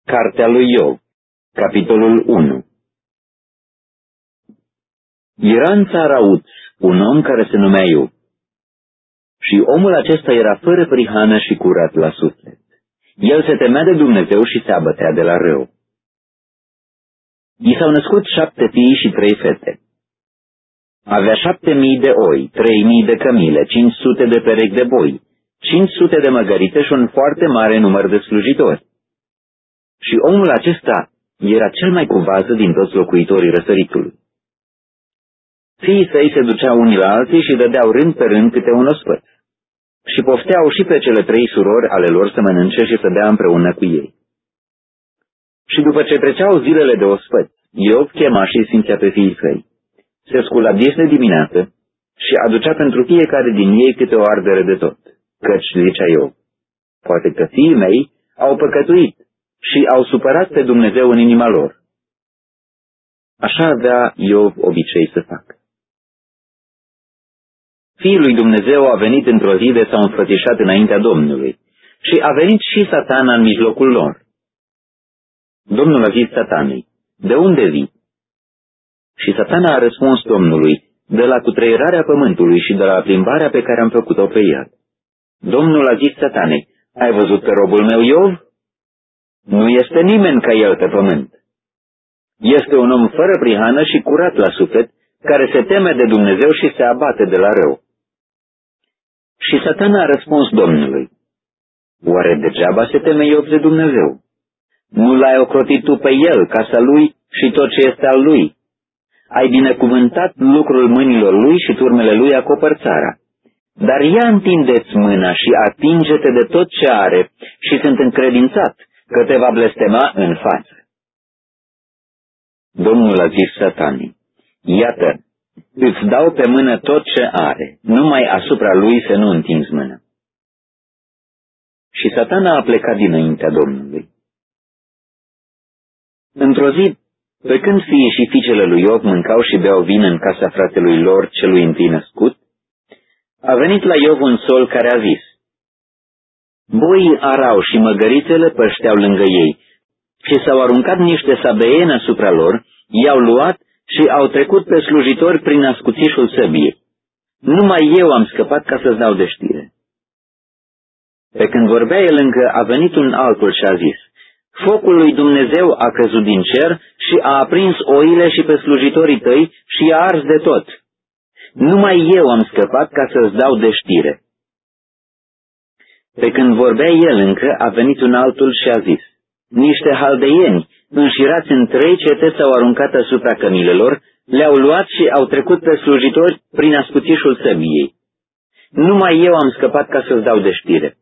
Cartea lui Iov, capitolul 1. Era în țara Uz un om care se numea Iov. Și omul acesta era fără prihană și curat la suflet. El se temea de Dumnezeu și se abătea de la rău. I s-au născut 7 fii și 3 fete. Avea 7.000 de oi, 3.000 de cămile, 500 de perechi de boi, 500 de măgărite și un foarte mare număr de slujitori. Și omul acesta era cel mai cu vază din toți locuitorii răsăritului. Fiii săi se duceau unii la alții și dădeau rând pe rând câte un ospăț. Și pofteau și pe cele 3 surori ale lor să mănânce și să dea împreună cu ei. Și după ce treceau zilele de ospăț, Iov chema și simțea pe fiii săi. Se scula des de dimineață și aducea pentru fiecare din ei câte o ardere de tot, căci, zicea Iov, poate că fiii mei au păcătuit și au supărat pe Dumnezeu în inima lor. Așa avea Iov obicei să facă. Fiul lui Dumnezeu a venit într-o zi de s-au înfățișat înaintea Domnului și a venit și Satana în mijlocul lor. Domnul a zis Satanei, de unde vii? Și Satana a răspuns Domnului, de la cutreierarea pământului și de la plimbarea pe care am făcut-o pe el. Domnul a zis Satanei, ai văzut pe robul meu Iov? Nu este nimeni ca el pe pământ. Este un om fără prihană și curat la suflet, care se teme de Dumnezeu și se abate de la rău. Și Satana a răspuns Domnului, oare degeaba se teme Iov de Dumnezeu? Nu l-ai ocrotit tu pe el, casa lui și tot ce este al lui? Ai binecuvântat lucrul mâinilor lui și turmele lui acopăr țara. Dar ia întindeți mâna și atinge-te de tot ce are și sunt încredințat că te va blestema în față. Domnul a zis Satanei, iată, îți dau pe mână tot ce are, numai asupra lui să nu întinzi mâna. Și Satana a plecat dinaintea Domnului. Într-o zi, pe când fiii și fiicele lui Iov mâncau și beau vin în casa fratelui lor celui întâi născut, a venit la Iov un sol care a zis, boii arau și măgărițele pășteau lângă ei și s-au aruncat niște sabeieni asupra lor, i-au luat și au trecut pe slujitori prin ascuțișul săbiei. Numai eu am scăpat ca să-ți dau de știre. Pe când vorbea el încă, a venit un altul și a zis, focul lui Dumnezeu a căzut din cer și a aprins oile și pe slujitorii tăi și i-a ars de tot. Numai eu am scăpat ca să-ți dau de știre. Pe când vorbea el încă, a venit un altul și a zis, niște haldeieni, înșirați în 3 cete s-au aruncat asupra cămilelor, le-au luat și au trecut pe slujitori prin ascuțișul săbiei. Numai eu am scăpat ca să-ți dau de știre.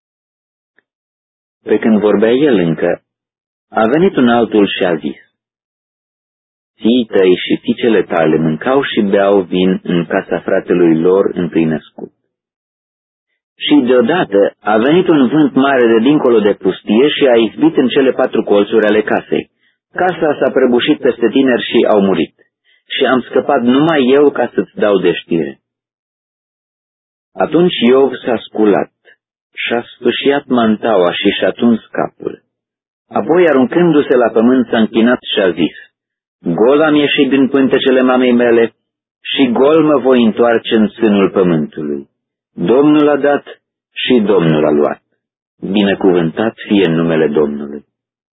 Pe când vorbea el încă, a venit un altul și a zis, fiii tăi și fiicele tale mâncau și beau vin în casa fratelui lor întâi născut. Și deodată a venit un vânt mare de dincolo de pustie și a izbit în cele 4 colțuri ale casei. Casa s-a prăbușit peste tineri și au murit. Și am scăpat numai eu ca să-ți dau de știre. Atunci Iov s-a sculat și-a sfâșiat mantaua și și-a tuns capul. Apoi, aruncându-se la pământ, s-a închinat și a zis, gol am ieșit din pântecele mamei mele și gol mă voi întoarce în sânul pământului. Domnul a dat și Domnul a luat. Binecuvântat fie numele Domnului.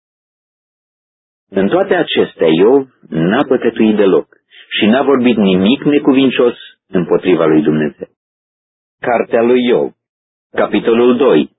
În toate acestea, Iov n-a păcătuit deloc și n-a vorbit nimic necuvincios împotriva lui Dumnezeu. Cartea lui Iov, capitolul 2.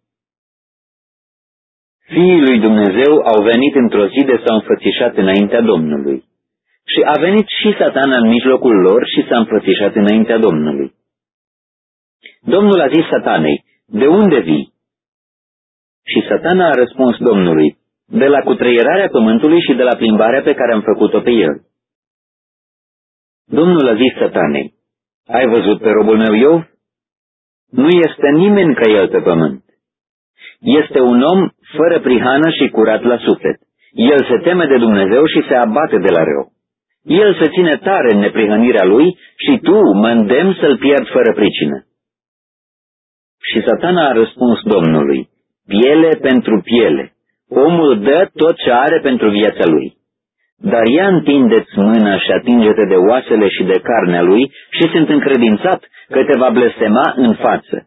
Fiii lui Dumnezeu au venit într-o zi de s-au înfățișat înaintea Domnului. Și a venit și Satana în mijlocul lor și s-a înfățișat înaintea Domnului. Domnul a zis Satanei, de unde vii? Și Satana a răspuns Domnului, de la cutreierarea pământului și de la plimbarea pe care am făcut-o pe el. Domnul a zis Satanei, ai văzut pe robul meu Iov? Nu este nimeni ca el pe pământ. Este un om fără prihană și curat la suflet. El se teme de Dumnezeu și se abate de la rău. El se ține tare în neprihănirea lui și tu mă îndemni să-l pierd fără pricină. Și Satana a răspuns Domnului, piele pentru piele, omul dă tot ce are pentru viața lui. Dar ia întindeți mâna și atinge-te de oasele și de carnea lui și sunt încredințat că te va blestema în față.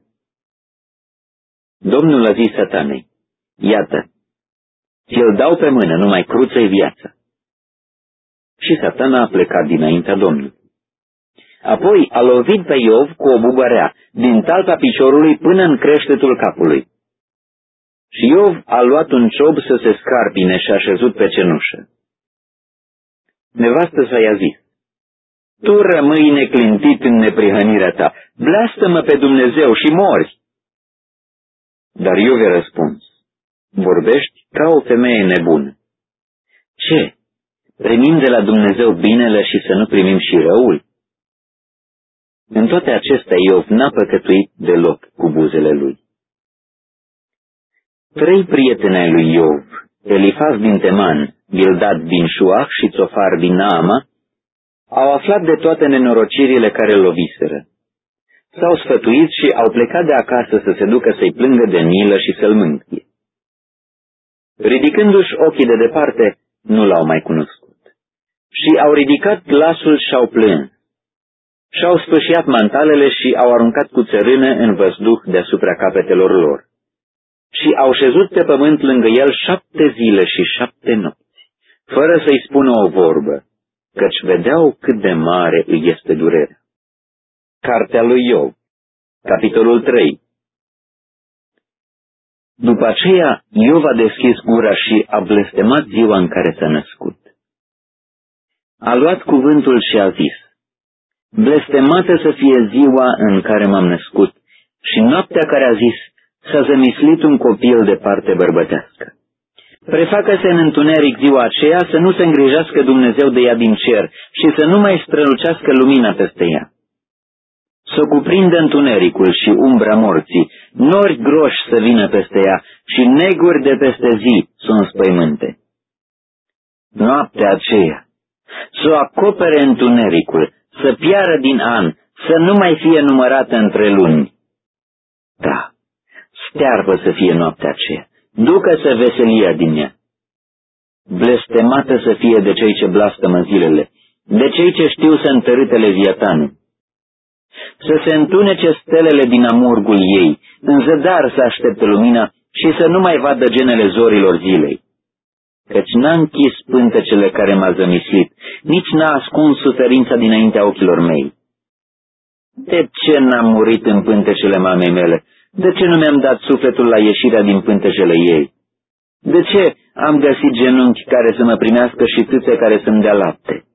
Domnul a zis Satanei, iată, ți-l dau pe mână, numai cruță-i viața. Și Satana a plecat dinaintea Domnului. Apoi a lovit pe Iov cu o bubărea, din talpa piciorului până în creștetul capului. Și Iov a luat un ciob să se scarpine și a șezut pe cenușă. Nevastă sa i-a zis, tu rămâi neclintit în neprihănirea ta, bleastă-mă pe Dumnezeu și mori. Dar Iov i-a răspuns, vorbești ca o femeie nebună. Ce? Primim de la Dumnezeu binele și să nu primim și răul? În toate acestea Iov n-a păcătuit deloc cu buzele lui. 3 prieteni ai lui Iov, Elifaz din Teman, Bildad din Șuah și Țofar din Naama, au aflat de toate nenorocirile care îl loviseră. S-au sfătuit și au plecat de acasă să se ducă să-i plângă de milă și să-l mântuie. Ridicându-și ochii de departe, nu l-au mai cunoscut. Și au ridicat glasul și au plâns. Și-au spășiat mantalele și au aruncat cu țărână în văzduh deasupra capetelor lor. Și au șezut pe pământ lângă el 7 zile și 7 nopți, fără să-i spună o vorbă, căci vedeau cât de mare îi este durerea. Cartea lui Iov, capitolul 3. După aceea, Iov a deschis gura și a blestemat ziua în care s-a născut. A luat cuvântul și a zis, blestemată să fie ziua în care m-am născut și noaptea care a zis, s-a zămislit un copil de parte bărbătească. Prefacă-se în întuneric ziua aceea să nu se îngrijească Dumnezeu de ea din cer și să nu mai strălucească lumina peste ea. Să cuprindă întunericul și umbra morții, nori groși să vină peste ea și neguri de peste zi să o înspăimânte. Noaptea aceea, să o acopere întunericul, să piară din an, să nu mai fie numărată între luni. Da, stearpă să fie noaptea aceea, ducă-se veselia din ea. Blestemată să fie de cei ce blastămă zilele, de cei ce știu să întărâte leviatanul. Să se întunece stelele din amurgul ei, în zădar să aștepte lumina și să nu mai vadă genele zorilor zilei. Căci n-a închis pântecele care m-a zămislit, nici n-a ascuns suferința dinaintea ochilor mei. De ce n-am murit în pântecele mamei mele? De ce nu mi-am dat sufletul la ieșirea din pântecele ei? De ce am găsit genunchi care să mă primească și țâțe care să-mi dea lapte?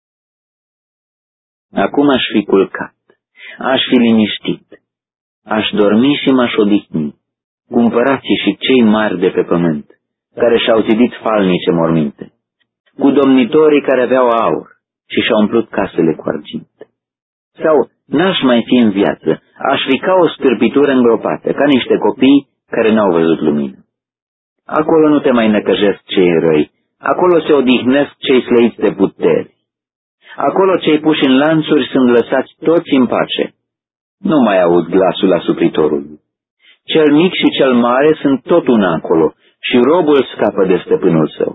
Acum aș fi culcat, aș fi liniștit, aș dormi și m-aș odihni, cu împărații și cei mari de pe pământ, care și-au zidit falnice morminte, cu domnitorii care aveau aur și și-au umplut casele cu argint. Sau n-aș mai fi în viață, aș fi ca o stârpitură îngropată, ca niște copii care n-au văzut lumină. Acolo nu te mai necăjesc cei răi, acolo se odihnesc cei slăiți de puteri. Acolo cei puși în lanțuri sunt lăsați toți în pace. Nu mai aud glasul asupritorului. Cel mic și cel mare sunt tot una acolo și robul scapă de stăpânul său.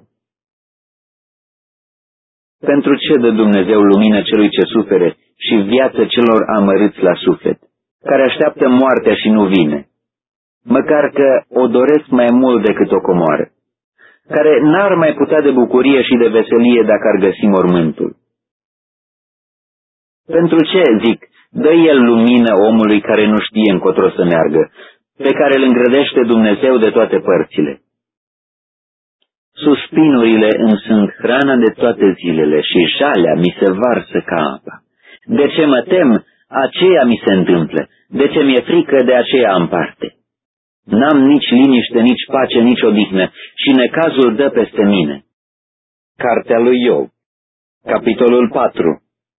Pentru ce dă Dumnezeu lumină celui ce sufere și viață celor amărâți la suflet, care așteaptă moartea și nu vine, măcar că o doresc mai mult decât o comoară, care n-ar mai putea de bucurie și de veselie dacă ar găsi mormântul? Pentru ce, zic, dă el lumină omului care nu știe încotro să meargă, pe care îl îngrădește Dumnezeu de toate părțile? Suspinurile îmi sunt hrana de toate zilele și jalea mi se varsă ca apa. De ce mă tem, aceea mi se întâmplă, de ce mi-e frică, de aceea am parte. N-am nici liniște, nici pace, nici odihnă și necazul dă peste mine. Cartea lui Iov, capitolul 4.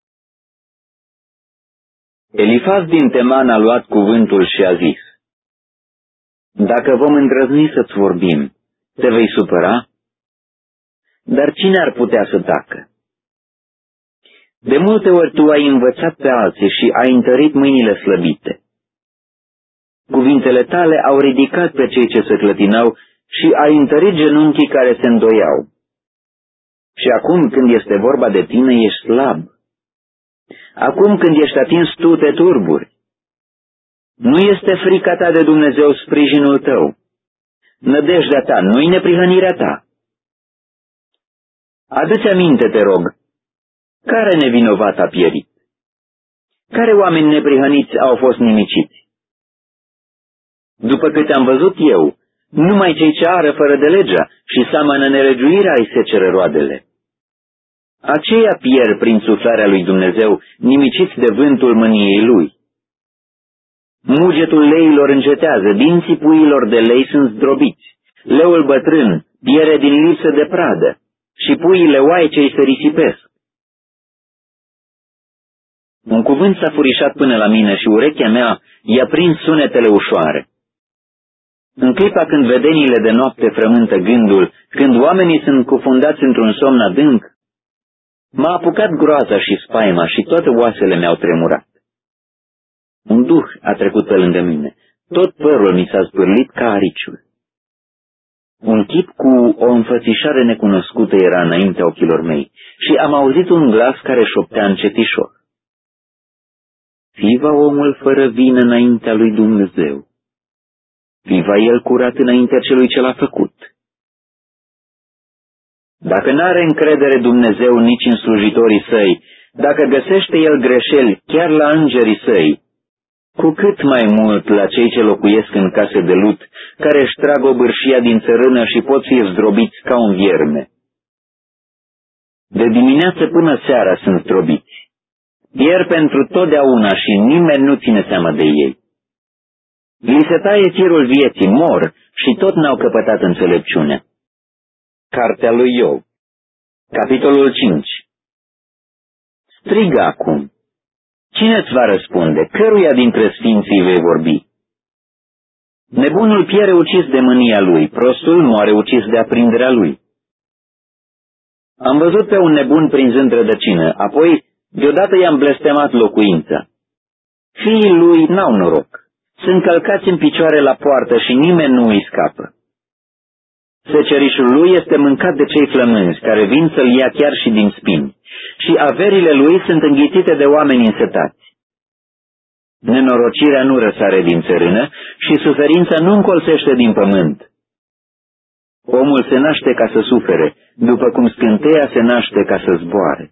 Elifaz din Teman a luat cuvântul și a zis, dacă vom îndrăzni să-ți vorbim, te vei supăra? Dar cine ar putea să tacă? De multe ori tu ai învățat pe alții și ai întărit mâinile slăbite. Cuvintele tale au ridicat pe cei ce se clătinau și ai întărit genunchii care se îndoiau. Și acum când este vorba de tine, ești slab. Acum când ești atins, tu te turburi. Nu este frica ta de Dumnezeu sprijinul tău. Nădejdea ta nu-i neprihănirea ta. Adu-ți aminte, te rog, care nevinovat a pierit? Care oameni neprihăniți au fost nimiciți? După câte am văzut eu, numai cei ce ară fără de legea și seamănă nelegiuirea îi se cere roadele. Aceia pierd prin suflarea lui Dumnezeu, nimiciți de vântul mâniei lui. Mugetul leilor încetează, dinții puiilor de lei sunt zdrobiți, leul bătrân piere din lipsă de pradă și puiile oaicei se risipesc. Un cuvânt s-a furișat până la mine și urechea mea i-a prins sunetele ușoare. În clipa când vedenile de noapte frământă gândul, când oamenii sunt cufundați într-un somn adânc, m-a apucat groaza și spaima și toate oasele mi-au tremurat. Un duh a trecut pe lângă mine, tot părul mi s-a zbârlit ca ariciul. Un chip cu o înfățișare necunoscută era înaintea ochilor mei și am auzit un glas care șoptea încetișor. Fii va omul fără vină înaintea lui Dumnezeu. Fii va el curat înaintea celui ce l-a făcut. Dacă n-are încredere Dumnezeu nici în slujitorii săi, dacă găsește el greșeli chiar la îngerii săi, cu cât mai mult la cei ce locuiesc în case de lut, care își trag obârșia din țărână și pot fi zdrobiți ca un vierme. De dimineață până seara sunt zdrobiți. Pierd pentru totdeauna și nimeni nu ține seama de ei. Li se taie firul vieții, mor și tot n-au căpătat înțelepciunea. Cartea lui Iov, capitolul 5. Strigă acum. Cine îți va răspunde? Căruia dintre sfinții vei vorbi? Nebunul piere ucis de mânia lui, prostul moare ucis de aprinderea lui. Am văzut pe un nebun prinzând rădăcină, apoi deodată i-am blestemat locuința. Fiii lui n-au noroc. Sunt călcați în picioare la poartă și nimeni nu îi scapă. Secerișul lui este mâncat de cei flămânzi, care vin să-l ia chiar și din spini, și averile lui sunt înghițite de oameni însetați. Nenorocirea nu răsare din țărână și suferința nu încolțește din pământ. Omul se naște ca să sufere, după cum scânteia se naște ca să zboare.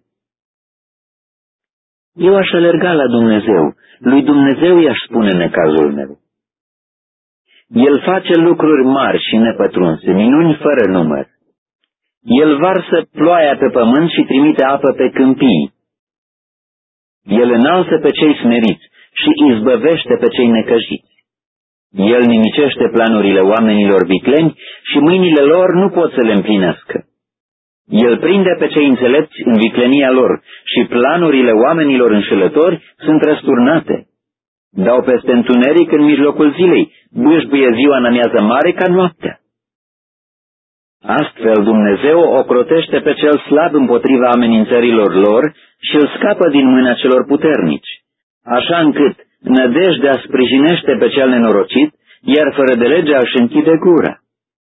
Eu aș alerga la Dumnezeu, lui Dumnezeu i-aș spune necazul meu. El face lucruri mari și nepătrunse, minuni fără număr. El varsă ploaia pe pământ și trimite apă pe câmpii. El înalță pe cei smeriți și izbăvește pe cei necăjiți. El nimicește planurile oamenilor vicleni și mâinile lor nu pot să le împlinească. El prinde pe cei înțelepți în viclenia lor și planurile oamenilor înșelători sunt răsturnate. Dau peste întuneric în mijlocul zilei, bâșbuie ziua în amiază mare ca noaptea. Astfel Dumnezeu ocrotește pe cel slab împotriva amenințărilor lor și îl scapă din mâna celor puternici, așa încât nădejdea sprijinește pe cel nenorocit, iar fără de legea își închide gura.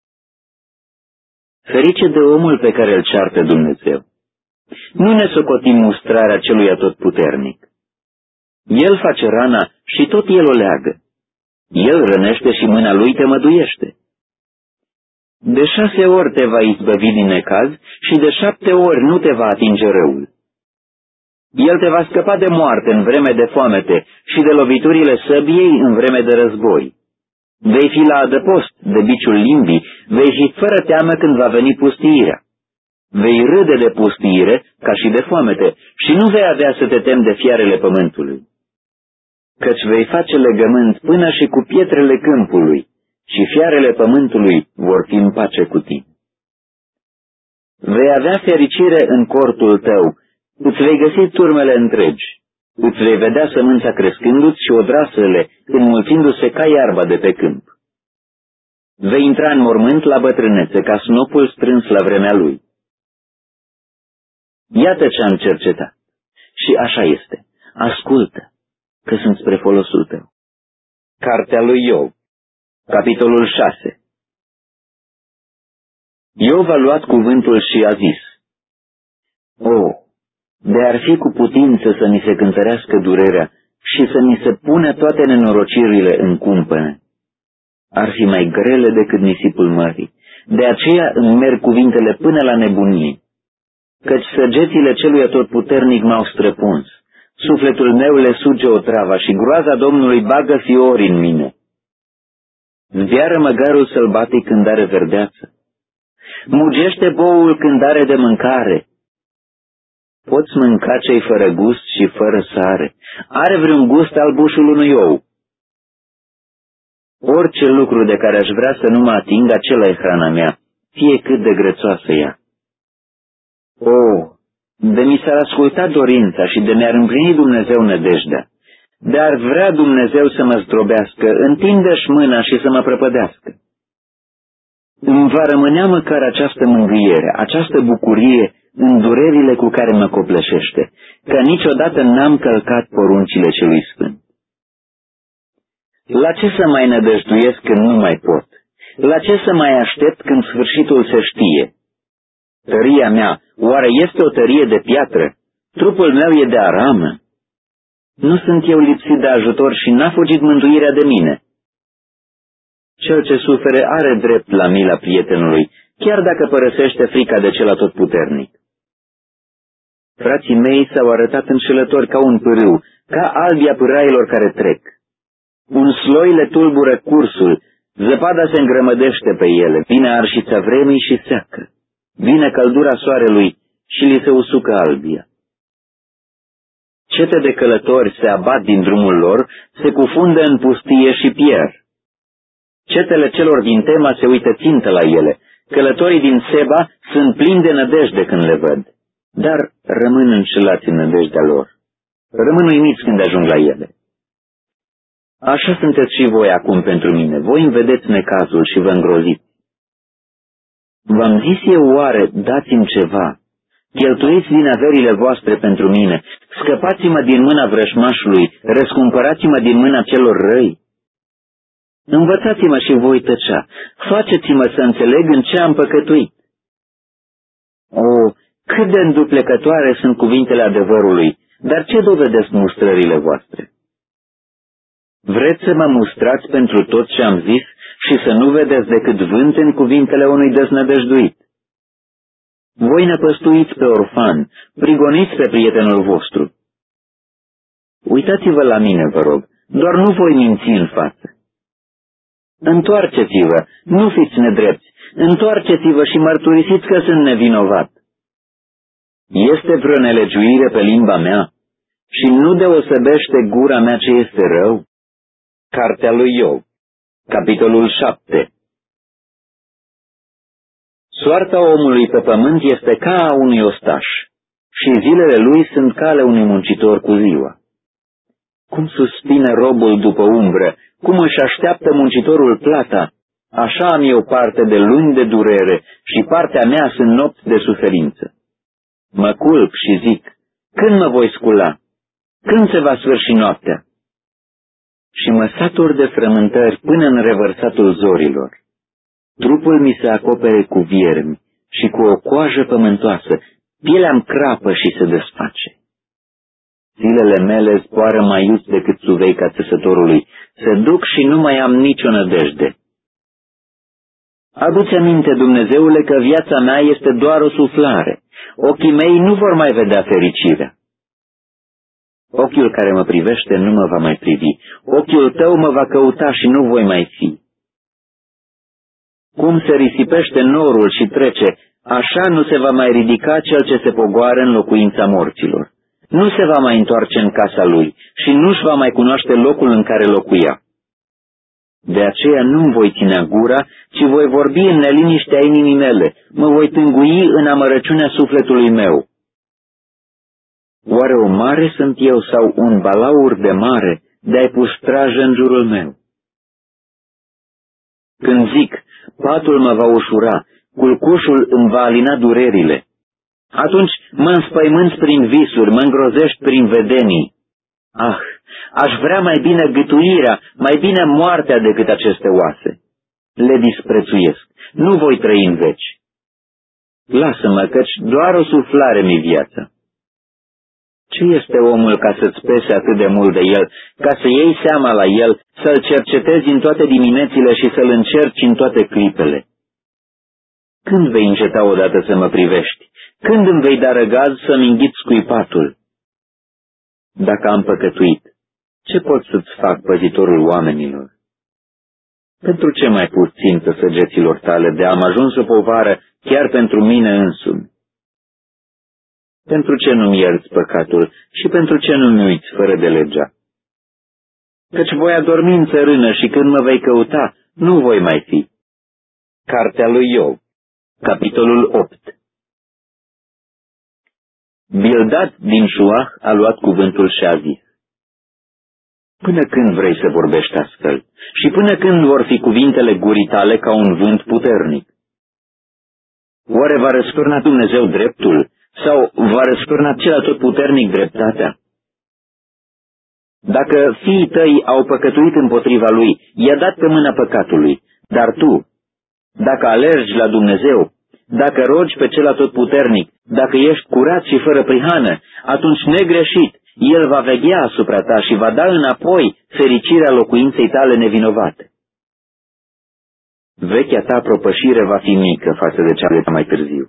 Ferice de omul pe care îl ceartă Dumnezeu. Nu ne socotim mustrarea celui atotputernic. El face rana și tot el o leagă. El rănește și mâna lui te măduiește. De 6 ori te va izbăvi din necaz și de 7 ori nu te va atinge răul. El te va scăpa de moarte în vreme de foamete și de loviturile săbiei în vreme de război. Vei fi la adăpost de biciul limbii, vei fi fără teamă când va veni pustiirea. Vei râde de pustiire ca și de foamete și nu vei avea să te temi de fiarele pământului. Căci vei face legământ până și cu pietrele câmpului și fiarele pământului vor fi în pace cu tine. Vei avea fericire în cortul tău, îți vei găsi turmele întregi, îți vei vedea sămânța crescându-ți și odrasele înmulțindu-se ca iarba de pe câmp. Vei intra în mormânt la bătrânețe, ca snopul strâns la vremea lui. Iată ce am cercetat. Și așa este. Ascultă, că sunt spre folosul tău. Cartea lui Iov, capitolul 6. Iov a luat cuvântul și a zis: de ar fi cu putință să ni se cântărească durerea și să ni se pună toate nenorocirile în cumpăne. Ar fi mai grele decât nisipul mării, de aceea îmi merg cuvintele până la nebunie. Căci săgețile celui atotputernic m-au străpuns, sufletul meu le suge otrava și groaza Domnului bagă fiori în mine. Zbiară măgarul sălbatic când are verdeață, mugește boul când are de mâncare. Poți mânca cei fără gust și fără sare, are vreun gust albușul unui ou. Orice lucru de care aș vrea să nu mă ating, acela e hrana mea, fie cât de grețoasă ea. De mi s-ar asculta dorința și de mi-ar împlini Dumnezeu nădejdea, de ar vrea Dumnezeu să mă zdrobească, întinde-și mâna și să mă prăpădească. Îmi va rămânea măcar această mângâiere, această bucurie în durerile cu care mă copleșește, că niciodată n-am călcat poruncile celui sfânt. La ce să mai nădăjduiesc când nu mai pot? La ce să mai aștept când sfârșitul se știe? Tăria mea, oare este o tărie de piatră? Trupul meu e de aramă. Nu sunt eu lipsit de ajutor și n-a fugit mântuirea de mine. Cel ce sufere are drept la mila prietenului, chiar dacă părăsește frica de cel atotputernic. Frații mei s-au arătat înșelători ca un pârâu, ca albia pârailor care trec. Un sloi le tulbură cursul, zăpada se îngrămădește pe ele, vine arșița vremii și seacă. Vine căldura soarelui și li se usucă albia. Cete de călători se abat din drumul lor, se cufundă în pustie și pierd. Cetele celor din Tema se uită țintă la ele, călătorii din Seba sunt plini de nădejde când le văd, dar rămân înșelați în nădejdea lor. Rămân uimiți când ajung la ele. Așa sunteți și voi acum pentru mine, voi îmi vedeți necazul și vă îngroziți. V-am zis eu oare, dați-mi ceva, cheltuiți din averile voastre pentru mine, scăpați-mă din mâna vrășmașului, răscumpărați-mă din mâna celor răi. Învățați-mă și voi tăcea, faceți-mă să înțeleg în ce am păcătuit. Cât de înduplecătoare sunt cuvintele adevărului, dar ce dovedesc mustrările voastre? Vreți să mă mustrați pentru tot ce am zis și să nu vedeți decât vânt în cuvintele unui deznădăjduit? Voi năpăstuiți pe orfan, prigoniți pe prietenul vostru. Uitați-vă la mine, vă rog, doar nu voi minți în față. Întoarceți-vă, nu fiți nedrepți, întoarceți-vă și mărturisiți că sunt nevinovat. Este vreo nelegiuire pe limba mea și nu deosebește gura mea ce este rău? Cartea lui Iov, capitolul 7. Soarta omului pe pământ este ca a unui ostaș și zilele lui sunt ca ale unui muncitor cu ziua. Cum suspine robul după umbră, cum își așteaptă muncitorul plata, așa am eu parte de luni de durere și partea mea sunt nopți de suferință. Mă culp și zic, când mă voi scula? Când se va sfârși noaptea? Și mă satur de frământări până în revărsatul zorilor. Trupul mi se acopere cu viermi și cu o coajă pământoasă, pielea-mi crapă și se desface. Zilele mele zboară mai iute decât suveica țesătorului, se duc și nu mai am nicio nădejde. Adu-ți aminte, Dumnezeule, că viața mea este doar o suflare, ochii mei nu vor mai vedea fericirea. Ochiul care mă privește nu mă va mai privi, ochiul tău mă va căuta și nu voi mai fi. Cum se risipește norul și trece, așa nu se va mai ridica cel ce se pogoară în locuința morților. Nu se va mai întoarce în casa lui și nu-și va mai cunoaște locul în care locuia. De aceea nu-mi voi ținea gura, ci voi vorbi în neliniștea inimii mele, mă voi tângui în amărăciunea sufletului meu. Oare o mare sunt eu sau un balaur de mare de-ai pus strajă în jurul meu? Când zic, patul mă va ușura, culcușul îmi va alina durerile, atunci mă înspăimânți prin visuri, mă îngrozești prin vedenii. Aș vrea mai bine gâtuirea, mai bine moartea decât aceste oase. Le disprețuiesc, nu voi trăi în veci. Lasă-mă, căci doar o suflare mi viața. Ce este omul ca să-ți pese atât de mult de el, ca să iei seama la el, să-l cercetezi în toate diminețile și să-l încerci în toate clipele? Când vei înceta odată să mă privești? Când îmi vei da răgaz să-mi înghiți scuipatul? Dacă am păcătuit, ce pot să-ți fac, păzitorul oamenilor? Pentru ce mai pus țintă săgeților tale de am ajuns o povară chiar pentru mine însumi? Pentru ce nu-mi ierți păcatul și pentru ce nu-mi uiți fără de legea? Căci voi adormi în țărână și când mă vei căuta, nu voi mai fi. Cartea lui Iov, capitolul 8. Bildad din Șuah a luat cuvântul și a zis: Până când vrei să vorbești astfel? Și până când vor fi cuvintele gurii tale ca un vânt puternic? Oare va răsturna Dumnezeu dreptul? Sau va răsturna cel atotputernic dreptatea? Dacă fiii tăi au păcătuit împotriva lui, i-a dat pe mâna păcatului, dar tu, dacă alergi la Dumnezeu, dacă rogi pe cel atotputernic, dacă ești curat și fără prihană, atunci negreșit, El va veghea asupra ta și va da înapoi fericirea locuinței tale nevinovate. Vechea ta propășire va fi mică față de cea de mai târziu.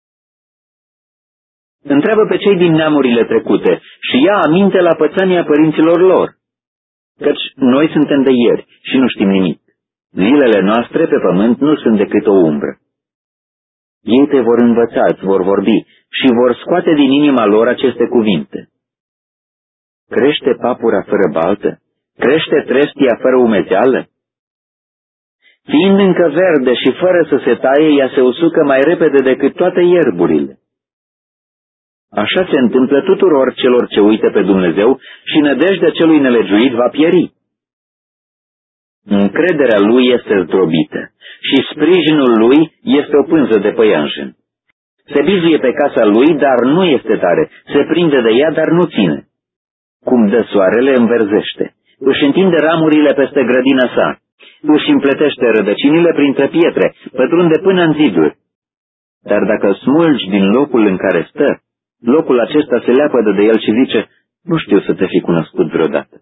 Întreabă pe cei din neamurile trecute și ia aminte la pățania părinților lor, căci noi suntem de ieri și nu știm nimic. Zilele noastre pe pământ nu sunt decât o umbră. Ei te vor învăța, îți vor vorbi și vor scoate din inima lor aceste cuvinte. Crește papura fără baltă? Crește trestia fără umezeală? Fiind încă verde și fără să se taie, ea se usucă mai repede decât toate ierburile. Așa se întâmplă tuturor celor ce uită pe Dumnezeu și nădejdea celui nelegiuit va pieri. Încrederea lui este zdrobită și sprijinul lui este o pânză de păianjen. Se bizuie pe casa lui, dar nu este tare, se prinde de ea, dar nu ține. Cum dă soarele, înverzește, își întinde ramurile peste grădina sa, își împletește rădăcinile printre pietre, pătrunde până în ziduri. Dar dacă îl smulgi din locul în care stă, locul acesta se leapădă de el și zice: nu știu să te fi cunoscut vreodată.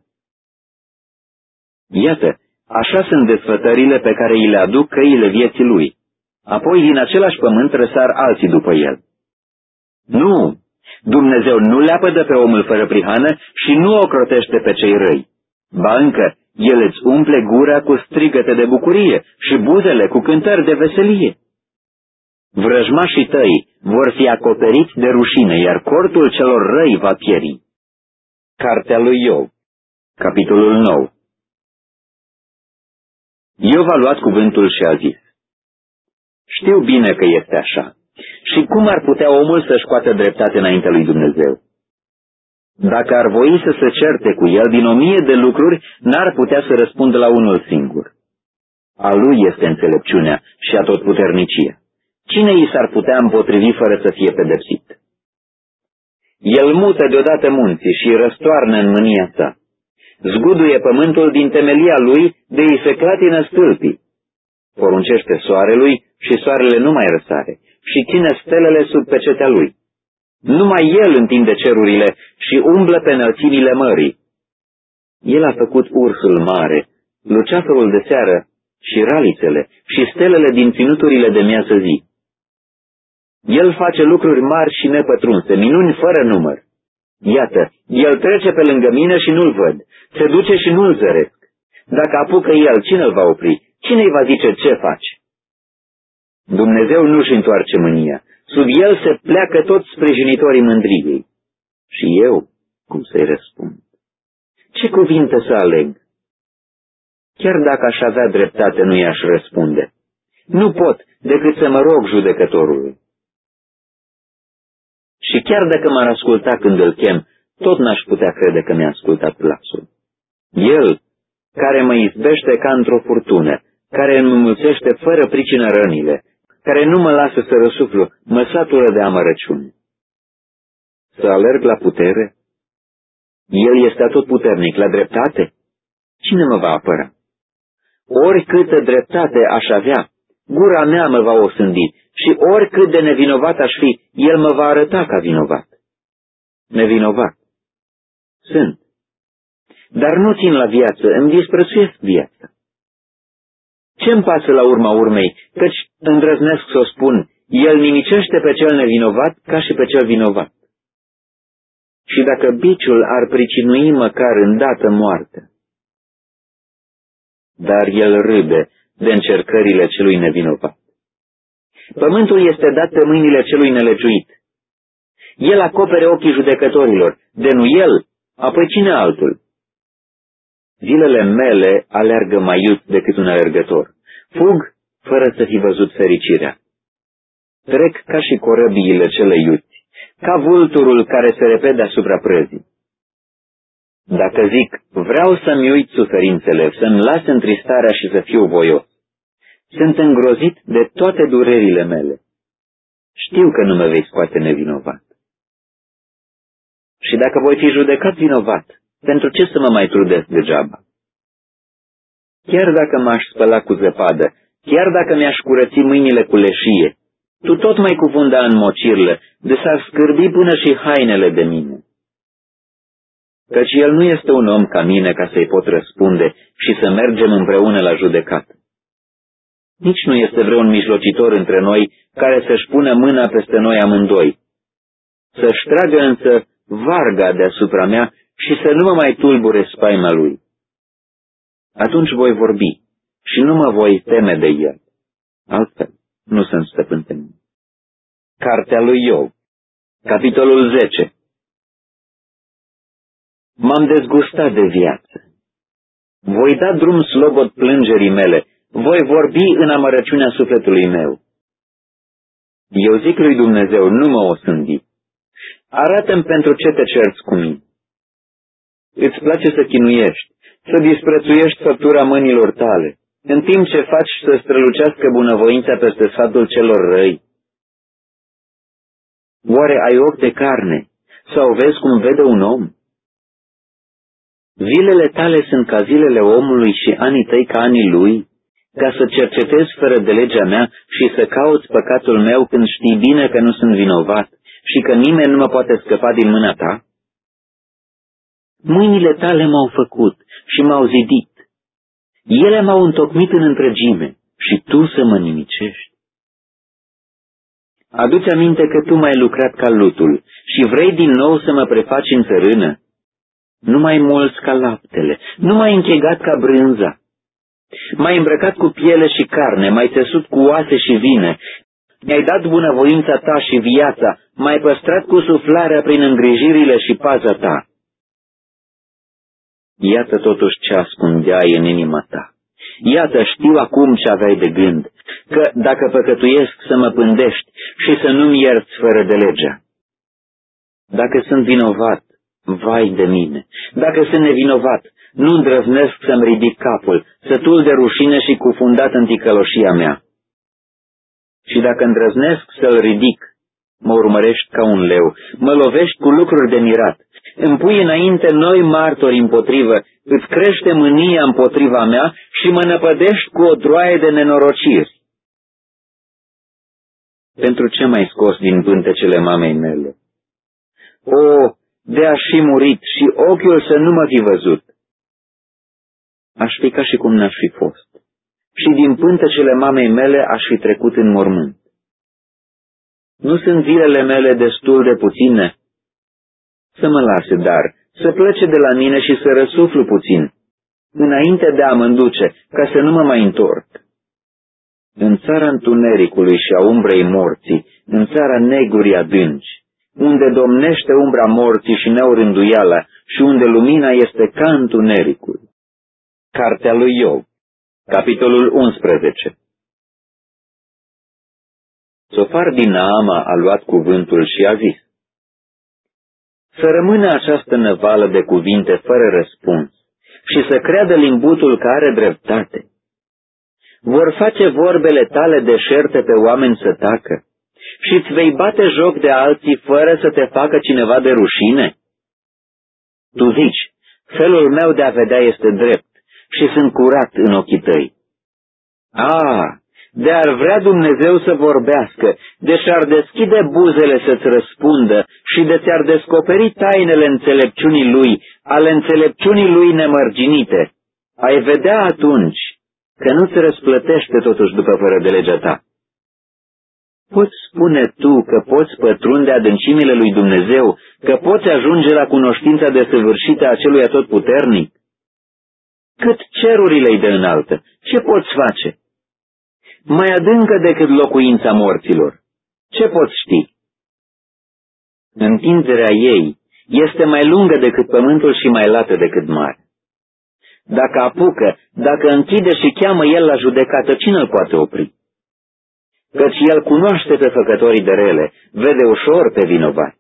Iată, așa sunt desfătările pe care îi le aduc căile vieții lui. Apoi din același pământ răsar alții după el. Nu! Dumnezeu nu leapădă pe omul fără prihană și nu ocrotește pe cei răi. Ba încă, El îți umple gura cu strigăte de bucurie și buzele cu cântări de veselie. Vrăjmașii tăi vor fi acoperiți de rușine, iar cortul celor răi va pieri. Cartea lui Iov, capitolul 9. Iov a luat cuvântul și a zis: știu bine că este așa. Și cum ar putea omul să-și scoată dreptate înaintea lui Dumnezeu? Dacă ar voi să se certe cu el din 1000 de lucruri, n-ar putea să răspundă la unul singur. A lui este înțelepciunea și atotputernicia. Cine i s-ar putea împotrivi fără să fie pedepsit? El mută deodată munții și răstoarnă în mânia sa. Zguduie pământul din temelia lui, de îi se clatină stâlpii. Poruncește soarelui și soarele nu mai răsare și ține stelele sub pecetea lui. Numai el întinde cerurile și umblă pe înălțimile mării. El a făcut ursul mare, luceafărul de seară și ralițele și stelele din ținuturile de miază zi. El face lucruri mari și nepătrunse, minuni fără număr. Iată, el trece pe lângă mine și nu-l văd, se duce și nu-l zăresc. Dacă apucă el, cine îl va opri? Cine îi va zice ce faci? Dumnezeu nu-și întoarce mânia. Sub el se pleacă toți sprijinitorii mândriei. Și eu, cum să-i răspund? Ce cuvinte să aleg? Chiar dacă aș avea dreptate, nu i-aș răspunde. Nu pot decât să mă rog judecătorului. Și chiar dacă m-ar asculta când îl chem, tot n-aș putea crede că mi-a ascultat glasul. El, care mă izbește ca într-o furtună, care îmi înmulțește fără pricină rănile, care nu mă lasă să răsuflu, mă satură de amărăciune. Să alerg la putere? El este atotputernic, la dreptate? Cine mă va apăra? Oricâtă dreptate aș avea, Gura mea mă va osândi și oricât de nevinovat aș fi, el mă va arăta ca vinovat. Nevinovat. Sunt. Dar nu țin la viață, îmi disprețuiesc viața. Ce-mi pasă la urma urmei, căci îndrăznesc să o spun, el nimicește pe cel nevinovat ca și pe cel vinovat. Și dacă biciul ar pricinui măcar îndată moartea, dar el râde de încercările celui nevinovat. Pământul este dat pe mâinile celui nelegiuit. El acopere ochii judecătorilor, de nu el, apoi cine altul? Zilele mele aleargă mai iute decât un alergător. Fug fără să fi văzut fericirea. Trec ca și corăbiile cele iuți, ca vulturul care se repede deasupra prăzii. Dacă zic, vreau să-mi uit suferințele, să-mi las întristarea și să fiu voios, sunt îngrozit de toate durerile mele. Știu că nu mă vei scoate nevinovat. Și dacă voi fi judecat vinovat, pentru ce să mă mai trudesc degeaba? Chiar dacă m-aș spăla cu zăpadă, chiar dacă mi-aș curăți mâinile cu leșie, tu tot mai cufunda în mocirlă, de s-ar scârbi până și hainele de mine. Căci el nu este un om ca mine ca să-i pot răspunde și să mergem împreună la judecată. Nici nu este vreun mijlocitor între noi care să-și pună mâna peste noi amândoi. Să-și tragă însă varga deasupra mea și să nu mă mai tulbure spaima lui. Atunci voi vorbi și nu mă voi teme de el. Altfel, nu sunt stăpân pe mine. Cartea lui Iov, capitolul 10. M-am dezgustat de viață. Voi da drum slobod plângerii mele, voi vorbi în amărăciunea sufletului meu. Eu zic lui Dumnezeu, nu mă osândi. Arată-mi pentru ce te cerți cu mine. Îți place să chinuiești, să disprețuiești făptura mâinilor tale, în timp ce faci să strălucească bunăvoința peste sfatul celor răi. Oare ai ochi de carne sau vezi cum vede un om? Zilele tale sunt ca zilele omului și anii tăi ca anii lui, ca să cercetezi fără de legea mea și să cauți păcatul meu când știi bine că nu sunt vinovat și că nimeni nu mă poate scăpa din mâna ta? Mâinile tale m-au făcut și m-au zidit. Ele m-au întocmit în întregime și tu să mă nimicești. Adu-ți aminte că tu m-ai lucrat ca lutul și vrei din nou să mă prefaci în țărână? Nu mai mulți ca laptele, nu m-ai închegat ca brânza. M-ai îmbrăcat cu piele și carne, m-ai țesut cu oase și vine, mi-ai dat bunăvoința ta și viața, m-ai păstrat cu suflarea prin îngrijirile și paza ta. Iată totuși ce ascundeai în inima ta. Iată, știu acum ce aveai de gând, că dacă păcătuiesc să mă pândești și să nu-mi ierți fără de legea. Dacă sunt vinovat, vai de mine, dacă sunt nevinovat, nu îndrăznesc să-mi ridic capul, sătul de rușine și cufundat în ticăloșia mea. Și dacă îndrăznesc să-l ridic, mă urmărești ca un leu, mă lovești cu lucruri de mirat, îmi pui înainte noi martori împotrivă, îți crește mânia împotriva mea și mă năpădești cu o droaie de nenorociri. Pentru ce m-ai scos din pântecele mamei mele? O, de-aș fi murit și ochiul să nu mă fi văzut. Aș fi ca și cum n-aș fi fost, și din pântecele mamei mele aș fi trecut în mormânt. Nu sunt zilele mele destul de puține? Să mă lase, dar, să plece de la mine și să răsuflu puțin, înainte de a mă înduce, ca să nu mă mai întorc. În țara întunericului și a umbrei morții, în țara negurii adânci, unde domnește umbra morții și neorânduiala și unde lumina este ca întunericul. Cartea lui Iov, capitolul 11. Sofar din Naama a luat cuvântul și a zis: să rămână această năvală de cuvinte fără răspuns și să creadă limbutul că are dreptate. Vor face vorbele tale deșerte pe oameni să tacă și îți vei bate joc de alții fără să te facă cineva de rușine? Tu zici, felul meu de a vedea este drept și sunt curat în ochii tăi. de-ar vrea Dumnezeu să vorbească, de și-ar deschide buzele să-ți răspundă și de ți-ar descoperi tainele înțelepciunii Lui, ale înțelepciunii Lui nemărginite, ai vedea atunci că nu-ți răsplătește totuși după fără de legea ta. Poți spune tu că poți pătrunde adâncimile lui Dumnezeu, că poți ajunge la cunoștința desăvârșită a celui atotputernic? Cât cerurile îi de înaltă, ce poți face? Mai adâncă decât locuința morților, ce poți ști? Întinderea ei este mai lungă decât pământul și mai lată decât mare. Dacă apucă, dacă închide și cheamă el la judecată, cine îl poate opri? Căci el cunoaște pe făcătorii de rele, vede ușor pe vinovați.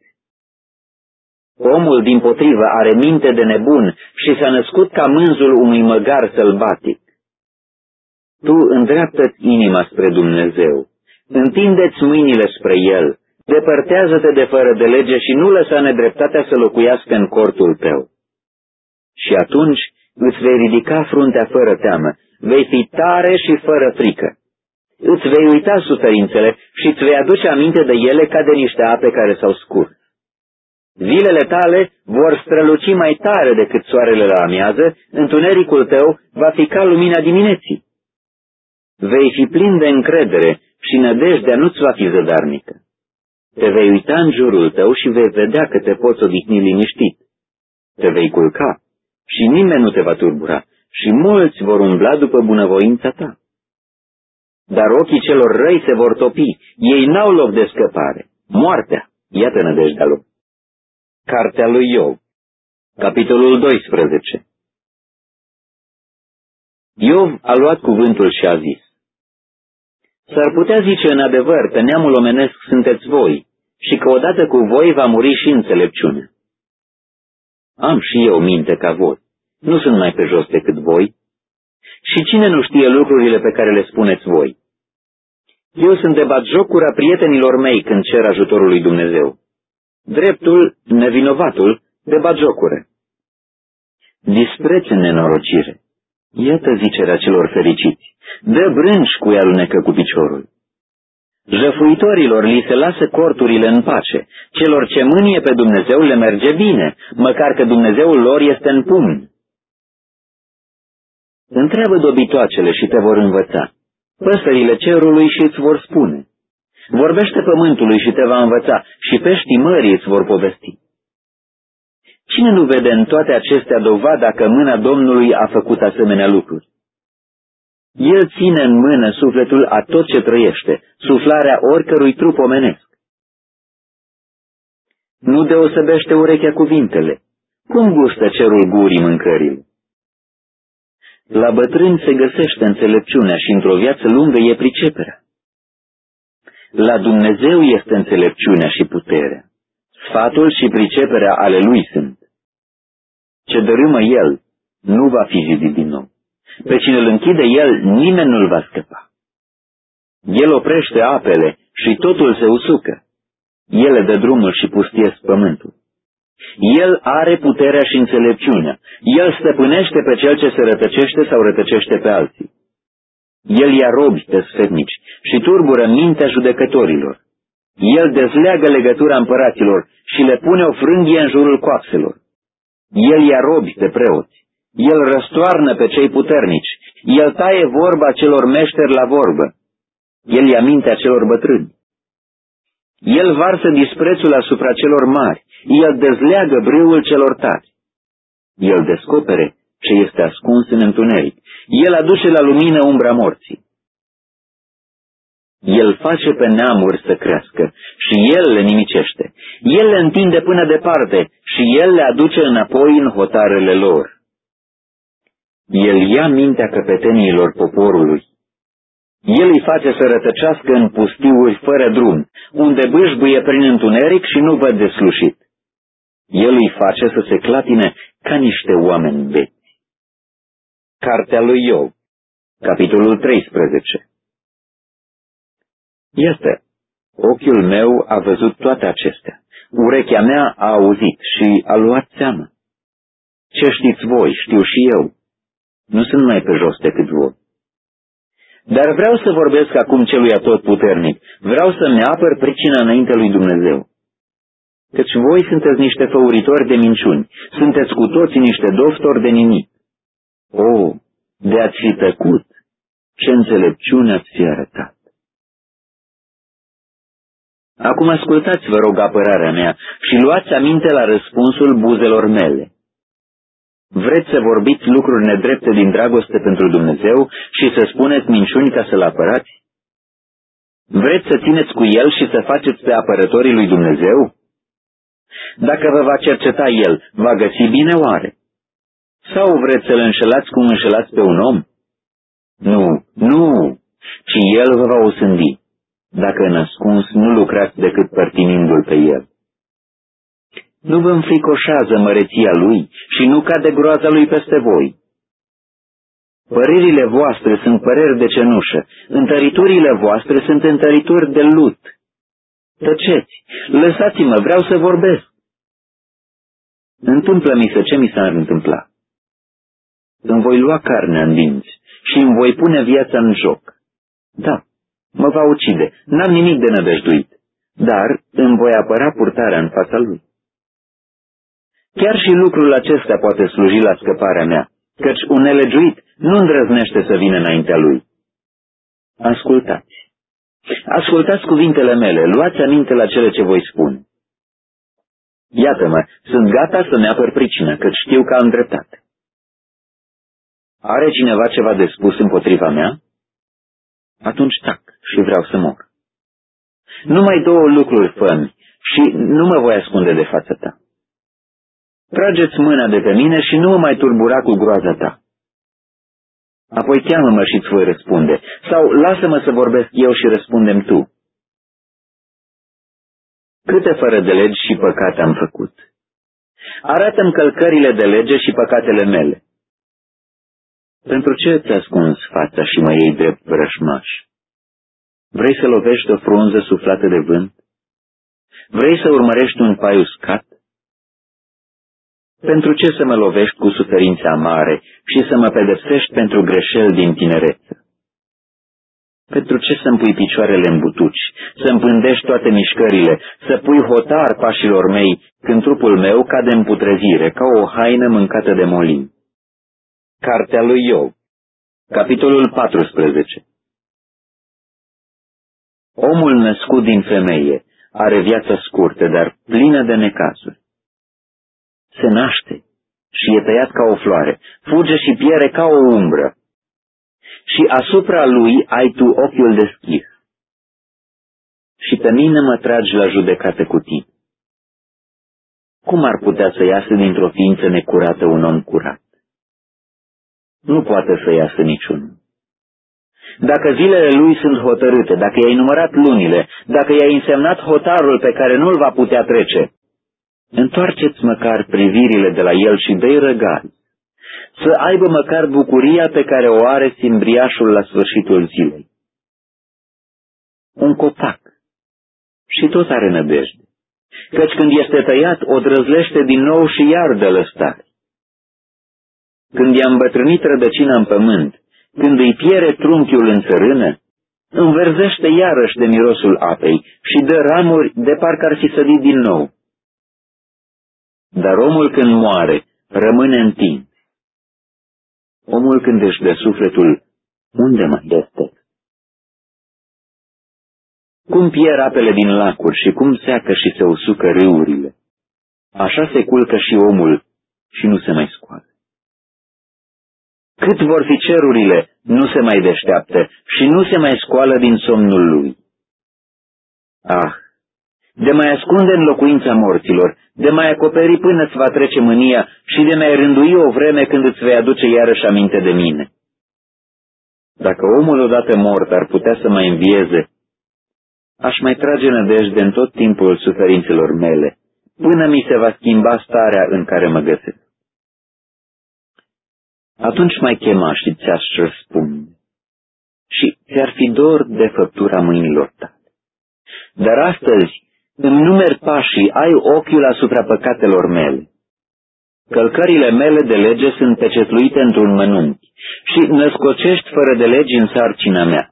Omul dimpotrivă are minte de nebun și s-a născut ca mânzul unui măgar sălbatic. Tu îndreaptă-ți inima spre Dumnezeu, întinde-ți mâinile spre El, depărtează-te de fără de lege și nu lăsa nedreptatea să locuiască în cortul tău. Și atunci îți vei ridica fruntea fără teamă, vei fi tare și fără frică. Îți vei uita suferințele și îți vei aduce aminte de ele ca de niște ape care s-au scurs. Zilele tale vor străluci mai tare decât soarele la amiază, întunericul tău va fi ca lumina dimineții. Vei fi plin de încredere și nădejdea nu-ți va fi zădarnică. Te vei uita în jurul tău și vei vedea că te poți odihni liniștit. Te vei culca și nimeni nu te va turbura și mulți vor umbla după bunăvoința ta. Dar ochii celor răi se vor topi, ei n-au loc de scăpare. Moartea, iată nădejdea lor. Cartea lui Iov, capitolul 12. Iov a luat cuvântul și a zis: S-ar putea zice în adevăr că neamul omenesc sunteți voi și că odată cu voi va muri și înțelepciunea. Am și eu minte ca voi, nu sunt mai pe jos decât voi. Și cine nu știe lucrurile pe care le spuneți voi? Eu sunt de batjocura prietenilor mei când cer ajutorul lui Dumnezeu. Dreptul, nevinovatul, de batjocură. Dispreț în nenorocire. Iată zicerea celor fericiți. Dă brânci cu ea alunecă cu piciorul. Jăfuitorilor li se lasă corturile în pace. Celor ce mânie pe Dumnezeu le merge bine, măcar că Dumnezeul lor este în pumn. Întreabă dobitoacele și te vor învăța. Păsările cerului și îți vor spune. Vorbește pământului și te va învăța și peștii mării îți vor povesti. Cine nu vede în toate acestea dovada că mâna Domnului a făcut asemenea lucruri? El ține în mână sufletul a tot ce trăiește, suflarea oricărui trup omenesc. Nu deosebește urechea cuvintele. Cum gustă cerul gurii mâncările? La bătrâni se găsește înțelepciunea și într-o viață lungă e priceperea. La Dumnezeu este înțelepciunea și puterea. Sfatul și priceperea ale Lui sunt. Ce dărâmă El, nu va fi zidit din nou. Pe cine îl închide El, nimeni nu-l va scăpa. El oprește apele și totul se usucă. El le dă drumul și pustiesc pământul. El are puterea și înțelepciunea. El stăpânește pe cel ce se rătăcește sau rătăcește pe alții. El ia robi pe sfetnici și turbură mintea judecătorilor. El dezleagă legătura împăraților și le pune o frânghie în jurul coapselor. El ia robi pe preoți. El răstoarnă pe cei puternici. El taie vorba celor meșteri la vorbă. El ia mintea celor bătrâni. El varsă disprețul asupra celor mari. El dezleagă brâul celor tari. El descopere ce este ascuns în întuneric. El aduce la lumină umbra morții. El face pe neamuri să crească și El le nimicește. El le întinde până departe și El le aduce înapoi în hotarele lor. El ia mintea căpeteniilor poporului. El îi face să rătăcească în pustiuri fără drum, unde bâșbâie prin întuneric și nu văd de slușit. El îi face să se clatine ca niște oameni beți. Cartea lui Iov, capitolul 13. Iată, ochiul meu a văzut toate acestea, urechea mea a auzit și a luat seamă. Ce știți voi, știu și eu. Nu sunt mai pe jos decât voi. Dar vreau să vorbesc acum celui atotputernic. Vreau să-mi apăr pricina înainte lui Dumnezeu. Căci voi sunteți niște făuritori de minciuni. Sunteți cu toții niște doftori de nimic. O, de ați fi tăcut, ce înțelepciune ați fi arătat. Acum ascultați, vă rog, apărarea mea și luați aminte la răspunsul buzelor mele. Vreți să vorbiți lucruri nedrepte din dragoste pentru Dumnezeu și să spuneți minciuni ca să-L apărați? Vreți să țineți cu El și să faceți pe apărătorii lui Dumnezeu? Dacă vă va cerceta El, va găsi bine oare? Sau vreți să-L înșelați cum înșelați pe un om? Nu, ci El vă va osândi. Dacă în ascuns nu lucrați decât părtinindu-L pe El. Nu vă înfricoșează măreția Lui și nu cade groaza Lui peste voi. Părerile voastre sunt păreri de cenușă, întăriturile voastre sunt întărituri de lut. Tăceți, lăsați-mă, vreau să vorbesc. Întâmplă-mi să ce mi s-ar întâmpla. Îmi voi lua carnea în dinți și îmi voi pune viața în joc. Da, mă va ucide, n-am nimic de nădăjduit, dar îmi voi apăra purtarea în fața Lui. Chiar și lucrul acesta poate sluji la scăparea mea, căci un nelegiuit nu îndrăznește să vină înaintea Lui. Ascultați. Ascultați cuvintele mele, luați aminte la cele ce voi spune. Iată-mă, sunt gata să-mi apăr pricină, căci știu că am dreptate. Are cineva ceva de spus împotriva mea? Atunci tac și vreau să mor. Numai două lucruri fă-mi și nu mă voi ascunde de fața ta. Trageți mâna de pe mine și nu mă mai turbura cu groaza ta. Apoi cheamă-mă și îți voi răspunde, sau lasă-mă să vorbesc eu și răspundem tu. Câte fără de legi și păcate am făcut? Arată-mi călcările de lege și păcatele mele. Pentru ce ți-ai ascuns fața și mă iei drept vrășmaș? Vrei să lovești o frunză suflată de vânt? Vrei să urmărești un pai uscat? Pentru ce să mă lovești cu suferințe amare și să mă pedepsești pentru greșeli din tinerețe? Pentru ce să-mi pui picioarele în butuci, să-mi pândești toate mișcările, să pui hotar pașilor mei, când trupul meu cade în putrezire, ca o haină mâncată de molin? Cartea lui Iov, capitolul 14. Omul născut din femeie are viața scurtă, dar plină de necazuri. Se naște și e tăiat ca o floare, fuge și piere ca o umbră. Și asupra lui ai tu ochiul deschis. Și pe mine mă tragi la judecată cu tine. Cum ar putea să iasă dintr-o ființă necurată un om curat? Nu poate să iasă niciunul. Dacă zilele lui sunt hotărâte, dacă i-ai numărat lunile, dacă i-ai însemnat hotarul pe care nu-l va putea trece, întoarceți măcar privirile de la el și dă-i răgari, să aibă măcar bucuria pe care o are simbriașul la sfârșitul zilei. Un copac și tot are nădejde, căci când este tăiat, o drăzlește din nou și iar dă lăstare. Când i-a îmbătrânit rădăcina în pământ, când îi piere trunchiul în țărână, înverzește iarăși de mirosul apei și dă ramuri de parcă ar fi sădit din nou. Dar omul când moare, rămâne întins. Omul când își dă sufletul, unde mai este? Cum pierd apele din lacuri și cum seacă și se usucă râurile, așa se culcă și omul și nu se mai scoală. Cât vor fi cerurile, nu se mai deșteaptă și nu se mai scoală din somnul lui. Ah, de mai ascunde în locuința morților, de mai acoperi până îți va trece mânia și de mai rândui o vreme când îți vei aduce iarăși aminte de mine. Dacă omul odată mort ar putea să mai învieze, aș mai trage nădejde în tot timpul suferințelor mele, până mi se va schimba starea în care mă găsesc. Atunci mai chema și ți-aș răspunde și ți-ar fi dor de făptura mâinilor tale. Dar astăzi îmi numeri pașii, ai ochiul asupra păcatelor mele. Călcările mele de lege sunt pecetluite într-un mănunchi și născocești fără de legi în sarcina mea.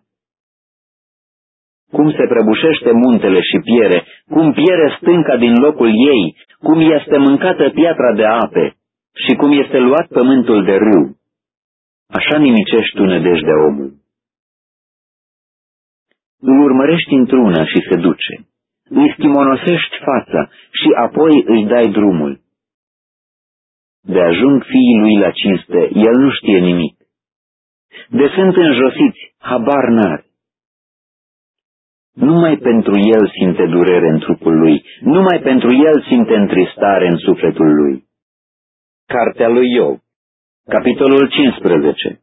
Cum se prăbușește muntele și piere, cum piere stânca din locul ei, cum este mâncată piatra de ape și cum este luat pământul de râu. Așa nimicești tu nădejdea omului. Îl urmărești într-una și se duce, îi schimonosești fața și apoi îi dai drumul. De ajung fiii lui la cinste, el nu știe nimic. De sunt înjosiți, habar n-are. Numai pentru el simte durere în trupul lui, numai pentru el simte întristare în sufletul lui. Cartea lui Iov, capitolul 15.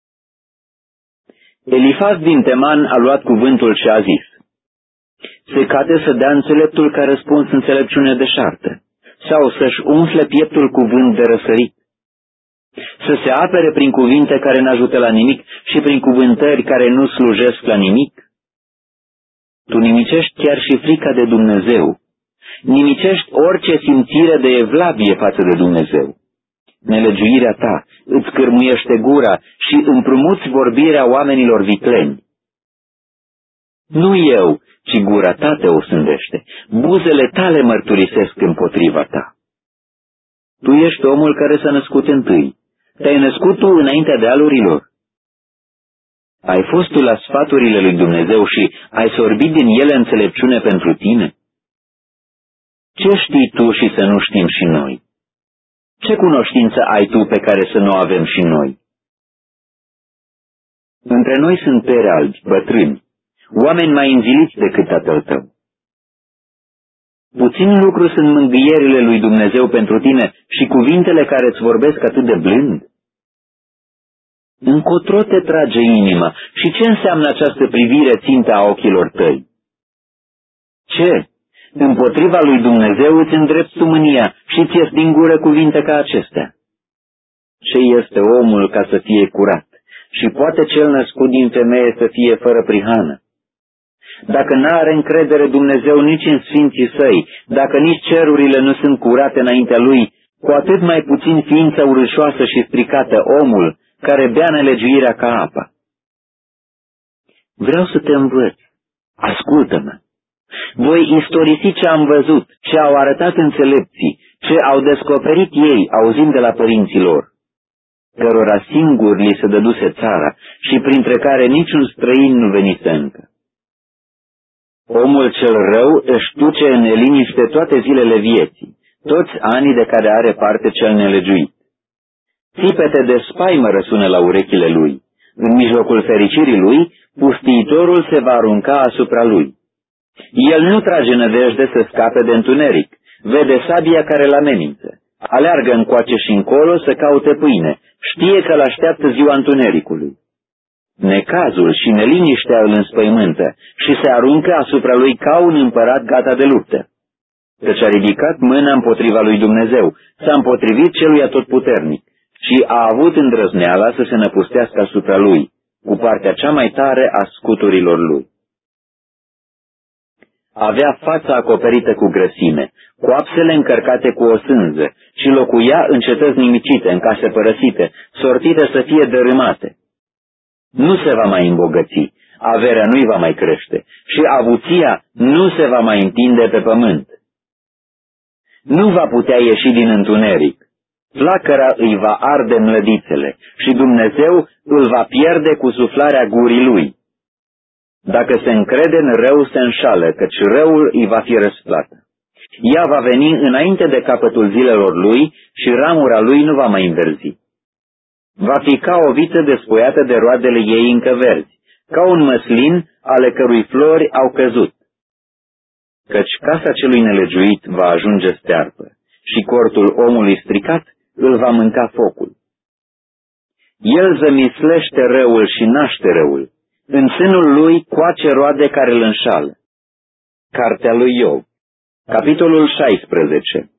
Elifaz din Teman a luat cuvântul și a zis: se cade să dea înțeleptul ca răspuns înțelepciune deșartă, sau să-și umfle pieptul cu vânt de răsărit, să se apere prin cuvinte care n-ajută la nimic și prin cuvântări care nu slujesc la nimic? Tu nimicești chiar și frica de Dumnezeu, nimicești orice simțire de evlavie față de Dumnezeu. Nelegiuirea ta îți cârmuiește gura și împrumuți vorbirea oamenilor vicleni. Nu eu, ci gura ta te osândește, buzele tale mărturisesc împotriva ta. Tu ești omul care s-a născut întâi, te-ai născut tu înaintea dealurilor. Ai fost tu la sfaturile lui Dumnezeu și ai sorbit din ele înțelepciune pentru tine? Ce știi tu și să nu știm și noi? Ce cunoștință ai tu pe care să nu avem și noi? Între noi sunt pere albi, bătrâni, oameni mai înziliți decât tatăl tău. Puțin lucru sunt mângâierile lui Dumnezeu pentru tine și cuvintele care îți vorbesc atât de blând. Încotro te trage inima și ce înseamnă această privire țintă a ochilor tăi? Ce? Împotriva lui Dumnezeu îți îndrepți tu mânia și ți-ies din gură cuvinte ca acestea. Ce este omul ca să fie curat și poate cel născut din femeie să fie fără prihană? Dacă n-are încredere Dumnezeu nici în sfinții săi, dacă nici cerurile nu sunt curate înaintea lui, cu atât mai puțin ființa urâșoasă și stricată omul, care bea nelegiuirea ca apa. Vreau să te învăț. Ascultă-mă. Voi istorisi ce am văzut, ce au arătat înțelepții, ce au descoperit ei, auzind de la părinții lor, cărora singur li se dăduse țara și printre care niciun străin nu venise încă. Omul cel rău își duce în neliniște toate zilele vieții, toți anii de care are parte cel nelegiuit. Țipete de spaimă răsună la urechile lui. În mijlocul fericirii lui, pustiitorul se va arunca asupra lui. El nu trage nădejde să scape de întuneric, vede sabia care îl amenință, aleargă încoace și încolo să caute pâine, știe că l-așteaptă ziua întunericului. Necazul și neliniștea îl înspăimântă și se aruncă asupra lui ca un împărat gata de luptă, căci a ridicat mâna împotriva lui Dumnezeu, s-a împotrivit celui atotputernic și a avut îndrăzneala să se năpustească asupra lui, cu partea cea mai tare a scuturilor lui. Avea fața acoperită cu grăsime, coapsele încărcate cu o sânză și locuia în cetăți nimicite, în case părăsite, sortite să fie dărâmate. Nu se va mai îmbogăți, averea nu-i va mai crește și avuția nu se va mai întinde pe pământ. Nu va putea ieși din întuneric, flacăra îi va arde mlădițele și Dumnezeu îl va pierde cu suflarea gurii lui. Dacă se încrede în rău, se înșală, căci răul îi va fi răsplată. Ea va veni înainte de capătul zilelor lui și ramura lui nu va mai înverzi. Va fi ca o viță despuiată de roadele ei încă verzi, ca un măslin ale cărui flori au căzut. Căci casa celui nelegiuit va ajunge stearpă și cortul omului stricat îl va mânca focul. El zămislește răul și naște răul. În sânul lui coace roade care îl înșală. Cartea lui Iov, capitolul 16.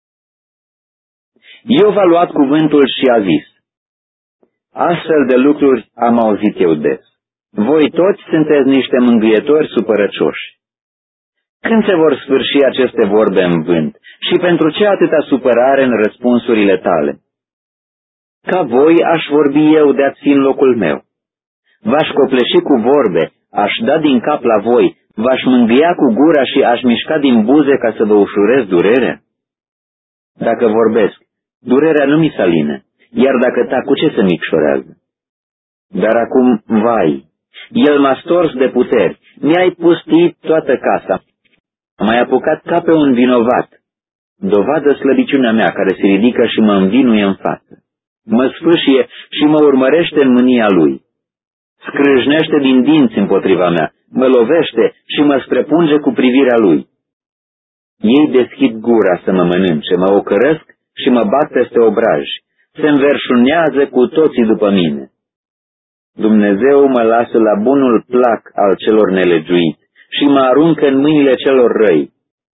Iov a luat cuvântul și a zis: astfel de lucruri am auzit eu des. Voi toți sunteți niște mângâietori supărăcioși. Când se vor sfârși aceste vorbe în vânt? Și pentru ce atâta supărare în răspunsurile tale? Ca voi aș vorbi eu de-ați fi în locul meu. V-aș copleși cu vorbe, aș da din cap la voi, v-aș mângâia cu gura și aș mișca din buze ca să vă ușurez durerea? Dacă vorbesc, durerea nu mi s-aline, iar dacă tac, cu ce se micșorează? Dar acum, vai, el m-a stors de puteri, mi-ai pustit toată casa, m-ai apucat ca pe un vinovat. Dovadă slăbiciunea mea care se ridică și mă învinuie în față. Mă sfâșie și mă urmărește în mânia lui. Scrâșnește din dinți împotriva mea, mă lovește și mă străpunge cu privirea lui. Ei deschid gura să mă mănânce, mă ocărăsc și mă bat peste obraji, se înverșunează cu toții după mine. Dumnezeu mă lasă la bunul plac al celor nelegiuiți și mă aruncă în mâinile celor răi.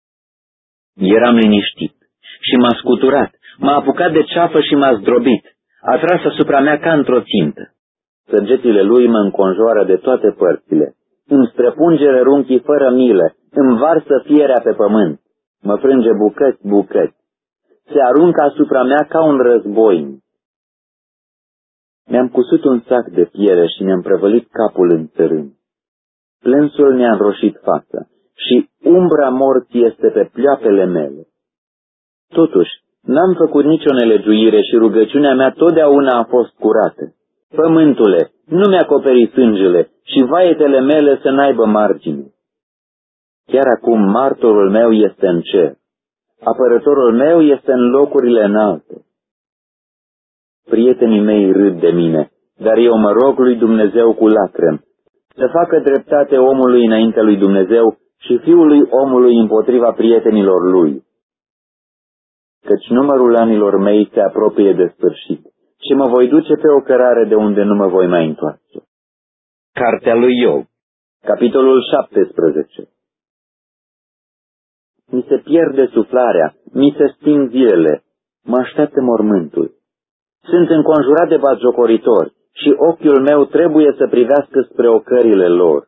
Eram liniștit și m-a scuturat, m-a apucat de ceafă și m-a zdrobit, a tras asupra mea ca într-o țintă. Săgetile lui mă înconjoară de toate părțile, îmi străpunge rărunchii fără milă, îmi varsă fierea pe pământ, mă frânge bucăți, se aruncă asupra mea ca un războinic. Mi-am cusut un sac de piele și mi-am prăvălit capul în țărâni. Plânsul mi-a înroșit fața și umbra morții este pe pleoapele mele. Totuși, n-am făcut nicio nelegiuire și rugăciunea mea totdeauna a fost curată. Pământule, nu mi-acoperi sângele și vaietele mele să n-aibă margine. Chiar acum martorul meu este în cer, apărătorul meu este în locurile înalte. Prietenii mei râd de mine, dar eu mă rog lui Dumnezeu cu lacrimi, să facă dreptate omului înaintea lui Dumnezeu și fiului omului împotriva prietenilor lui. Căci numărul anilor mei se apropie de sfârșit și mă voi duce pe o cărare de unde nu mă voi mai întoarce. Cartea lui Iov, capitolul 17. Mi se pierde suflarea, mi se sting zilele, mă așteaptă mormântul. Sunt înconjurat de batjocoritori și ochiul meu trebuie să privească spre ocările lor.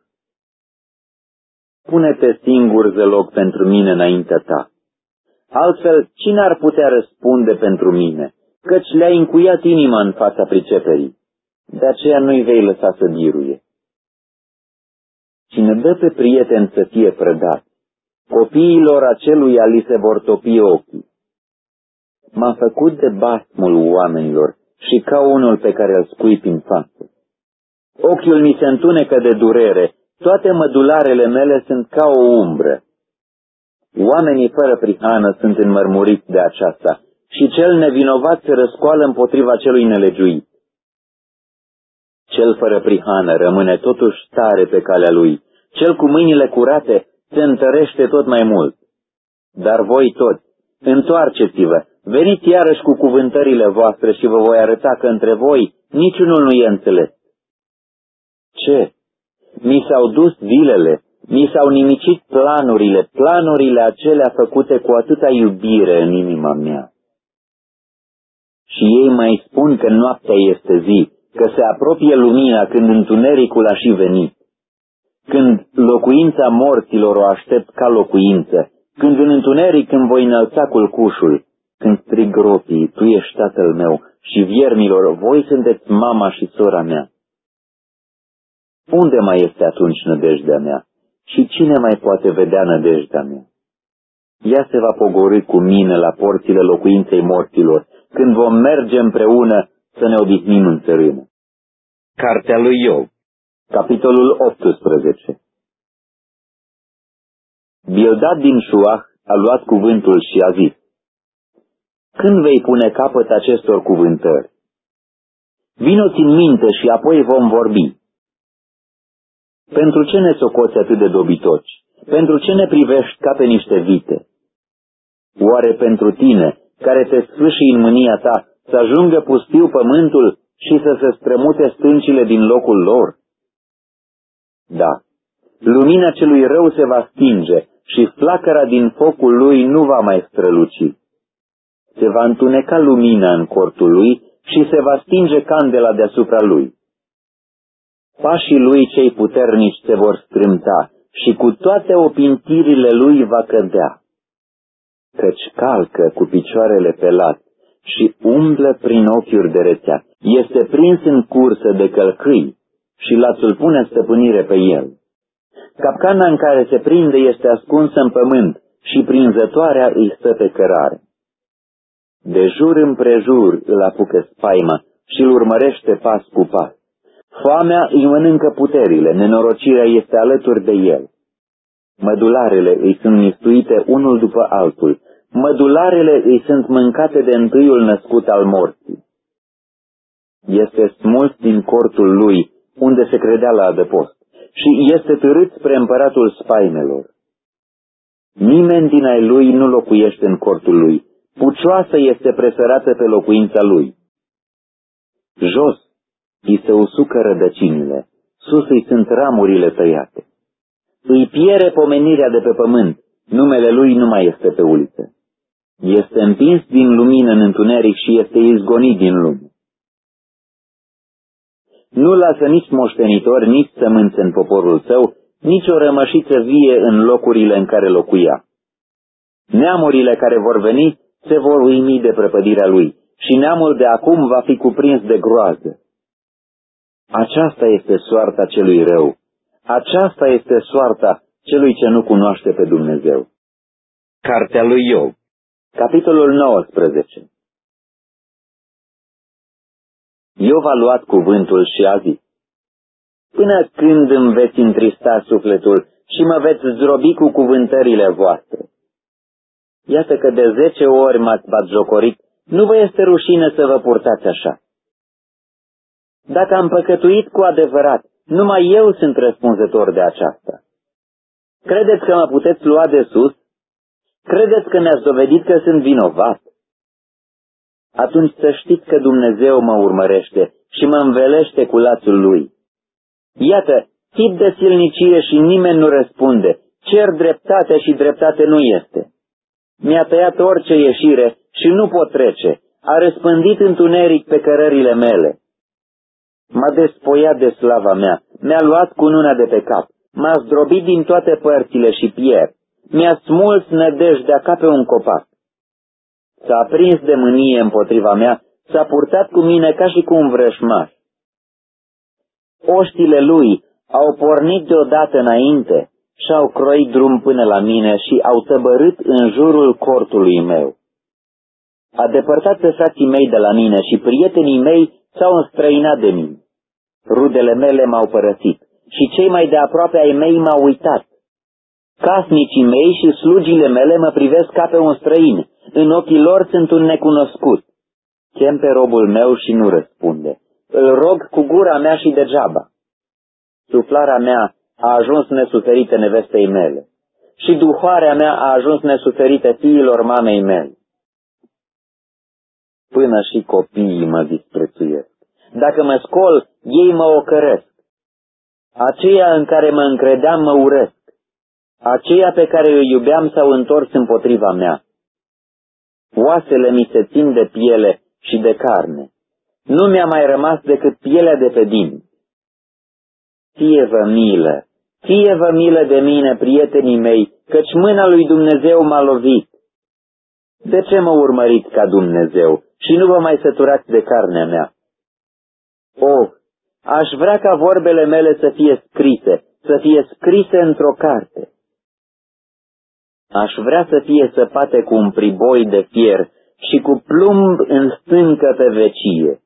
Pune-te singur zăloc pentru mine înaintea ta. Altfel, cine ar putea răspunde pentru mine? Căci le-ai încuiat inima în fața priceperii. De aceea nu-i vei lăsa să biruie. Cine dă pe prieten să fie prădat, copiilor aceluia li se vor topi ochii. M-a făcut de basmul oamenilor și ca unul pe care îl scuipi în față. Ochiul mi se întunecă de durere, toate mădularele mele sunt ca o umbră. Oamenii fără prihană sunt înmărmuriți de aceasta și cel nevinovat se răscoală împotriva celui nelegiuit. Cel fără prihană rămâne totuși tare pe calea lui, cel cu mâinile curate se întărește tot mai mult. Dar voi toți, întoarceți-vă, veniți iarăși cu cuvântările voastre și vă voi arăta că între voi niciunul nu e înțeles. Ce? Mi s-au dus zilele, mi s-au nimicit planurile acelea făcute cu atâta iubire în inima mea. Și ei mai spun că noaptea este zi, că se apropie lumina când întunericul a și venit. Când locuința morților o aștept ca locuință, când în întuneric îmi voi înălța culcușul, când strig gropii, tu ești tatăl meu, și viermilor, voi sunteți mama și sora mea. Unde mai este atunci nădejdea mea? Și cine mai poate vedea nădejdea mea? Ea se va pogorî cu mine la porțile locuinței morților, când vom merge împreună să ne odihnim în țărână. Cartea lui Iov, capitolul 18. Bildad din Șuah a luat cuvântul și a zis: Când vei pune capăt acestor cuvântări? Vino-ți în minte și apoi vom vorbi. Pentru ce ne socoți atât de dobitoci? Pentru ce ne privești ca pe niște vite? Oare pentru tine, care te sfâșii în mânia ta, să ajungă pustiu pământul și să se strămute stâncile din locul lor? Da, lumina celui rău se va stinge și flacăra din focul lui nu va mai străluci. Se va întuneca lumina în cortul lui și se va stinge candela deasupra lui. Pașii lui cei puternici se vor strâmta și cu toate opintirile lui va cădea, căci calcă cu picioarele pe lat și umblă prin ochiuri de rețea. Este prins în cursă de călcâi și lațul pune stăpânire pe el. Capcana în care se prinde este ascunsă în pământ și prinzătoarea îi stă pe cărare. De jur împrejur îl apucă spaima și îl urmărește pas cu pas. Foamea îi mănâncă puterile, nenorocirea este alături de el. Mădularele îi sunt mistuite unul după altul, mădularele îi sunt mâncate de întâiul născut al morții. Este smuls din cortul lui, unde se credea la adăpost, și este târât spre împăratul spaimelor. Nimeni din ai lui nu locuiește în cortul lui, pucioasă este presărată pe locuința lui. Jos îi se usucă rădăcinile, sus îi sunt ramurile tăiate. Îi piere pomenirea de pe pământ, numele lui nu mai este pe uliță. Este împins din lumină în întuneric și este izgonit din lume. Nu lasă nici moștenitori, nici sămânță în poporul său, nici o rămășiță vie în locurile în care locuia. Neamurile care vor veni se vor uimi de prăpădirea lui și neamul de acum va fi cuprins de groază. Aceasta este soarta celui rău. Aceasta este soarta celui ce nu cunoaște pe Dumnezeu. Cartea lui Iov, capitolul 19. Iov a luat cuvântul și a zis: Până când îmi veți întrista sufletul și mă veți zdrobi cu cuvântările voastre? Iată că de 10 ori m-ați batjocorit, nu vă este rușine să vă purtați așa. Dacă am păcătuit cu adevărat, numai eu sunt răspunzător de aceasta. Credeți că mă puteți lua de sus? Credeți că mi-ați dovedit că sunt vinovat? Atunci să știți că Dumnezeu mă urmărește și mă învelește cu lațul lui. Iată, tip de silnicie și nimeni nu răspunde, cer dreptate și dreptate nu este. Mi-a tăiat orice ieșire și nu pot trece, a răspândit întuneric pe cărările mele. M-a despoiat de slava mea, mi-a luat cununa de pe cap, m-a zdrobit din toate părțile și pierd, mi-a smuls nădejdea ca pe un copac. S-a aprins de mânie împotriva mea, s-a purtat cu mine ca și cu un vrășmaș. Oștile lui au pornit deodată înainte și-au croit drum până la mine și au tăbărât în jurul cortului meu. A depărtat pe frații mei de la mine și prietenii mei s-au înstrăinat de mine. Rudele mele m-au părăsit și cei mai de aproape ai mei m-au uitat. Casnicii mei și slugile mele mă privesc ca pe un străin, în ochii lor sunt un necunoscut. Chem pe robul meu și nu răspunde. Îl rog cu gura mea și degeaba. Suflarea mea a ajuns nesuferită nevestei mele și duhoarea mea a ajuns nesuferită fiilor mamei mele. Până și copiii mă disprețuiesc. Dacă mă scol, ei mă ocăresc. Aceia în care mă încredeam mă urăsc. Aceia pe care îi iubeam s-au întors împotriva mea. Oasele mi se țin de piele și de carne. Nu mi-a mai rămas decât pielea de pe dinți. Fie-vă milă de mine, prietenii mei, căci mâna lui Dumnezeu m-a lovit. De ce mă urmăriți ca Dumnezeu și nu vă mai săturați de carnea mea? Aș vrea ca vorbele mele să fie scrise într-o carte. Aș vrea să fie săpate cu un priboi de fier și cu plumb în stâncă pe vecie.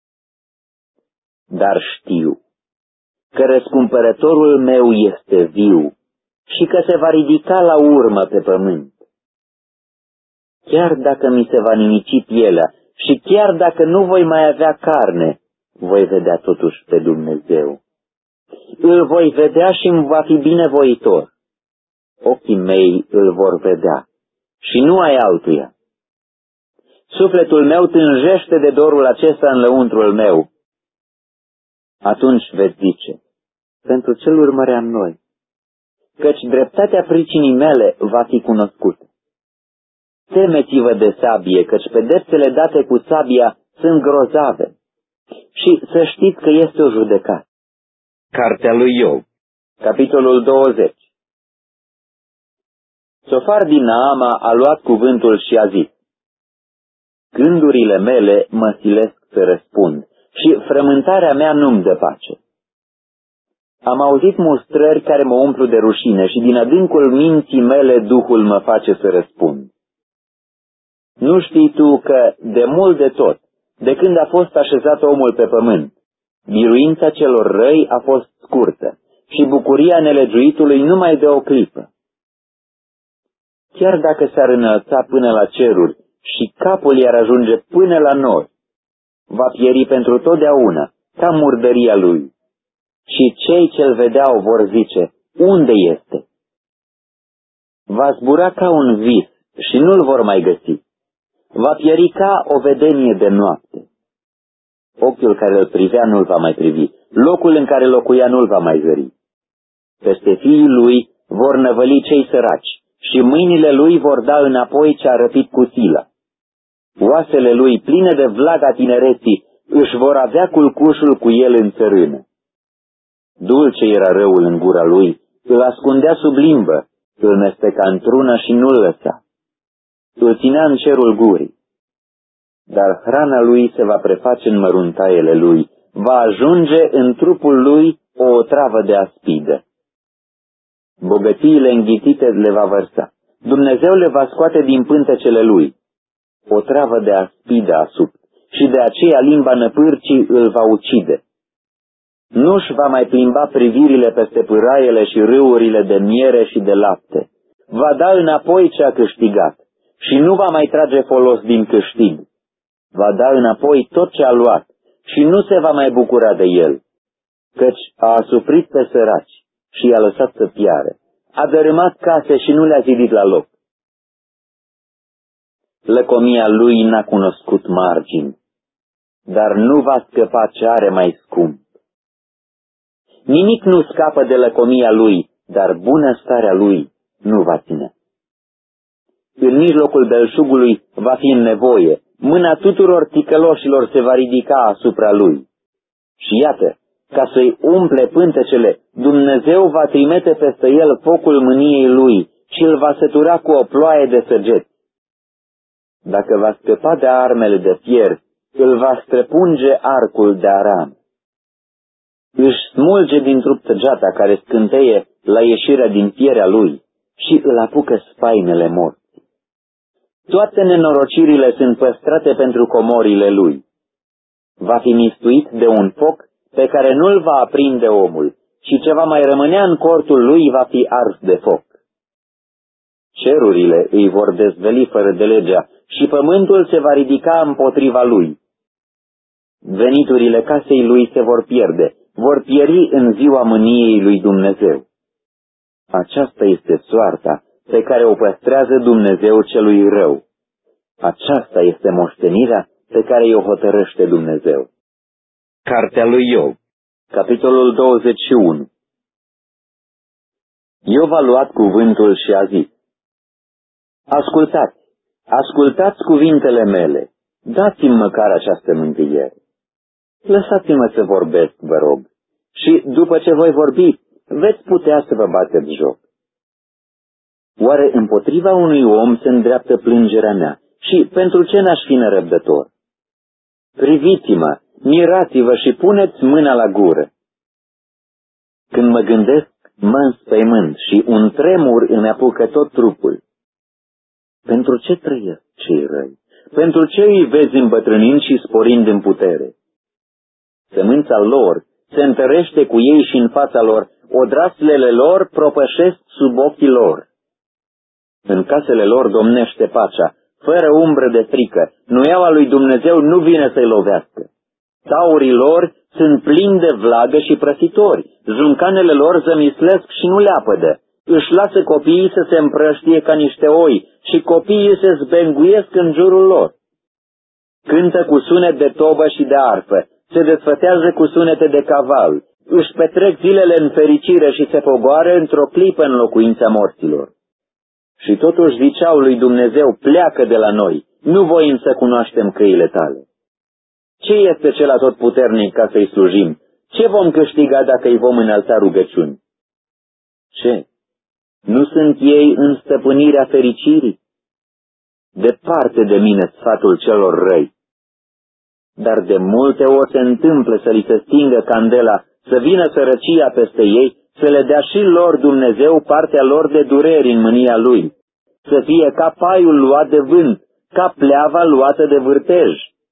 Dar știu că răscumpărătorul meu este viu și că se va ridica la urmă pe pământ. Chiar dacă mi se va nimici pielea și chiar dacă nu voi mai avea carne, voi vedea totuși pe Dumnezeu. Îl voi vedea și îmi va fi binevoitor. Ochii mei îl vor vedea și nu ai altuia. Sufletul meu tânjește de dorul acesta în lăuntrul meu. Atunci veți zice: pentru ce-l urmăream noi? Căci dreptatea pricinii mele va fi cunoscută. Temeți-vă de sabie, căci pedepsele date cu sabia sunt grozave. Și să știți că este o judecată. Cartea lui Iov, capitolul 20. Sofar din Naama a luat cuvântul și a zis: Gândurile mele mă silesc să răspund și frământarea mea nu-mi dă pace. Am auzit mustrări care mă umplu de rușine și din adâncul minții mele Duhul mă face să răspund. Nu știi tu că, de mult de tot, de când a fost așezat omul pe pământ, biruința celor răi a fost scurtă și bucuria nelegiuitului numai de o clipă? Chiar dacă s-ar înălța până la ceruri și capul i-ar ajunge până la nori, va pieri pentru totdeauna, ca murdăria lui. Și cei ce-l vedeau vor zice: unde este? Va zbura ca un vis și nu-l vor mai găsi. Va pieri ca o vedenie de noapte. Ochiul care îl privea nu-l va mai privi, locul în care locuia nu-l va mai zări. Peste fiii lui vor năvăli cei săraci și mâinile lui vor da înapoi ce a răpit cu sila. Oasele lui, pline de vlaga tinereții, își vor avea culcușul cu el în țărână. Dulce era răul în gura lui, îl ascundea sub limbă, îl mesteca într-una și nu-l lăsa. Îl ținea în cerul gurii. Dar hrana lui se va preface în măruntaiele lui, va ajunge în trupul lui o otravă de aspidă. Bogățiile înghitite le va vărsa. Dumnezeu le va scoate din pântecele lui. O travă de aspidă asup și de aceea limba năpârcii îl va ucide. Nu-și va mai plimba privirile peste pâraiele și râurile de miere și de lapte. Va da înapoi ce a câștigat și nu va mai trage folos din câștig. Va da înapoi tot ce a luat și nu se va mai bucura de el, căci a asuprit pe săraci și i-a lăsat să piară. A dărâmat case și nu le-a zidit la loc. Lăcomia lui n-a cunoscut margini, dar nu va scăpa ce are mai scump. Nimic nu scapă de lăcomia lui, dar bunăstarea lui nu va ține. În mijlocul belșugului va fi în nevoie, mâna tuturor ticăloșilor se va ridica asupra lui. Și iată, ca să-i umple pântecele, Dumnezeu va trimite peste el focul mâniei lui și îl va sătura cu o ploaie de săgeți. Dacă va scăpa de armele de fier, îl va străpunge arcul de aram. Își smulge din trup săgeata care scânteie la ieșirea din fierea lui și îl apucă spaimele morții. Toate nenorocirile sunt păstrate pentru comorile lui. Va fi mistuit de un foc pe care nu-l va aprinde omul și ce va mai rămânea în cortul lui va fi ars de foc. Cerurile îi vor dezveli fără de legea și pământul se va ridica împotriva lui. Veniturile casei lui se vor pierde, vor pieri în ziua mâniei lui Dumnezeu. Aceasta este soarta pe care o păstrează Dumnezeu celui rău. Aceasta este moștenirea pe care o hotărăște Dumnezeu. Cartea lui Iov, capitolul 21. Iov a luat cuvântul și a zis: ascultați cuvintele mele, dați-mi măcar această mângâiere. Lăsați-mă să vorbesc, vă rog, și după ce voi vorbi, veți putea să vă bateți joc. Oare împotriva unui om se îndreaptă plângerea mea și pentru ce n-aș fi nerăbdător? Priviți-mă, mirați-vă și puneți mâna la gură. Când mă gândesc, mă înspăimânt și un tremur îmi apucă tot trupul. Pentru ce trăiesc cei răi? Pentru ce îi vezi îmbătrânind și sporind în putere? Sămânța lor se întărește cu ei și în fața lor, odraslele lor propășesc sub ochii lor. În casele lor domnește pacea, fără umbră de frică, nuiaua lui Dumnezeu nu vine să-i lovească. Taurii lor sunt plini de vlagă și prăsitori, juncanele lor zămislesc și nu leapădă, își lasă copiii să se împrăștie ca niște oi și copiii se zbenguiesc în jurul lor. Cântă cu sunet de tobă și de arfă, se desfătează cu sunete de caval, își petrec zilele în fericire și se pogoară într-o clipă în locuința morților. Și totuși ziceau lui Dumnezeu: pleacă de la noi, nu voim să cunoaștem căile tale. Ce este cel atotputernic ca să-i slujim? Ce vom câștiga dacă îi vom înălța rugăciuni? Ce? Nu sunt ei în stăpânirea fericirii? Departe de mine sfatul celor răi. Dar de multe ori se întâmplă să li se stingă candela, să vină sărăcia peste ei, să le dea și lor Dumnezeu partea lor de dureri în mânia Lui, să fie ca paiul luat de vânt, ca pleava luată de vârtej.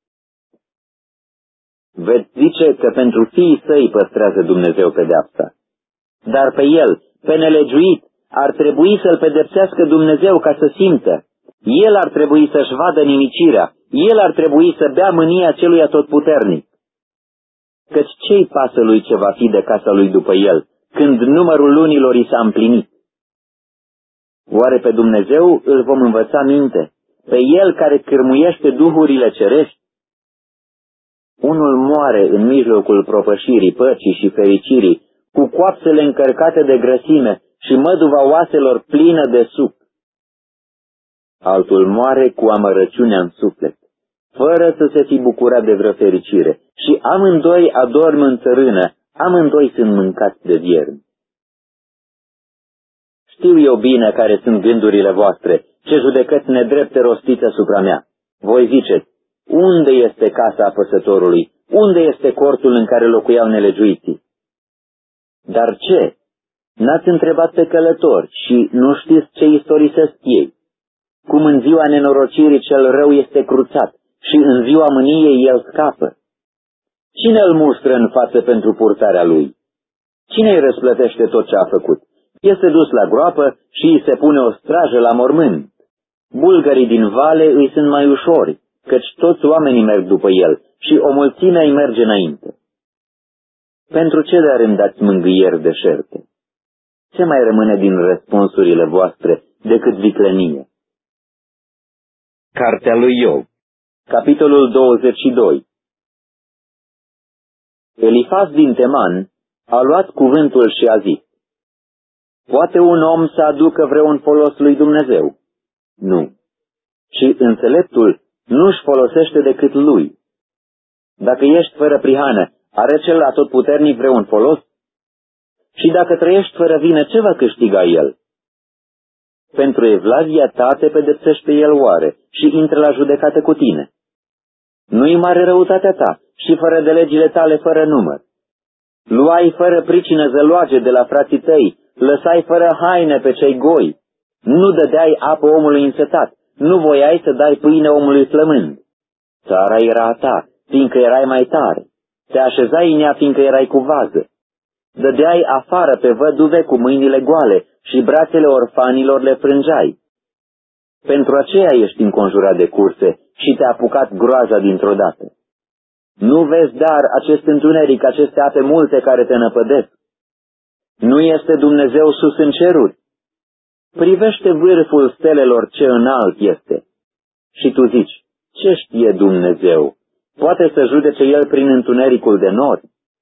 Veți zice că pentru fiii săi păstrează Dumnezeu pedeapsa, dar pe el, pe nelegiuit, ar trebui să-l pedepsească Dumnezeu ca să simtă. El ar trebui să-și vadă nimicirea, el ar trebui să bea mânia celui atotputernic. Căci ce-i pasă lui ce va fi de casa lui după el, când numărul lunilor i s-a împlinit? Oare pe Dumnezeu îl vom învăța minte, pe el care cârmuiește duhurile cerești? Unul moare în mijlocul propășirii, păcii și fericirii, cu coapsele încărcate de grăsime și măduva oaselor plină de suc. Altul moare cu amărăciunea în suflet, fără să se fi bucurat de vreo fericire, și amândoi adorm în țărână, amândoi sunt mâncați de viermi. Știu eu bine care sunt gândurile voastre, ce judecăți nedrepte rostiți asupra mea. Voi ziceți, unde este casa apăsătorului? Unde este cortul în care locuiau nelegiuiții? Dar ce? N-ați întrebat pe călători și nu știți ce istorisesc ei? Cum în ziua nenorocirii cel rău este cruțat și în ziua mâniei el scapă. Cine îl mustră în față pentru purtarea lui? Cine îi răsplătește tot ce a făcut? Este dus la groapă și îi se pune o strajă la mormânt. Bulgării din vale îi sunt mai ușori, căci toți oamenii merg după el și o mulțime îi merge înainte. Pentru ce de-ar îmi dați mângâieri deșerte? Ce mai rămâne din răspunsurile voastre decât viclenie? Cartea lui Iov, capitolul 22. Elifaz din Teman a luat cuvântul și a zis: poate un om să aducă vreun folos lui Dumnezeu? Nu. Și înțeleptul nu-și folosește decât lui. Dacă ești fără prihană, are cel atotputernic vreun folos? Și dacă trăiești fără vină, ce va câștiga el? Pentru evlavia ta te pedepsește el oare și intră la judecată cu tine? Nu-i mare răutatea ta și fără de legile tale fără număr. Luai fără pricină zăloage de la frații tăi, lăsai fără haine pe cei goi, nu dădeai apă omului însetat, nu voiai să dai pâine omului flămând. Țara era a ta, fiindcă erai mai tare, te așezai în ea fiindcă erai cu vază. Dădeai afară pe văduve cu mâinile goale și brațele orfanilor le frângeai. Pentru aceea ești înconjurat de curse și te-a apucat groaza dintr-o dată. Nu vezi dar acest întuneric, aceste ape multe care te năpădesc? Nu este Dumnezeu sus în ceruri? Privește vârful stelelor ce înalt este. Și tu zici, ce știe Dumnezeu? Poate să judece El prin întunericul de nori?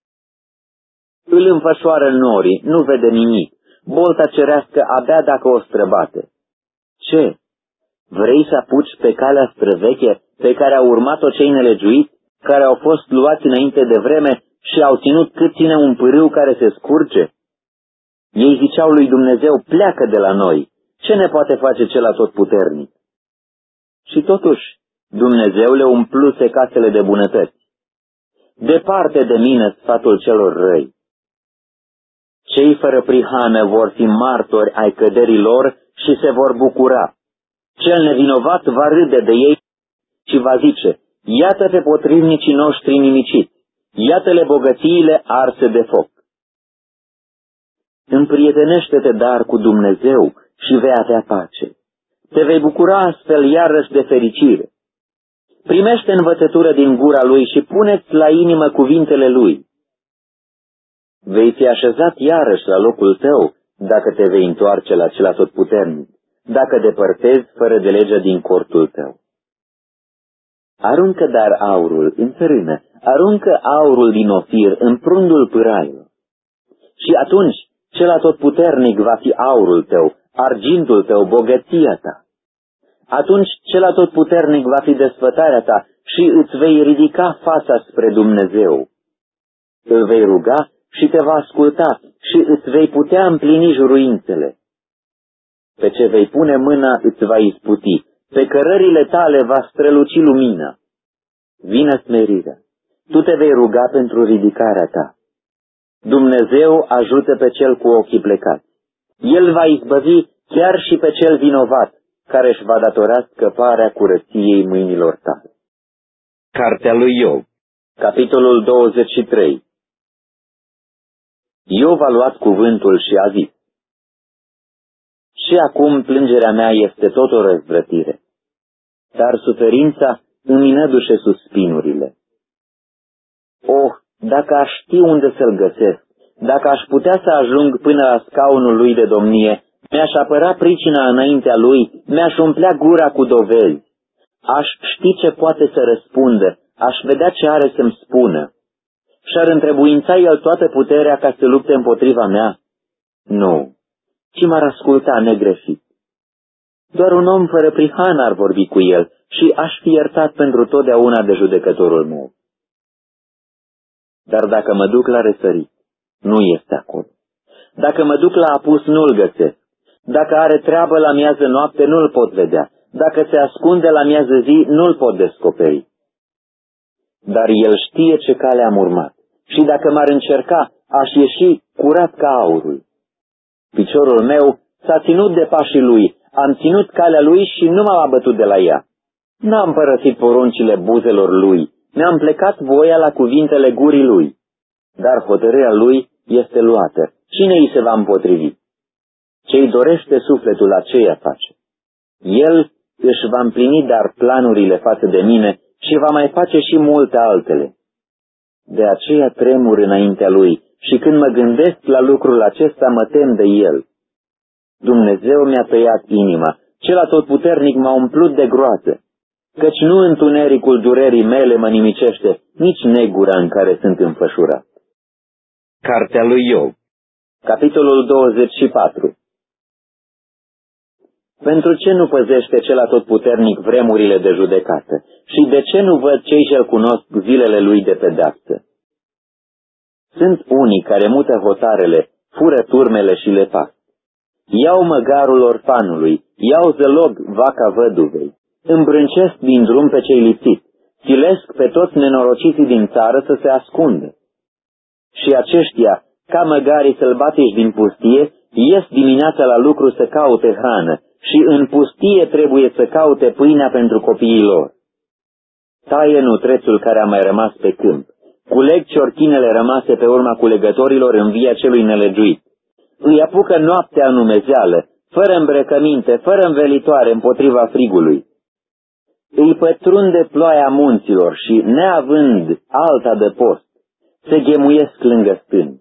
Îl înfășoară norii, nu vede nimic, bolta cerească abia dacă o străbate. Ce? Vrei să apuci pe calea străveche pe care au urmat-o cei nelegiuiți, care au fost luați înainte de vreme și au ținut cât ține un pârâu care se scurge? Ei ziceau lui Dumnezeu, pleacă de la noi, ce ne poate face cel atotputernic? Și totuși, Dumnezeu le umpluse casele de bunătăți. Departe de mine sfatul celor răi. Cei fără prihană vor fi martori ai căderii lor și se vor bucura. Cel nevinovat va râde de ei și va zice, iată pe potrivnicii noștri nimiciți, iată-le bogățiile arse de foc. Împrietenește-te dar cu Dumnezeu și vei avea pace. Te vei bucura astfel iarăși de fericire. Primește învățătură din gura Lui și pune-ți la inimă cuvintele Lui. Vei fi așezat iarăși la locul tău dacă te vei întoarce la cel atotputernic, dacă depărtezi fără de legea din cortul tău. Aruncă dar aurul în țărână, aruncă aurul din Ofir în prundul pârailor. Și atunci cel atotputernic va fi aurul tău, argintul tău, bogăția ta. Atunci cel atotputernic va fi desfătarea ta și îți vei ridica fața spre Dumnezeu. Îl vei ruga și te va asculta și îți vei putea împlini juruințele. Pe ce vei pune mâna îți va isputi, pe cărările tale va străluci lumina. Vină smerirea, tu te vei ruga pentru ridicarea ta. Dumnezeu ajută pe cel cu ochii plecați. El va izbăvi chiar și pe cel vinovat, care își va datora scăparea curăției mâinilor tale. Cartea lui Iov, capitolul 23. Iov a luat cuvântul și a zis: și acum plângerea mea este tot o răzvrătire, dar suferința îmi nădușe suspinurile. Oh, dacă aș ști unde să-l găsesc, dacă aș putea să ajung până la scaunul lui de domnie, mi-aș apăra pricina înaintea lui, mi-aș umplea gura cu dovezi. Aș ști ce poate să răspundă, aș vedea ce are să-mi spună. Și-ar întrebuința el toată puterea ca să lupte împotriva mea? Nu, ci m-ar asculta negreșit. Doar un om fără prihană ar vorbi cu el și aș fi iertat pentru totdeauna de judecătorul meu. Dar dacă mă duc la răsărit, nu este acolo. Dacă mă duc la apus, nu-l găsesc. Dacă are treabă la miază noapte, nu-l pot vedea. Dacă se ascunde la miază zi, nu-l pot descoperi. Dar el știe ce cale am urmat. Și dacă m-ar încerca, aș ieși curat ca aurul. Piciorul meu s-a ținut de pașii lui, am ținut calea lui și nu m-am abătut de la ea. N-am părăsit poruncile buzelor lui, mi-am plecat voia la cuvintele gurii lui. Dar hotărârea lui este luată. Cine îi se va împotrivi? Ce-i dorește sufletul, aceea face. El își va împlini dar planurile față de mine și va mai face și multe altele. De aceea tremur înaintea lui și când mă gândesc la lucrul acesta mă tem de el. Dumnezeu mi-a tăiat inima, cel atotputernic m-a umplut de groază, căci nu întunericul durerii mele mă nimicește, nici negura în care sunt înfășurat. Cartea lui Iov, capitolul 24. Pentru ce nu păzește cel atotputernic vremurile de judecată? Și de ce nu văd cei ce-l cunosc zilele lui de pedeapsă? Sunt unii care mută hotarele, fură turmele și le pasc. Iau măgarul orfanului, iau zălog vaca văduvei, îmbrâncesc din drum pe cei lipsiți, silesc pe toți nenorociții din țară să se ascundă. Și aceștia, ca măgarii sălbatici din pustie, ies dimineața la lucru să caute hrană și în pustie trebuie să caute pâinea pentru copiii lor. Taie nutrețul care a mai rămas pe câmp, culeg ciorchinele rămase pe urma culegătorilor în via celui nelegiuit. Îi apucă noaptea în umezeală, fără îmbrăcăminte, fără învelitoare împotriva frigului. Îi pătrunde ploaia munților și, neavând alta de post, se ghemuiesc lângă stânci.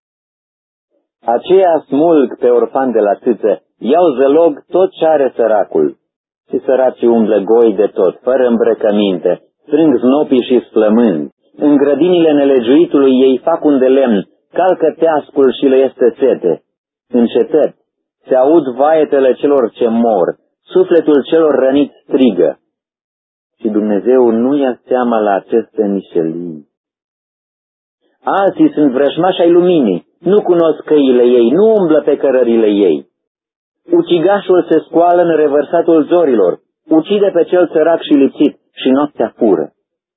Aceia smulg pe orfan de la țâță, iau zălog tot ce are săracul. Și săracii umblă goi de tot, fără îmbrăcăminte, strâng znopii și sflămând. În grădinile nelegiuitului ei fac un de lemn, calcă teascul și le este sete. În cetăți se aud vaetele celor ce mor, sufletul celor răniți strigă. Și Dumnezeu nu ia seama la aceste mișelii. Alții sunt vrăjmași ai luminii, nu cunosc căile ei, nu umblă pe cărările ei. Ucigașul se scoală în revărsatul zorilor, ucide pe cel sărac și lipsit și noaptea fură.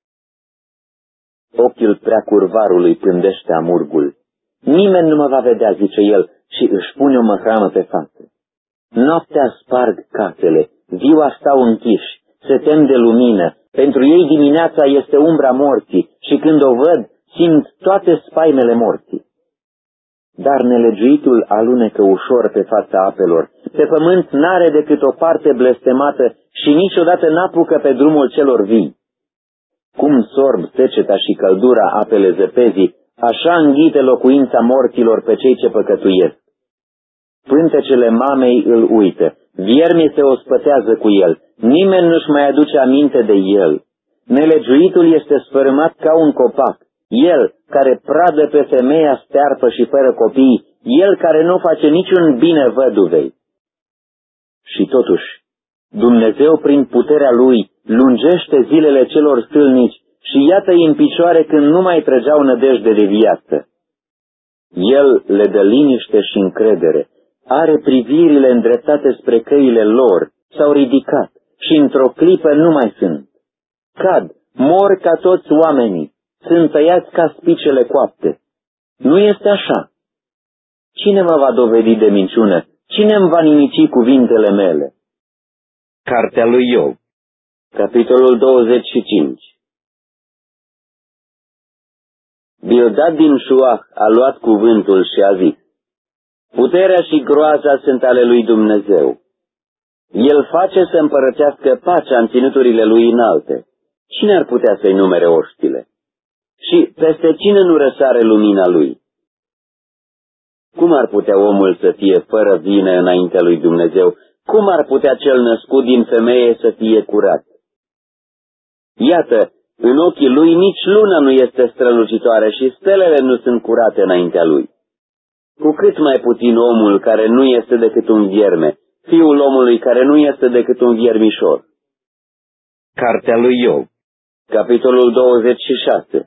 Ochiul prea curvarului pândește amurgul. Nimeni nu mă va vedea, zice el, și își pune o măhramă pe față. Noaptea sparg casele, ziua stau închiși, se tem de lumină, pentru ei dimineața este umbra morții și când o văd, simt toate spaimele morții. Dar nelegiuitul alunecă ușor pe fața apelor, pe pământ n-are decât o parte blestemată și niciodată n-apucă pe drumul celor vii. Cum sorb seceta și căldura apele zăpezii, așa înghite locuința morților pe cei ce păcătuiesc. Pântecele mamei îl uită, viermii se ospătează cu el, nimeni nu-și mai aduce aminte de el. Nelegiuitul este sfărâmat ca un copac, el care pradă pe femeia stearpă și fără copii, el care nu face niciun bine văduvei. Și totuși, Dumnezeu prin puterea lui lungește zilele celor stâlnici și iată-i în picioare când nu mai trăgeau nădejde de viață. El le dă liniște și încredere, are privirile îndreptate spre căile lor, s-au ridicat și într-o clipă nu mai sunt. Cad, mor ca toți oamenii, sunt tăiați ca spicele coapte. Nu este așa. Cine mă va dovedi de minciună? Cine îmi va nimici cuvintele mele? Cartea lui Iov, capitolul 25. Bildad din Șuah a luat cuvântul și a zis: puterea și groaza sunt ale lui Dumnezeu. El face să împărățească pacea în ținuturile lui înalte. Cine ar putea să-i numere oștile? Și peste cine nu răsare lumina lui? Cum ar putea omul să fie fără vină înaintea lui Dumnezeu? Cum ar putea cel născut din femeie să fie curat? Iată, în ochii lui nici luna nu este strălucitoare și stelele nu sunt curate înaintea lui. Cu cât mai puțin omul care nu este decât un vierme, fiul omului care nu este decât un viermișor. Cartea lui Iov, capitolul 26.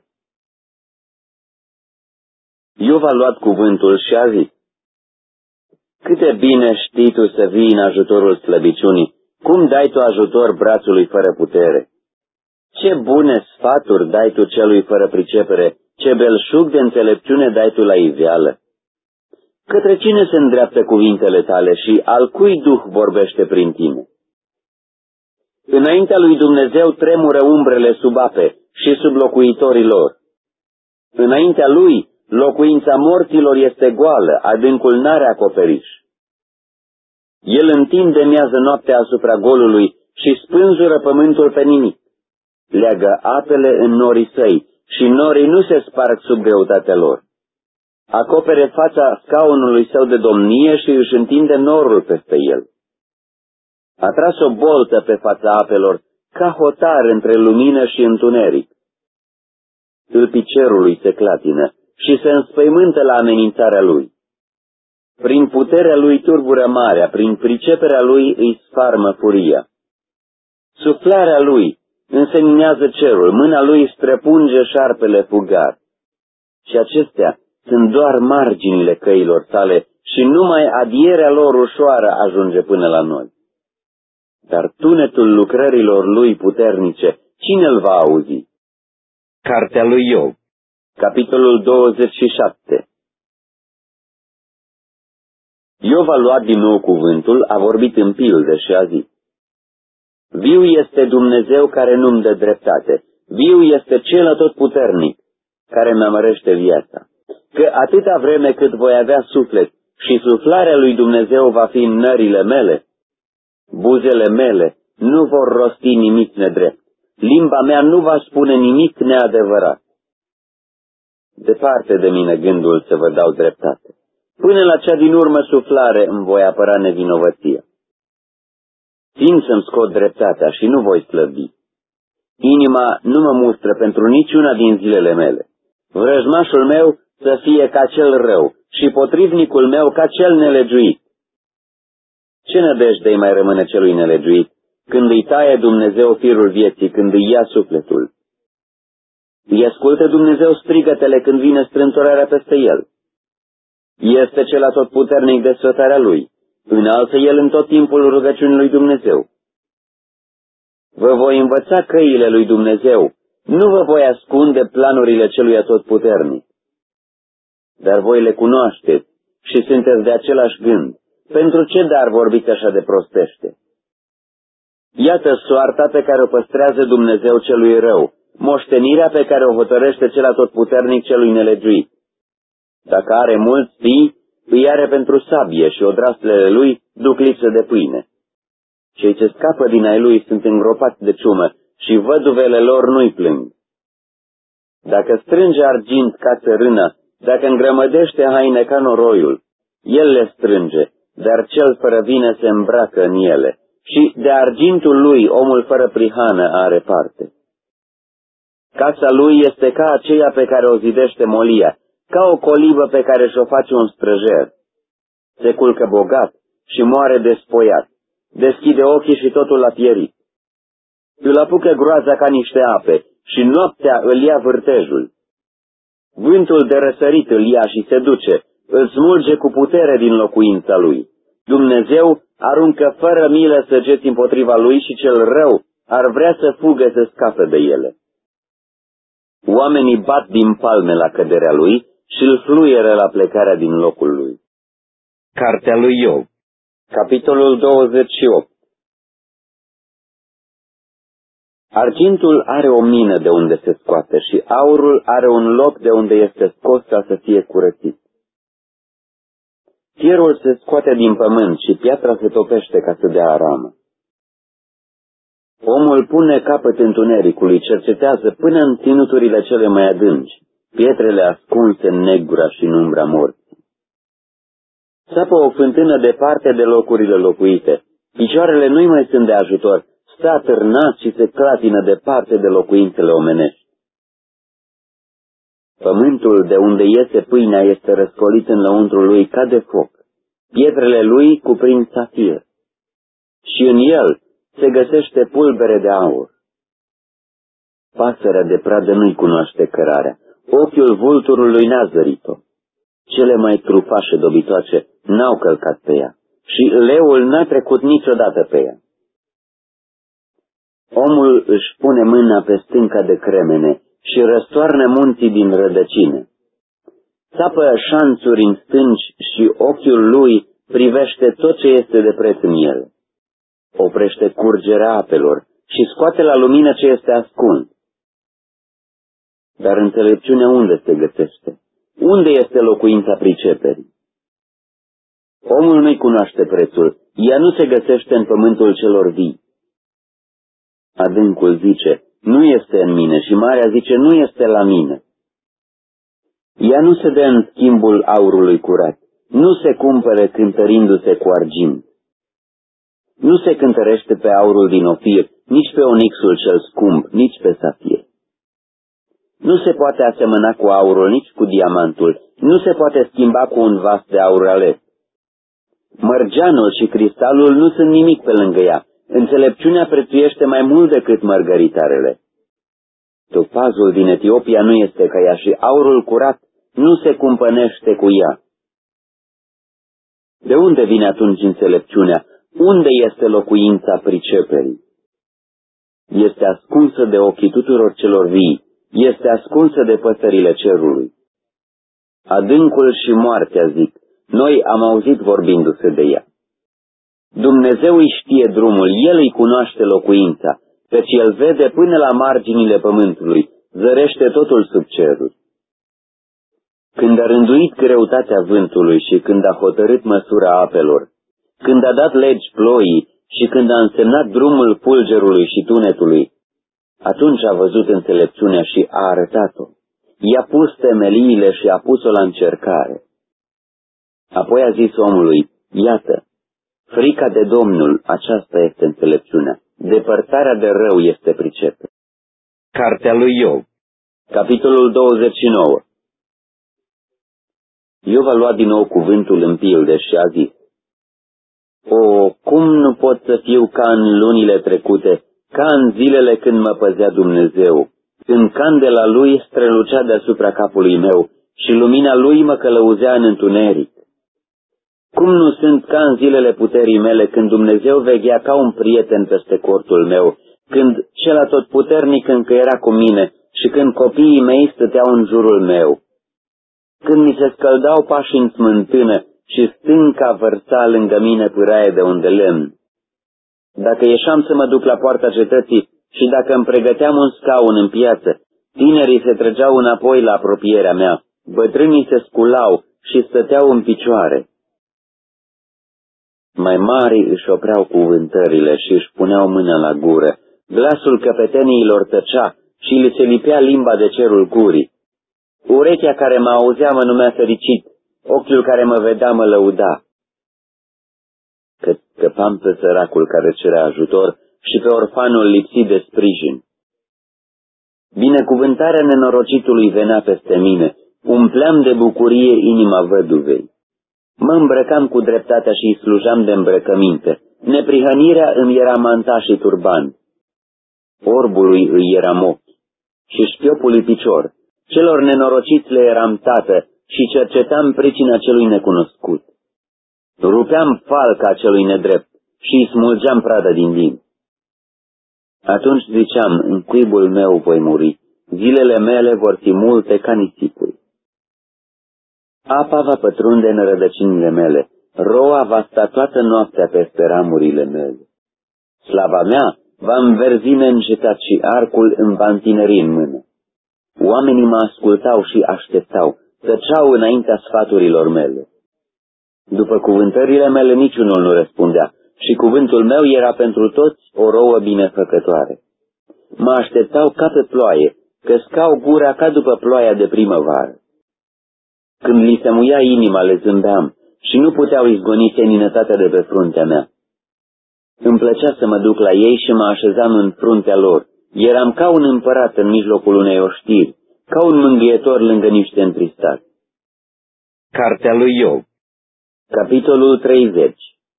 Iov a luat cuvântul și a zis: cât de bine știi tu să vii în ajutorul slăbiciunii, cum dai tu ajutor brațului fără putere. Ce bune sfaturi dai tu celui fără pricepere, ce belșug de înțelepciune dai tu la iveală. Către cine se îndreaptă cuvintele tale și al cui duh vorbește prin tine? Înaintea lui Dumnezeu tremură umbrele sub ape și sub locuitorii lor. Înaintea lui locuința morților este goală, adâncul n-are acoperiș. El întinde miază noaptea asupra golului și spânzură pământul pe nimic. Leagă apele în norii săi și norii nu se sparg sub greutatea lor. Acopere fața scaunului său de domnie și își întinde norul peste el. A tras o boltă pe fața apelor, ca hotar între lumină și întuneric. Stâlpii cerului se clatină și se înspăimântă la amenințarea lui. Prin puterea lui turbură marea, prin priceperea lui îi sfarmă furia. Suflarea lui înseninează cerul, mâna lui străpunge șarpele fugar. Și acestea sunt doar marginile căilor sale și numai adierea lor ușoară ajunge până la noi. Dar tunetul lucrărilor lui puternice, cine îl va auzi? Cartea lui Iov, capitolul 27. Iov a luat din nou cuvântul, a vorbit în pilde și a zis: viu este Dumnezeu care nu-mi dă dreptate, viu este cel atotputernic care mi-amărește viața, că atâta vreme cât voi avea suflet și suflarea lui Dumnezeu va fi în nările mele, buzele mele nu vor rosti nimic nedrept, limba mea nu va spune nimic neadevărat. Departe de mine gândul să vă dau dreptate, până la cea din urmă suflare îmi voi apăra nevinovăția. Țin să-mi scot dreptatea și nu voi slăbi. Inima nu mă mustră pentru niciuna din zilele mele. Vrăjmașul meu să fie ca cel rău și potrivnicul meu ca cel nelegiuit. Ce nădejde mai rămâne celui nelegiuit când îi taie Dumnezeu firul vieții, când îi ia sufletul? Îi ascultă Dumnezeu strigătele când vine strântorarea peste el. Este cel atotputernic de sfătarea lui. Înalță el în tot timpul rugăciunii lui Dumnezeu. Vă voi învăța căile lui Dumnezeu, nu vă voi ascunde planurile celui atotputernic. Dar voi le cunoașteți și sunteți de același gând. Pentru ce dar vorbiți așa de prostește? Iată soarta pe care o păstrează Dumnezeu celui rău, moștenirea pe care o hotărăște cel atotputernic celui nelegiuit. Dacă are mulți fii, îi are pentru sabie și odraslele lui duc lipsă de pâine. Cei ce scapă din ai lui sunt îngropați de ciumă și văduvele lor nu-i plâng. Dacă strânge argint ca țărână, dacă îngrămădește haine ca noroiul, el le strânge, dar cel fără vină se îmbracă în ele și de argintul lui omul fără prihană are parte. Casa lui este ca aceea pe care o zidește molia, ca o colibă pe care și-o face un străjer. Se culcă bogat și moare despoiat, deschide ochii și totul a pierit. Îl apucă groaza ca niște ape și noaptea îl ia vârtejul. Vântul de răsărit îl ia și se duce, îl smulge cu putere din locuința lui. Dumnezeu aruncă fără milă săgeți împotriva lui și cel rău ar vrea să fugă să scape de ele. Oamenii bat din palme la căderea lui și îl fluieră la plecarea din locul lui. Cartea lui Iov, capitolul 28. Argintul are o mină de unde se scoate și aurul are un loc de unde este scos ca să fie curățit. Fierul se scoate din pământ și piatra se topește ca să dea aramă. Omul pune capăt întunericului, cercetează până în ținuturile cele mai adânci, pietrele ascunse în negura și în umbra morții. Sapă o fântână departe de locurile locuite, picioarele nu-i mai sunt de ajutor, stă atârnat și se clatină departe de locuințele omenești. Pământul de unde iese pâinea este răscolit în lăuntrul lui ca de foc, pietrele lui cuprind safir și în el se găsește pulbere de aur. Pasărea de pradă nu-i cunoaște cărarea, ochiul vulturului n-a zărit-o. Cele mai trufașe dobitoace n-au călcat pe ea și leul n-a trecut niciodată pe ea. Omul își pune mâna pe stânca de cremene și răstoarnă munții din rădăcine. Țapă șanțuri în stânci și ochiul lui privește tot ce este de preț în ele. Oprește curgerea apelor și scoate la lumină ce este ascuns. Dar înțelepciunea unde se găsește? Unde este locuința priceperii? Omul nu-i cunoaște prețul, ea nu se găsește în pământul celor vii. Adâncul zice, nu este în mine, și marea zice, nu este la mine. Ea nu se dă în schimbul aurului curat, nu se cumpără cântărindu-se cu argint. Nu se cântărește pe aurul din Ofir, nici pe onixul cel scump, nici pe safir. Nu se poate asemăna cu aurul, nici cu diamantul, nu se poate schimba cu un vas de aur ales. Mărgeanul și cristalul nu sunt nimic pe lângă ea, înțelepciunea prețuiește mai mult decât mărgăritarele. Topazul din Etiopia nu este ca ea și aurul curat nu se cumpănește cu ea. De unde vine atunci înțelepciunea? Unde este locuința priceperii? Este ascunsă de ochii tuturor celor vii, este ascunsă de păsările cerului. Adâncul și moartea zic, noi am auzit vorbindu-se de ea. Dumnezeu îi știe drumul, El îi cunoaște locuința, căci El vede până la marginile pământului, zărește totul sub ceruri. Când a rânduit greutatea vântului și când a hotărât măsura apelor, când a dat legi ploii și când a însemnat drumul fulgerului și tunetului, atunci a văzut înțelepciunea și a arătat-o. I-a pus temeliile și a pus-o la încercare. Apoi a zis omului, iată, frica de Domnul, aceasta este înțelepciunea, depărtarea de rău este pricepere. Cartea lui Iov, capitolul 29. Iov a luat din nou cuvântul în pilde și a zis, o, cum nu pot să fiu ca în lunile trecute, ca în zilele când mă păzea Dumnezeu, când candela lui strălucea deasupra capului meu și lumina lui mă călăuzea în întuneric. Cum nu sunt ca în zilele puterii mele, când Dumnezeu veghea ca un prieten peste cortul meu, când cel atotputernic încă era cu mine și când copiii mei stăteau în jurul meu, când mi se scăldau pașii în smântână și stânca vărsa lângă mine pâraie de un de lemn. Dacă ieșeam să mă duc la poarta cetății și dacă îmi pregăteam un scaun în piață, tinerii se trăgeau înapoi la apropierea mea, bătrânii se sculau și stăteau în picioare. Mai mari își opreau cuvântările și își puneau mâna la gură, glasul căpeteniilor tăcea și li se lipea limba de cerul gurii. Urechea care mă auzea mă numea fericit, ochiul care mă vedea mă lăuda. Că scăpam pe săracul care cerea ajutor și pe orfanul lipsit de sprijin. Binecuvântarea nenorocitului venea peste mine, umpleam de bucurie inima văduvei. Mă îmbrăcam cu dreptatea și îi slujam de îmbrăcăminte, neprihănirea îmi era manta și turban. Orbului îi eram ochi și șchiopului picior, celor nenorociți le eram tată și cercetam pricina celui necunoscut. Rupeam falca celui nedrept și îi smulgeam prada din din. Atunci ziceam, în cuibul meu voi muri, zilele mele vor fi multe ca nisipul. Apa va pătrunde în rădăcinile mele, roa va sta toată noaptea peste ramurile mele. Slava mea va înverzi neîncetat și arcul îmi va întineri în mână. Oamenii mă ascultau și așteptau, tăceau înaintea sfaturilor mele. După cuvântările mele niciunul nu răspundea și cuvântul meu era pentru toți o rouă binefăcătoare. Mă așteptau ca pe ploaie, căscau gura ca după ploaia de primăvară. Când li se muia inima, le zâmbeam și nu puteau izgoni seninătatea de pe fruntea mea. Îmi plăcea să mă duc la ei și mă așezam în fruntea lor. Eram ca un împărat în mijlocul unei oștiri, ca un mângâietor lângă niște întristați. Cartea lui Iov, capitolul 30.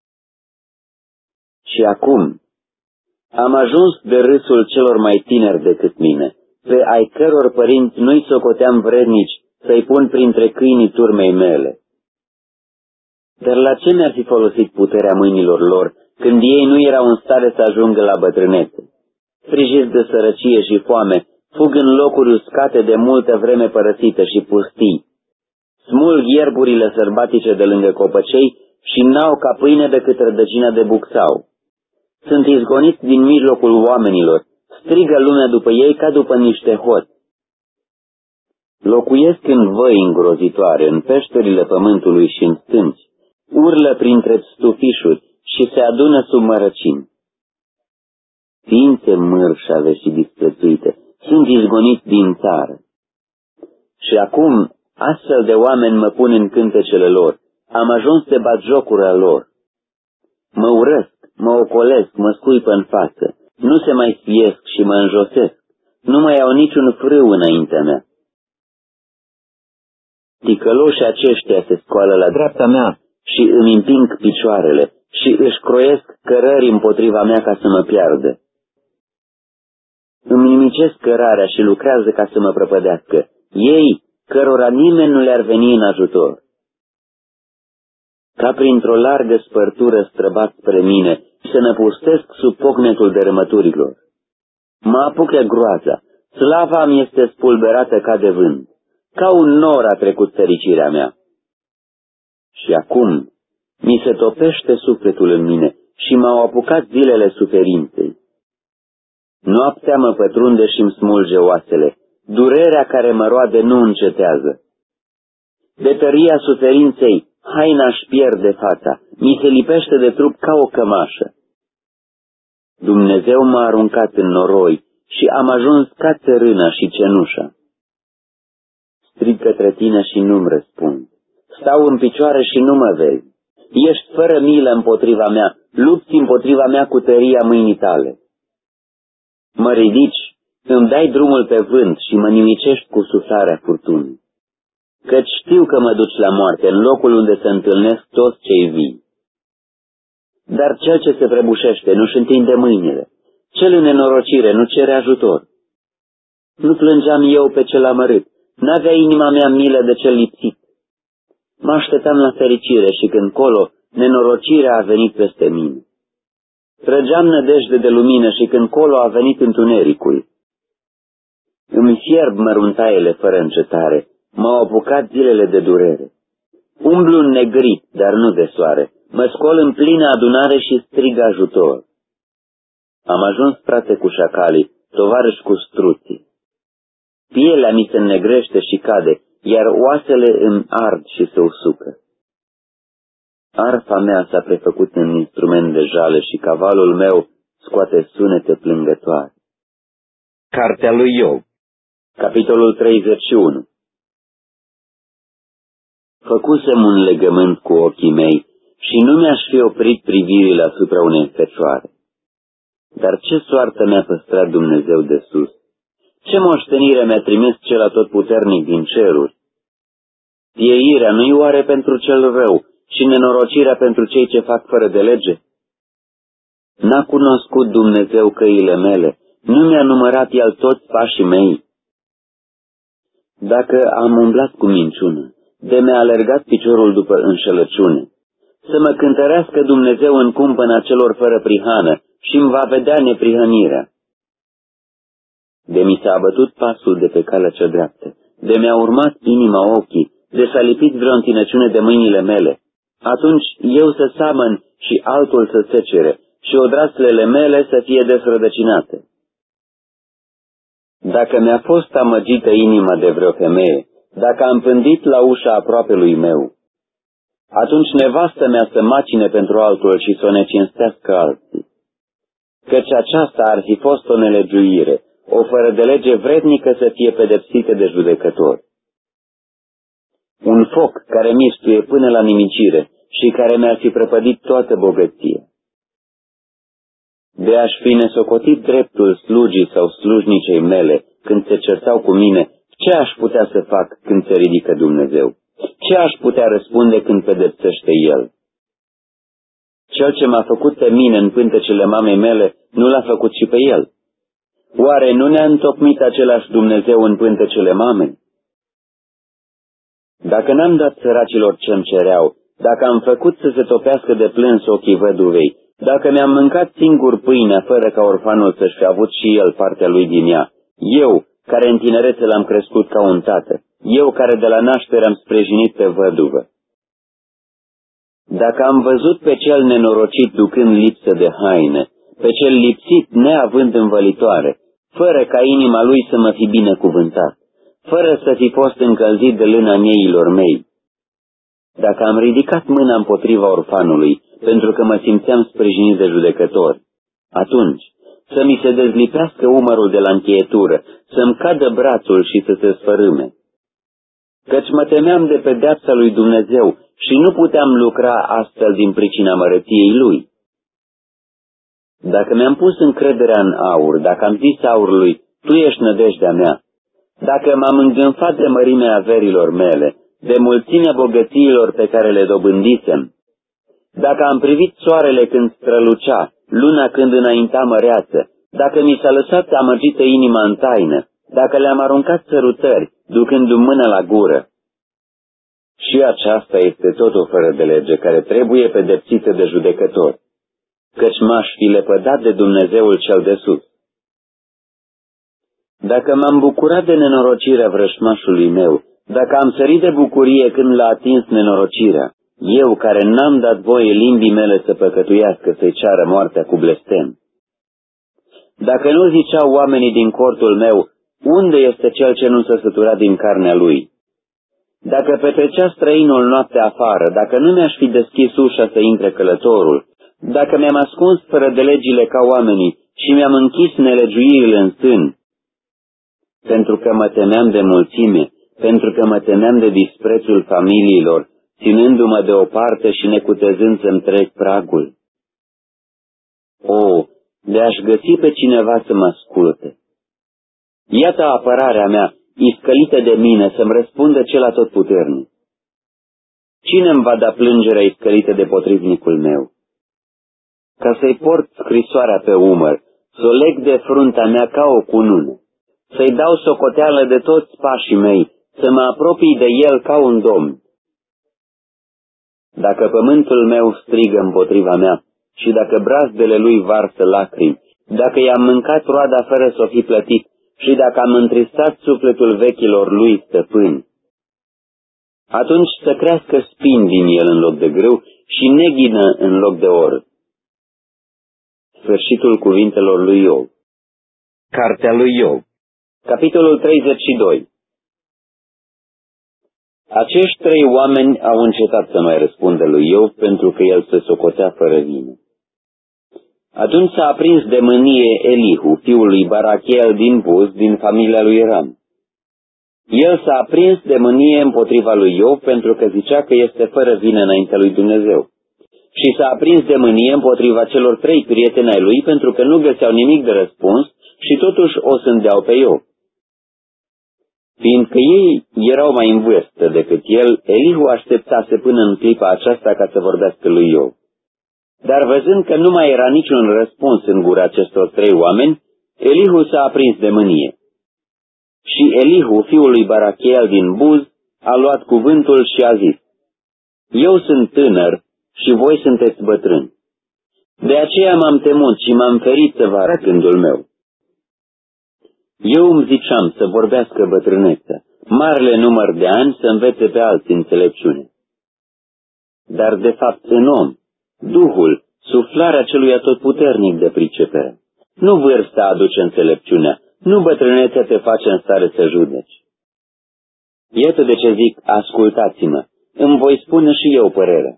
Și acum am ajuns de râsul celor mai tineri decât mine, pe ai căror părinți nu-i socoteam vrednici să-i pun printre câinii turmei mele. Dar la ce mi-ar fi folosit puterea mâinilor lor, când ei nu erau în stare să ajungă la bătrânețe? Frijiți de sărăcie și foame, fug în locuri uscate de multă vreme părăsită și pustii. Smulg ierburile sărbatice de lângă copăcei și n-au ca pâine decât rădăcina de bucsau. Sunt izgoniți din mijlocul oamenilor, strigă lumea după ei ca după niște hoți. Locuiesc în văi îngrozitoare, în peșterile pământului și în stânci, urlă printre stufișuri și se adună sub mărăcini. Ființe mărșave și disprețuite, sunt izgoniți din țară. Și acum, astfel de oameni mă pun în cântecele lor, am ajuns de batjocura lor. Mă urăsc, mă ocolesc, mă scuipă în față, nu se mai sfiesc și mă înjosesc, nu mai au niciun frâu înaintea mea. Ticăloșii aceștia se scoală la dreapta mea și îmi împing picioarele și își croiesc cărări împotriva mea ca să mă piardă. Îmi nimicesc cărarea și lucrează ca să mă prăpădească, ei, cărora nimeni nu le-ar veni în ajutor. Ca printr-o largă spărtură străbat spre mine, se năpustesc sub pocnetul dărâmăturilor. Mă apucă groaza, slava mi este spulberată ca de vânt, ca un nor a trecut fericirea mea. Și acum mi se topește sufletul în mine și m-au apucat zilele suferinței. Noaptea mă pătrunde și îmi smulge oasele, durerea care mă roade nu încetează. De tăria suferinței, haina-și pierde fața, mi se lipește de trup ca o cămașă. Dumnezeu m-a aruncat în noroi și am ajuns ca țărâna și cenușa. Strig către tine și nu-mi răspund. Stau în picioare și nu mă vezi. Ești fără milă împotriva mea, lupți împotriva mea cu tăria mâinii tale. Mă ridici, îmi dai drumul pe vânt și mă nimicești cu suflarea furtunii. Căci știu că mă duci la moarte, în locul unde se întâlnesc toți cei vii. Dar cel ce se prăbușește nu-și întinde mâinile, cel în nenorocire nu cere ajutor. Nu plângeam eu pe cel amărât, n-avea inima mea milă de cel lipsit. Mă așteptam la fericire și când colo, nenorocirea a venit peste mine. Trăgeam nădejde de lumină și când colo a venit întunericul. Îmi fierb măruntaiele fără încetare, m-au apucat zilele de durere. Umblu negrit, dar nu de soare, mă scol în plină adunare și strig ajutor. Am ajuns frate cu șacalii, tovarăși cu struții. Pielea mi se înnegrește și cade, iar oasele îmi ard și se usucă. Arfa mea s-a prefăcut în instrument de jale și cavalul meu scoate sunete plângătoare. Cartea lui Iov, capitolul 31. Făcusem un legământ cu ochii mei și nu mi-aș fi oprit privirile asupra unei fecioare. Dar ce soartă mi-a păstrat Dumnezeu de sus? Ce moștenire mi-a trimis cel atotputernic din ceruri? Pieirea nu-i oare pentru cel rău și nenorocirea pentru cei ce fac fără de lege? N-a cunoscut Dumnezeu căile mele, nu mi-a numărat El toți pașii mei. Dacă am umblat cu minciună, de mi-a alergat piciorul după înșelăciune. Să mă cântărească Dumnezeu în cumpăna celor fără prihană și îmi va vedea neprihănirea. De mi s-a abătut pasul de pe calea cea dreaptă, de mi-a urmat inima ochii, de s-a lipit vreo întinăciune de mâinile mele. Atunci eu să samăn și altul să secere și odraslele mele să fie desrădăcinate. Dacă mi-a fost amăgită inima de vreo femeie, dacă am pândit la ușa aproapelui meu, atunci nevastă mea să macine pentru altul și să o necinstească alții. Căci aceasta ar fi fost o nelegiuire, o fără de lege vrednică să fie pedepsită de judecători. Un foc care mistuie până la nimicire și care mi-ar fi prăpădit toată bogăția. De aș fi nesocotit dreptul slugii sau slujnicei mele când se certau cu mine, ce aș putea să fac când se ridică Dumnezeu? Ce aș putea răspunde când pedepsește El? Cel ce m-a făcut pe mine în pântecele mamei mele, nu l-a făcut și pe El? Oare nu ne-a întocmit același Dumnezeu în pântecele mamei? Dacă n-am dat săracilor ce-mi cereau, dacă am făcut să se topească de plâns ochii văduvei, dacă mi-am mâncat singur pâinea fără ca orfanul să-și fi avut și el partea lui din ea, eu, care în tinerețe l-am crescut ca un tată, eu care de la naștere am sprijinit pe văduvă. Dacă am văzut pe cel nenorocit ducând lipsă de haine, pe cel lipsit neavând învălitoare, fără ca inima lui să mă fi binecuvântat, fără să fi fost încălzit de lâna mieilor mei, dacă am ridicat mâna împotriva orfanului, pentru că mă simțeam sprijinit de judecători, atunci să mi se dezlipească umărul de la încheietură, să-mi cadă brațul și să se sfărâme. Căci mă temeam de pedeapsa lui Dumnezeu și nu puteam lucra astfel din pricina mărăției Lui. Dacă mi-am pus încrederea în aur, dacă am zis aurului, Tu ești nădejdea mea, dacă m-am îngânfat de mărimea averilor mele, de mulțimea bogățiilor pe care le dobândisem, dacă am privit soarele când strălucea, luna când înainta măreață, dacă mi s-a lăsat amăgită inima în taină, dacă le-am aruncat sărutări, ducându-mi mâna la gură. Și aceasta este tot o fără de lege care trebuie pedepsită de judecători, căci m-aș fi lepădat de Dumnezeul cel de sus. Dacă m-am bucurat de nenorocirea vrășmașului meu, dacă am sărit de bucurie când l-a atins nenorocirea, eu care n-am dat voie limbii mele să păcătuiască, să-i ceară moartea cu blestem. Dacă nu ziceau oamenii din cortul meu, unde este cel ce nu s-a săturat din carnea lui? Dacă petrecea străinul noaptea afară, dacă nu mi-aș fi deschis ușa să intre călătorul, dacă mi-am ascuns fără de legile ca oamenii și mi-am închis nelegiuirile în sân, pentru că mă temeam de mulțime, pentru că mă temeam de disprețul familiilor, ținându-mă deoparte și necutezând să-mi trec pragul. O, de-aș găsi pe cineva să mă asculte. Iată apărarea mea, iscălită de mine, să-mi răspundă cel atotputernic. Cine îmi va da plângerea iscălită de potrivnicul meu? Ca să-i port scrisoarea pe umăr, să o leg de fruntea mea ca o cunună, să-i dau socoteală de toți pașii mei, să mă apropii de el ca un domn. Dacă pământul meu strigă împotriva mea și dacă brazdele lui varsă lacrimi, dacă i-am mâncat roada fără să o fi plătit și dacă am întristat sufletul vechilor lui stăpâni, atunci să crească spini din el în loc de grâu și neghină în loc de or. Sfârșitul cuvintelor lui Iov. Cartea lui Iov, capitolul 32. Acești trei oameni au încetat să mai răspundă lui Iov pentru că el se socotea fără vină. Atunci s-a aprins de mânie Elihu, fiul lui Barachiel din Buz, din familia lui Ram. El s-a aprins de mânie împotriva lui Iov pentru că zicea că este fără vină înaintea lui Dumnezeu. Și s-a aprins de mânie împotriva celor trei prieteni ai lui pentru că nu găseau nimic de răspuns și totuși o sândeau pe Iov. Fiindcă ei erau mai în vârstă decât el, Elihu așteptase până în clipa aceasta ca să vorbească lui Iov. Dar văzând că nu mai era niciun răspuns în gura acestor trei oameni, Elihu s-a aprins de mânie. Și Elihu, fiul lui Barachiel din Buz, a luat cuvântul și a zis: Eu sunt tânăr și voi sunteți bătrâni. De aceea m-am temut și m-am ferit să vă arăt gândul meu. Eu îmi ziceam să vorbească bătrânețea, marele număr de ani să învețe pe alții înțelepciune. Dar de fapt în om, Duhul, suflarea celui atotputernic de pricepere. Nu vârsta aduce înțelepciunea, nu bătrânețea te face în stare să judeci. Iată de ce zic, ascultați-mă, îmi voi spune și eu părerea.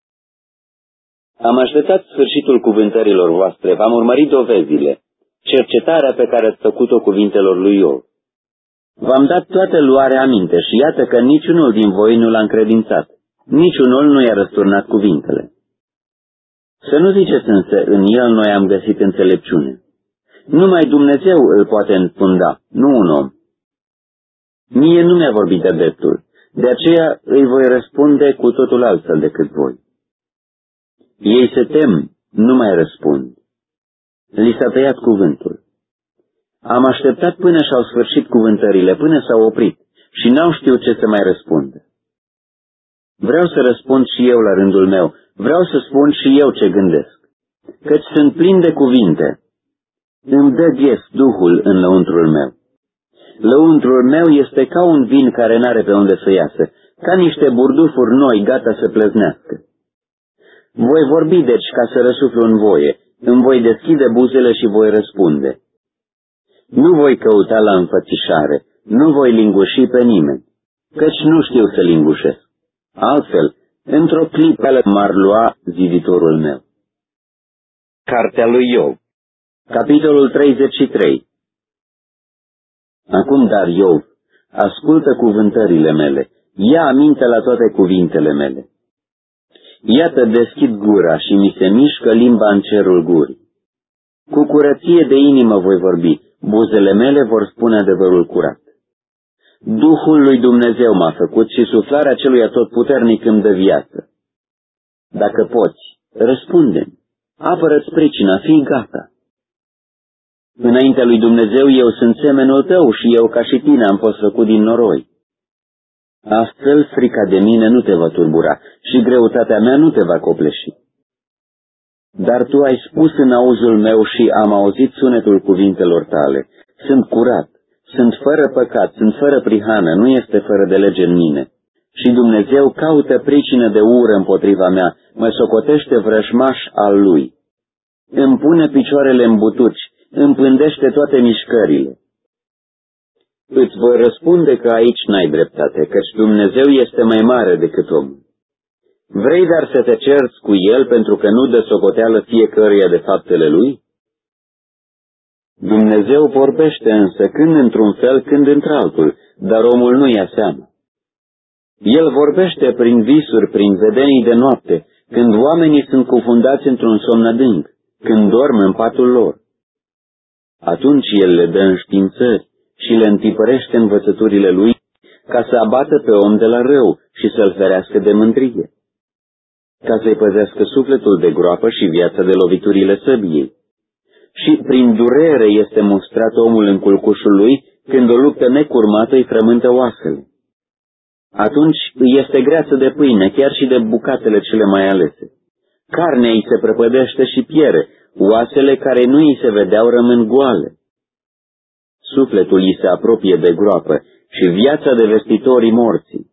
Am așteptat sfârșitul cuvântărilor voastre, v-am urmărit dovezile, cercetarea pe care ați făcut-o cuvintelor lui Iov. V-am dat toată luarea aminte și iată că niciunul din voi nu l-a încredințat, niciunul nu i-a răsturnat cuvintele. Să nu ziceți însă, în el noi am găsit înțelepciune. Numai Dumnezeu îl poate înfunda, nu un om. Mie nu mi-a vorbit de dreptul, de aceea îi voi răspunde cu totul altfel decât voi. Ei se tem, nu mai răspund. Li s-a tăiat cuvântul. Am așteptat până și-au sfârșit cuvântările, până s-au oprit și n-au știut ce să mai răspundă. Vreau să răspund și eu la rândul meu, vreau să spun și eu ce gândesc, căci sunt plin de cuvinte. Îmi dă ghes Duhul în lăuntrul meu. Lăuntrul meu este ca un vin care n-are pe unde să iasă, ca niște burdufuri noi gata să plăznească. Voi vorbi deci ca să răsuflu în voie, îmi voi deschide buzele și voi răspunde. Nu voi căuta la înfățișare, nu voi linguși pe nimeni, căci nu știu să lingușesc. Altfel, într-o clipă m-ar lua ziditorul meu. Cartea lui Iov, capitolul 33. Acum, dar, Iov, ascultă cuvântările mele, ia aminte la toate cuvintele mele. Iată, deschid gura și mi se mișcă limba în cerul gurii. Cu curăție de inimă voi vorbi, buzele mele vor spune adevărul curat. Duhul lui Dumnezeu m-a făcut și suflarea celui atotputernic îmi dă viață. Dacă poți, răspunde-mi, apără-ți pricina, fii gata. Înaintea lui Dumnezeu eu sunt semenul tău și eu ca și tine am fost făcut din noroi. Astfel frica de mine nu te va turbura și greutatea mea nu te va copleși. Dar tu ai spus în auzul meu și am auzit sunetul cuvintelor tale. Sunt curat, sunt fără păcat, sunt fără prihană, nu este fără de lege în mine. Și Dumnezeu caută pricină de ură împotriva mea, mă socotește vrăjmaș al lui. Îmi pune picioarele în butuci, îmi pândește toate mișcările. Îți voi răspunde că aici n-ai dreptate, căci Dumnezeu este mai mare decât omul. Vrei dar să te cerți cu el pentru că nu dă socoteală fiecăruia de faptele lui? Dumnezeu vorbește însă când într-un fel, când într-altul, dar omul nu ia seama. El vorbește prin visuri, prin vedenii de noapte, când oamenii sunt cufundați într-un somn adânc, când dorm în patul lor. Atunci el le dă înștiințări și le întipărește învățăturile lui ca să abată pe om de la rău și să-l ferească de mândrie, ca să-i păzească sufletul de groapă și viața de loviturile săbiei. Și prin durere este mustrat omul în culcușul lui, când o luptă necurmată îi frământă oasele. Atunci îi este greață de pâine, chiar și de bucatele cele mai alese. Carnea îi se prăpădește și piere, oasele care nu îi se vedeau rămân goale. Sufletul îi se apropie de groapă și viața de vestitorii morții.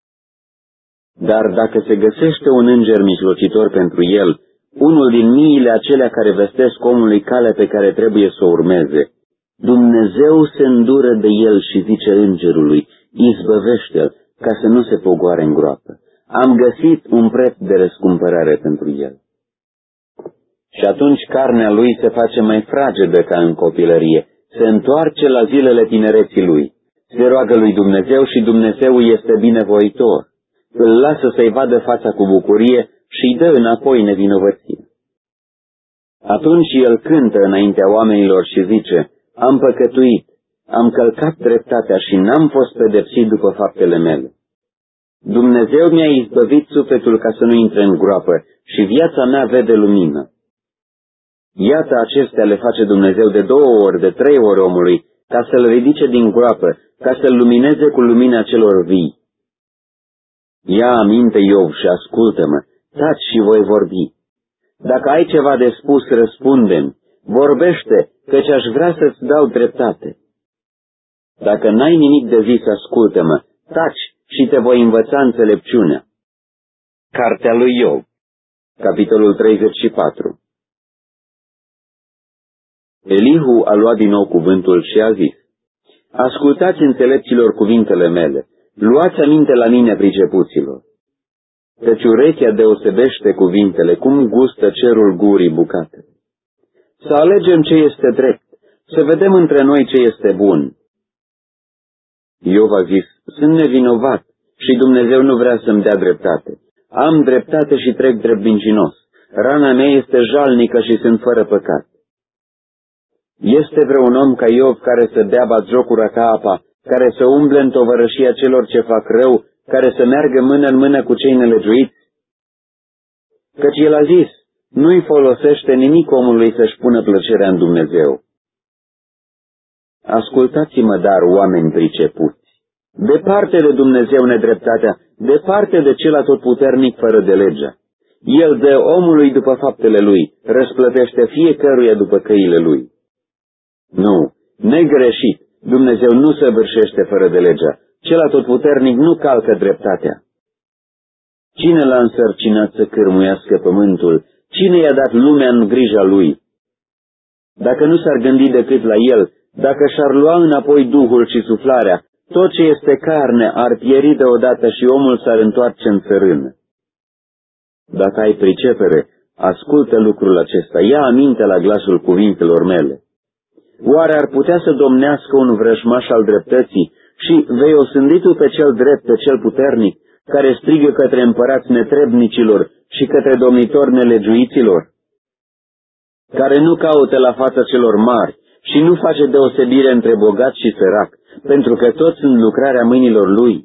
Dar dacă se găsește un înger mijlocitor pentru el, unul din miile acelea care vestesc omului calea pe care trebuie să o urmeze, Dumnezeu se îndură de el și zice îngerului, izbăvește-l ca să nu se pogoare în groapă. Am găsit un preț de răscumpărare pentru el. Și atunci carnea lui se face mai fragedă ca în copilărie, se întoarce la zilele tinereții lui, se roagă lui Dumnezeu și Dumnezeu este binevoitor, îl lasă să-i vadă fața cu bucurie și îi dă înapoi nevinovăție. Atunci el cântă înaintea oamenilor și zice, am păcătuit, am călcat dreptatea și n-am fost pedepsit după faptele mele. Dumnezeu mi-a izbăvit sufletul ca să nu intre în groapă și viața mea vede lumină. Iată acestea le face Dumnezeu de 2 ori, de 3 ori omului, ca să-l ridice din groapă, ca să-l lumineze cu lumina celor vii, Ia aminte, Iov, și ascultă-mă, taci și voi vorbi. Dacă ai ceva de spus, răspunde-mi, vorbește, căci aș vrea să-ți dau dreptate. Dacă n-ai nimic de zis, ascultă-mă, taci și te voi învăța înțelepciunea. Cartea lui Iov, capitolul 34. Elihu a luat din nou cuvântul și a zis: ascultați înțelepților cuvintele mele, luați aminte la mine, pricepuților. Căci urechea deosebește cuvintele, cum gustă cerul gurii bucate. Să alegem ce este drept, să vedem între noi ce este bun. Iov a zis: sunt nevinovat și Dumnezeu nu vrea să-mi dea dreptate. Am dreptate și trec drept mincinos. Rana mea este jalnică și sunt fără păcat. Este vreun om ca Iov care să dea batjocura ca apa, care să umble în tovărășia celor ce fac rău, care să meargă mână în mână cu cei nelegiuiți? Căci el a zis: nu-i folosește nimic omului să-și pună plăcerea în Dumnezeu. Ascultați-mă, dar, oameni pricepuți, departe de Dumnezeu nedreptatea, departe de cel atotputernic fără de legea. El dă omului după faptele lui, răsplătește fiecăruia după căile lui. Nu, negreșit, Dumnezeu nu săvârșește fără de legea, cel atotputernic nu calcă dreptatea. Cine l-a însărcinat să cârmuiască pământul? Cine i-a dat lumea în grija lui? Dacă nu s-ar gândi decât la el, dacă și-ar lua înapoi duhul și suflarea, tot ce este carne ar pieri deodată și omul s-ar întoarce în țărână. Dacă ai pricepere, ascultă lucrul acesta, ia aminte la glasul cuvintelor mele. Oare ar putea să domnească un vrăjmaș al dreptății și vei osândi tu pe cel drept, pe cel puternic, care strigă către împărați netrebnicilor și către domnitori nelegiuiților? Care nu caută la fața celor mari și nu face deosebire între bogat și sărac, pentru că toți sunt lucrarea mâinilor lui.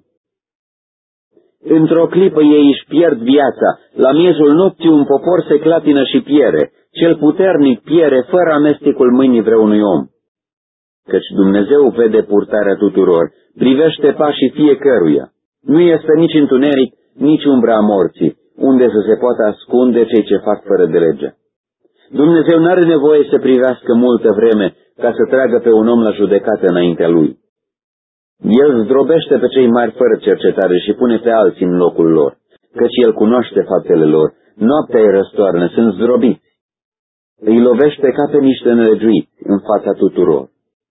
Într-o clipă ei își pierd viața, la miezul nopții un popor se clatină și piere, cel puternic piere fără amestecul mâinii vreunui om. Căci Dumnezeu vede purtarea tuturor, privește pașii fiecăruia. Nu este nici întuneric, nici umbra a morții, unde să se poată ascunde cei ce fac fără de lege. Dumnezeu n-are nevoie să privească multă vreme ca să tragă pe un om la judecată înaintea lui. El zdrobește pe cei mari fără cercetare și pune pe alții în locul lor, căci el cunoaște faptele lor. Noaptea îi răstoarnă, sunt zdrobiți. Îi lovește ca pe niște nelegiuiți în fața tuturor.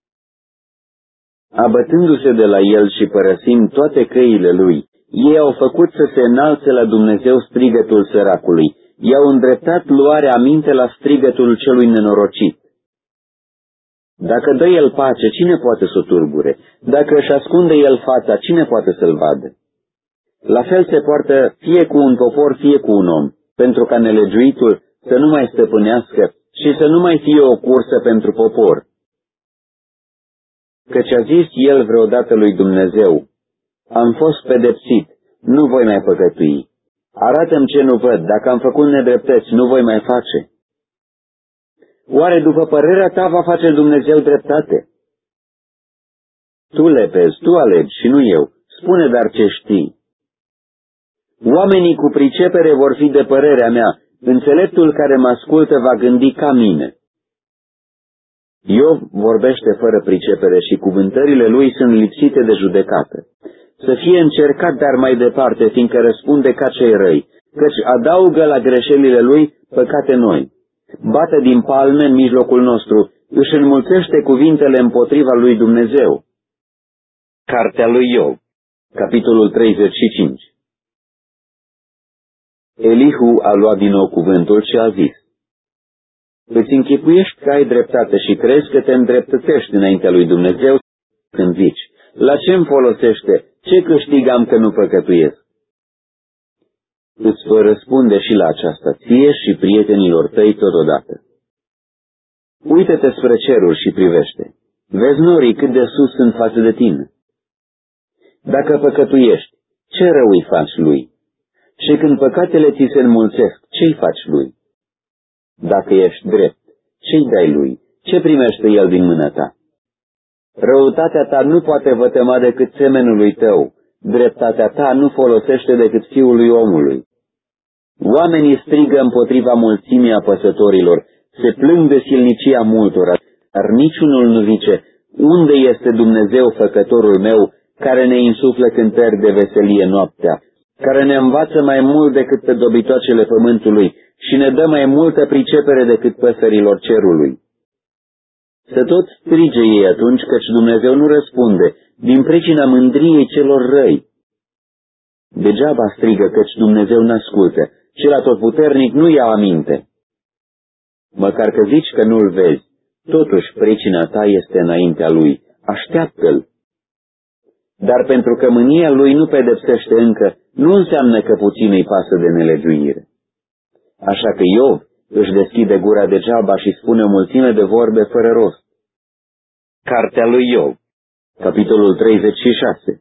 Abătându-se de la el și părăsind toate căile lui, ei au făcut să se înalțe la Dumnezeu strigătul săracului, i-au îndreptat luarea aminte la strigătul celui nenorocit. Dacă dă el pace, cine poate să o turbure? Dacă își ascunde el fața, cine poate să-l vadă? La fel se poartă fie cu un popor, fie cu un om, pentru ca nelegiuitul să nu mai stăpânească și să nu mai fie o cursă pentru popor. Căci a zis el vreodată lui Dumnezeu: am fost pedepsit, nu voi mai păcătui. Arată-mi ce nu văd, dacă am făcut nedreptăți, nu voi mai face. Oare după părerea ta va face Dumnezeu dreptate? Tu lepezi, tu alegi și nu eu. Spune dar ce știi. Oamenii cu pricepere vor fi de părerea mea, înțeleptul care mă ascultă va gândi ca mine. Iov vorbește fără pricepere și cuvântările lui sunt lipsite de judecată. Să fie încercat dar mai departe, fiindcă răspunde ca cei răi, căci adaugă la greșelile lui păcate noi. Bate din palme în mijlocul nostru, își înmulțește cuvintele împotriva lui Dumnezeu. Cartea lui Iov, capitolul 35. Elihu a luat din nou cuvântul și a zis: îți închipuiești că ai dreptate și crezi că te îndreptățești înaintea lui Dumnezeu când zici: la ce îmi folosește, ce câștigam că nu păcătuiesc? Îți voi răspunde și la aceasta, ție și prietenilor tăi totodată. Uită-te spre ceruri și privește. Vezi norii cât de sus sunt față de tine. Dacă păcătuiești, ce rău îi faci lui? Și când păcatele ți se înmulțesc, ce-i faci lui? Dacă ești drept, ce-i dai lui? Ce primește el din mâna ta? Răutatea ta nu poate vătăma decât semenului tău, dreptatea ta nu folosește decât fiului omului. Oamenii strigă împotriva mulțimii apăsătorilor, se plâng de silnicia multora, dar niciunul nu zice, unde este Dumnezeu făcătorul meu, care ne insuflă cântări de veselie noaptea, care ne învață mai mult decât pe dobitoacele pământului și ne dă mai multă pricepere decât păsărilor cerului. Să tot strige ei atunci, căci Dumnezeu nu răspunde, din pricina mândriei celor răi. Degeaba strigă, căci Dumnezeu n-ascultă, cel atotputernic nu ia aminte. Măcar că zici că nu-l vezi, totuși pricina ta este înaintea lui, așteaptă-l. Dar pentru că mânia lui nu pedepsește încă, nu înseamnă că puțin îi pasă de nelegiuire. Așa că Iov își deschide gura degeaba și spune o mulțime de vorbe fără rost. Cartea lui Iov, capitolul 36.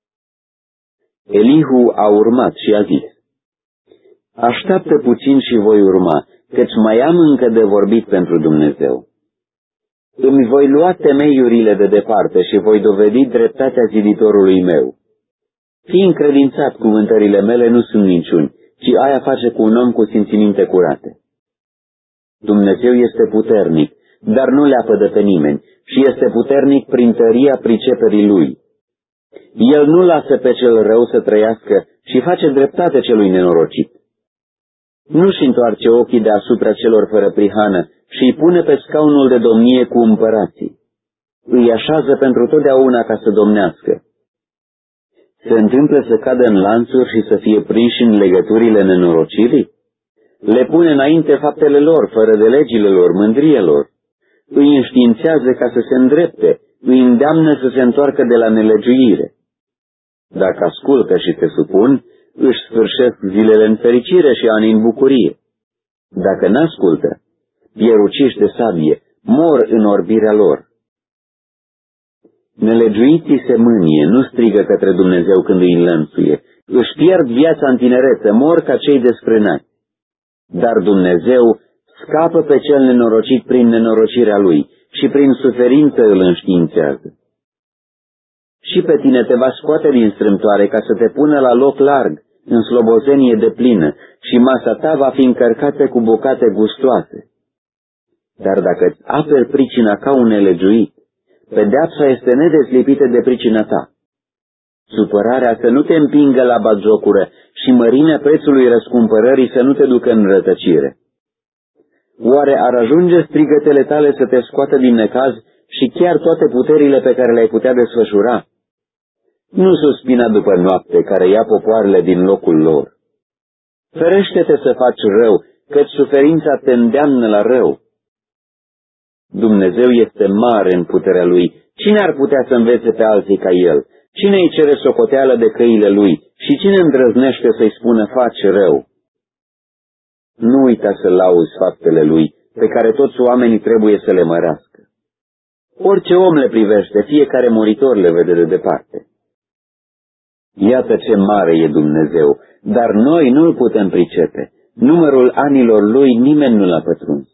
Elihu a urmat și a zis, așteaptă puțin și voi urma, căci mai am încă de vorbit pentru Dumnezeu. Îmi voi lua temeiurile de departe și voi dovedi dreptatea ziditorului meu. Fii încredințat, cuvântările mele nu sunt minciuni, ci ai a face cu un om cu simțiminte curate. Dumnezeu este puternic, dar nu le apădă pe nimeni, și este puternic prin tăria priceperii lui. El nu lasă pe cel rău să trăiască și face dreptate celui nenorocit. Nu-și întoarce ochii deasupra celor fără prihană și îi pune pe scaunul de domnie cu împărații. Îi așează pentru totdeauna ca să domnească. Se întâmplă să cadă în lanțuri și să fie prinși în legăturile nenorocirii? Le pune înainte faptele lor, fără de legile lor, mândrielor. Îi înștiințează ca să se îndrepte, îi îndeamnă să se întoarcă de la nelegiuire. Dacă ascultă și se supun, își sfârșesc zilele în fericire și anii în bucurie. Dacă n-ascultă, pieruciși de sabie, mor în orbirea lor. Nelegiuiții se mânie, nu strigă către Dumnezeu când îi înlănțuie, își pierd viața în tinerețe, mor ca cei desfrânați. Dar Dumnezeu scapă pe cel nenorocit prin nenorocirea lui și prin suferință îl înștiințează. Și pe tine te va scoate din strâmtoare ca să te pună la loc larg, în slobozenie deplină, și masa ta va fi încărcată cu bucate gustoase. Dar dacă îți aperi pricina ca un nelegiuit, pedeapsa este nedezlipită de pricina ta. Supărarea să nu te împingă la batjocură și mărimea prețului răscumpărării să nu te ducă în rătăcire. Oare ar ajunge strigătele tale să te scoată din necaz și chiar toate puterile pe care le-ai putea desfășura? Nu suspina după noapte care ia popoarele din locul lor. Ferește-te să faci rău, căci suferința te îndeamnă la rău. Dumnezeu este mare în puterea Lui. Cine ar putea să învețe pe alții ca El? Cine îi cere socoteală de căile Lui? Și cine îndrăznește să-i spună faci rău? Nu uita să lauzi faptele Lui, pe care toți oamenii trebuie să le mărească. Orice om le privește, fiecare muritor le vede de departe. Iată ce mare e Dumnezeu, dar noi nu-L putem pricepe. Numărul anilor Lui nimeni nu l-a pătruns.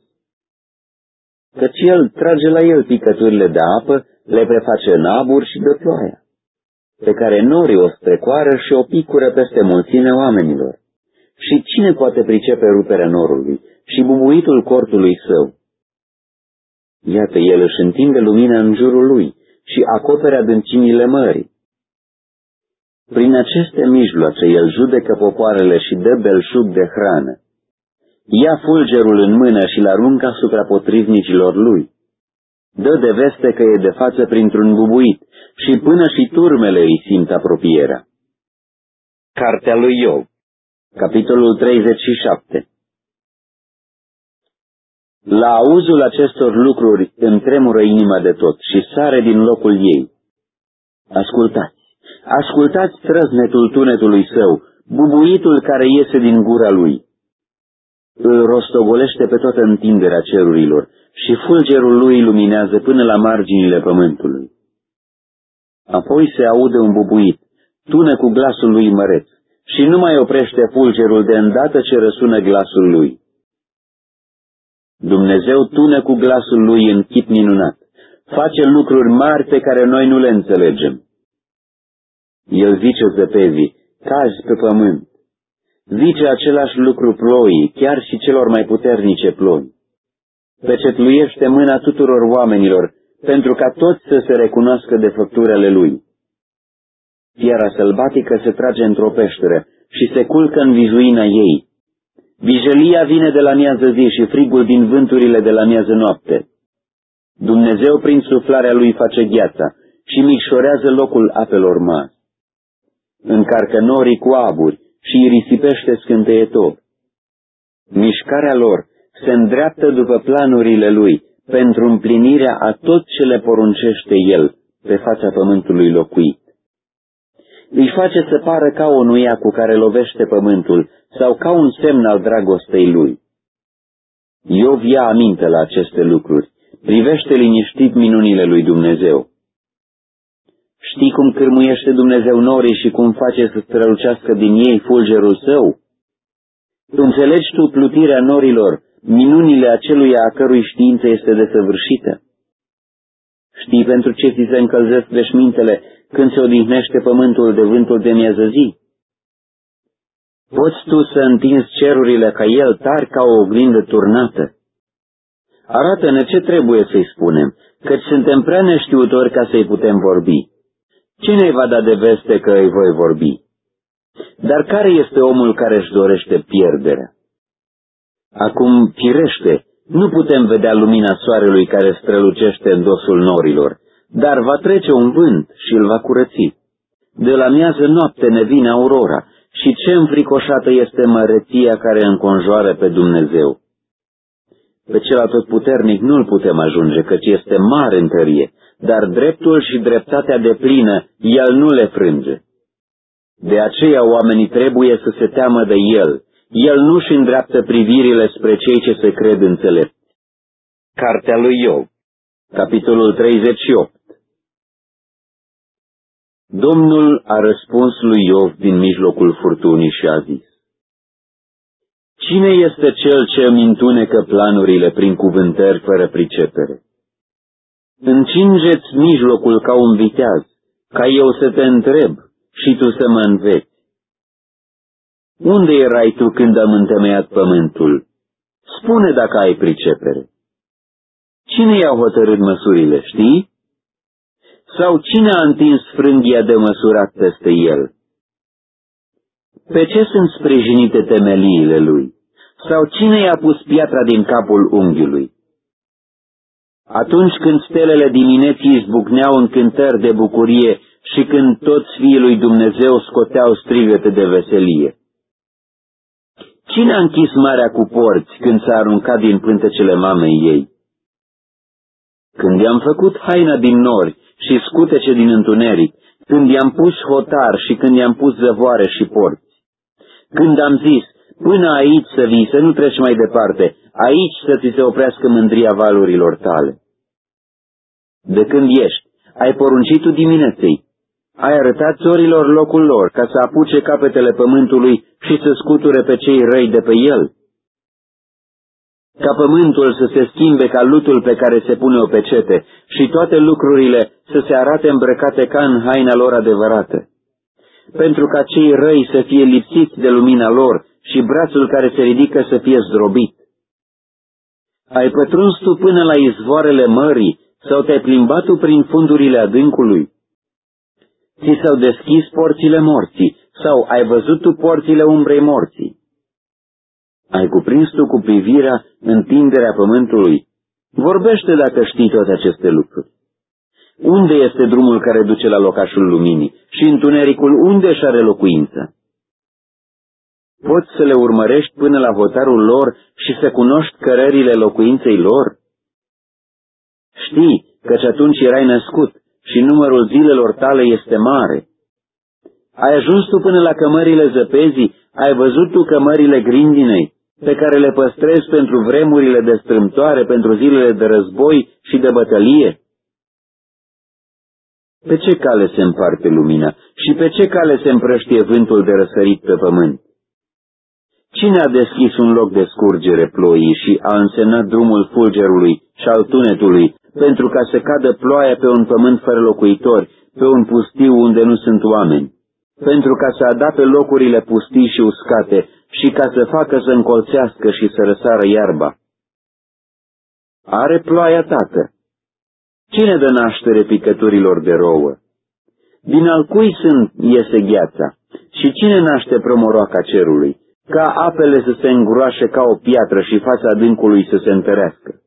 Căci El trage la El picăturile de apă, le preface în abur și dă ploaia, pe care norii o strecoară și o picură peste mulțimea oamenilor. Și cine poate pricepe ruperea norului și bubuitul cortului său? Iată, El își întinde lumina în jurul Lui și acopere adâncimile mării. Prin aceste mijloace El judecă popoarele și dă belșug de hrană. Ia fulgerul în mână și-l aruncă asupra potrivnicilor lui. Dă de veste că e de față printr-un bubuit și până și turmele îi simt apropierea. Cartea lui Iov, capitolul 37. La auzul acestor lucruri îmi tremură inima de tot și sare din locul ei. Ascultați! Ascultați trăznetul tunetului său, bubuitul care iese din gura lui. Îl rostogolește pe toată întinderea cerurilor și fulgerul lui luminează până la marginile pământului. Apoi se aude un bubuit, tună cu glasul lui măreț și nu mai oprește fulgerul de îndată ce răsună glasul lui. Dumnezeu tună cu glasul lui în chip minunat, face lucruri mari pe care noi nu le înțelegem. El zice zăpezii, cazi pe pământ. Zice același lucru ploii, chiar și celor mai puternice ploi. Pecetluiește mâna tuturor oamenilor, pentru ca toți să se recunoască de făpturile lui. Fiara sălbatică se trage într-o peșteră și se culcă în vizuina ei. Vijelia vine de la miază zi și frigul din vânturile de la miază noapte. Dumnezeu prin suflarea lui face gheața și micșorează locul apelor mari. Încarcă norii cu aburi și îi risipește scânteietor. Mișcarea lor se îndreaptă după planurile lui pentru împlinirea a tot ce le poruncește el pe fața pământului locuit. Îi face să pară ca o nuia cu care lovește pământul sau ca un semn al dragostei lui. Iov ia aminte la aceste lucruri, privește liniștit minunile lui Dumnezeu. Știi cum cârmuiește Dumnezeu norii și cum face să strălucească din ei fulgerul său? Înțelegi tu plutirea norilor, minunile aceluia a cărui știință este desăvârșită? Știi pentru ce ți se încălzesc veșmintele când se odihnește pământul de vântul de miază zi? Poți tu să întinzi cerurile ca el tari ca o oglindă turnată? Arată-ne ce trebuie să-i spunem, căci suntem prea neștiutori ca să-i putem vorbi. Cine îi va da de veste că îi voi vorbi? Dar care este omul care își dorește pierderea? Acum, firește, nu putem vedea lumina soarelui care strălucește în dosul norilor, dar va trece un vânt și îl va curăți. De la miază noapte ne vine aurora și ce înfricoșată este măreția care înconjoară pe Dumnezeu. Pe cel atotputernic nu-l putem ajunge, căci este mare în tărie, dar dreptul și dreptatea deplină el nu le frânge. De aceea oamenii trebuie să se teamă de el. El nu-și îndreaptă privirile spre cei ce se cred înțelepți. Cartea lui Iov, capitolul 38. Domnul a răspuns lui Iov din mijlocul furtunii și a zis: Cine este cel ce îmi întunecă planurile prin cuvântări fără pricepere? Încingeți mijlocul ca un viteaz, ca eu să te întreb și tu să mă înveți. Unde erai tu când am întemeiat pământul? Spune dacă ai pricepere. Cine i-a hotărât măsurile, știi? Sau cine a întins frânghia de măsurat peste el? Pe ce sunt sprijinite temeliile lui? Sau cine i-a pus piatra din capul unghiului? Atunci când stelele dimineții izbucneau în cântări de bucurie și când toți fiii lui Dumnezeu scoteau strigăte de veselie. Cine a închis marea cu porți când s-a aruncat din pântecele mamei ei? Când i-am făcut haina din nori și scutece din întuneric, când i-am pus hotar și când i-am pus zăvoare și porți, când am zis, până aici să vii, să nu treci mai departe, aici să ți se oprească mândria valurilor tale. De când ești, ai poruncit tu dimineței, ai arătat țorilor locul lor, ca să apuce capetele pământului și să scuture pe cei răi de pe el. Ca pământul să se schimbe ca lutul pe care se pune o pecete și toate lucrurile să se arate îmbrăcate ca în haina lor adevărată. Pentru ca cei răi să fie lipsiți de lumina lor și brațul care se ridică să fie zdrobit. Ai pătruns tu până la izvoarele mării sau te-ai plimbat tu prin fundurile adâncului? Ți s-au deschis porțile morții sau ai văzut tu porțile umbrei morții? Ai cuprins tu cu privirea întinderea pământului? Vorbește dacă știi toate aceste lucruri. Unde este drumul care duce la locașul luminii și întunericul unde își are locuință? Poți să le urmărești până la hotarul lor și să cunoști cărările locuinței lor? Știi, căci atunci erai născut și numărul zilelor tale este mare. Ai ajuns tu până la cămările zăpezii, ai văzut tu cămările grindinei, pe care le păstrezi pentru vremurile de strâmtoare, pentru zilele de război și de bătălie? Pe ce cale se împarte lumina și pe ce cale se împrăștie vântul de răsărit pe pământ? Cine a deschis un loc de scurgere ploii și a însemnat drumul fulgerului și al tunetului, pentru ca să cadă ploaia pe un pământ fără locuitori, pe un pustiu unde nu sunt oameni? pentru ca să adapte locurile pustii și uscate și ca să facă să încolțească și să răsară iarba. Are ploaia, Tată? Cine dă naștere picăturilor de rouă? Din al cui iese gheața? Și cine naște promoroaca cerului? Ca apele să se îngroașe ca o piatră și fața adâncului să se întărească.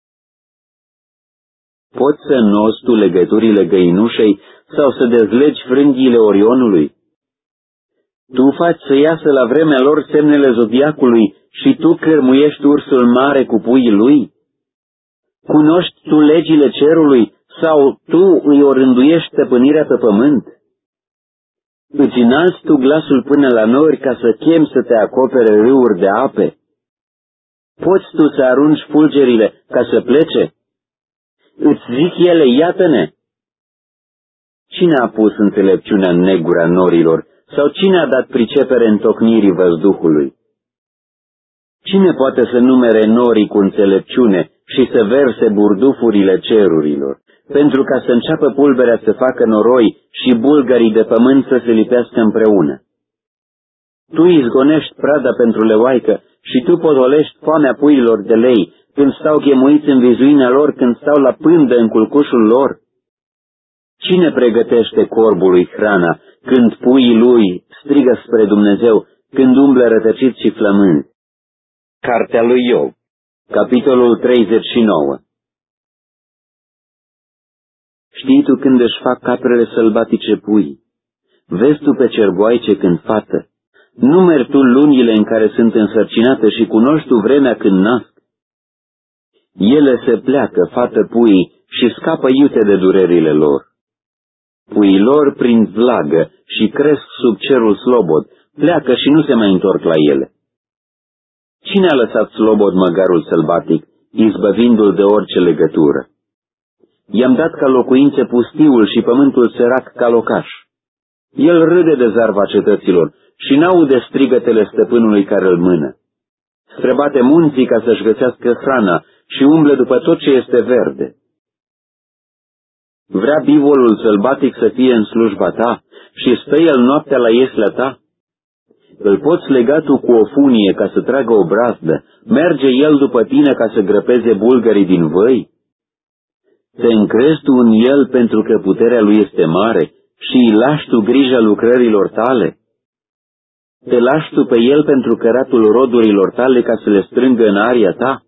Poți să nozi tu legăturile găinușei sau să dezlegi frânghiile Orionului? Tu faci să iasă la vremea lor semnele zodiacului și tu cârmuiești ursul mare cu puii lui? Cunoști tu legile cerului sau tu îi orânduiești stăpânirea pe pământ? Îți înalți tu glasul până la nori ca să chemi să te acopere râuri de ape? Poți tu să arunci fulgerile ca să plece? Îți zic ele, iată-ne! Cine a pus înțelepciunea în negura norilor sau cine a dat pricepere întocnirii văzduhului? Cine poate să numere norii cu înțelepciune și să verse burdufurile cerurilor, pentru ca să înceapă pulberea să facă noroi și bulgarii de pământ să se lipească împreună? Tu izgonești prada pentru leoaică și tu potolești foamea puiilor de lei, când stau chemuiți în vizuinea lor, când stau la pândă în culcușul lor? Cine pregătește corbului hrana, când puii lui strigă spre Dumnezeu, când umblă rătăciți și flămânzi? Cartea lui Iov, capitolul 39. Știi tu când își fac caprele sălbatice pui? Vezi tu pe cerboaice când fată? Numeri tu lunile în care sunt însărcinate și cunoști tu vremea când nasc? Ele se pleacă, fată puii, și scapă iute de durerile lor. Puii lor prind vlagă și cresc sub cerul slobod, pleacă și nu se mai întorc la ele. Cine a lăsat slobod măgarul sălbatic, izbăvindu-l de orice legătură? I-am dat ca locuințe pustiul și pământul sărac ca locaș. El râde de zarva cetăților și n-aude strigătele stăpânului care îl mână. Străbate munții ca să-și găsească hrana și umblă după tot ce este verde. Vrea bivolul sălbatic să fie în slujba ta și stă el noaptea la ieslea ta? Îl poți lega tu cu o funie ca să tragă o brazdă, merge el după tine ca să grăpeze bulgarii din văi? Te încrezi tu în el pentru că puterea lui este mare și îi lași tu grija lucrărilor tale? Te lași tu pe el pentru căratul rodurilor tale ca să le strângă în aria ta?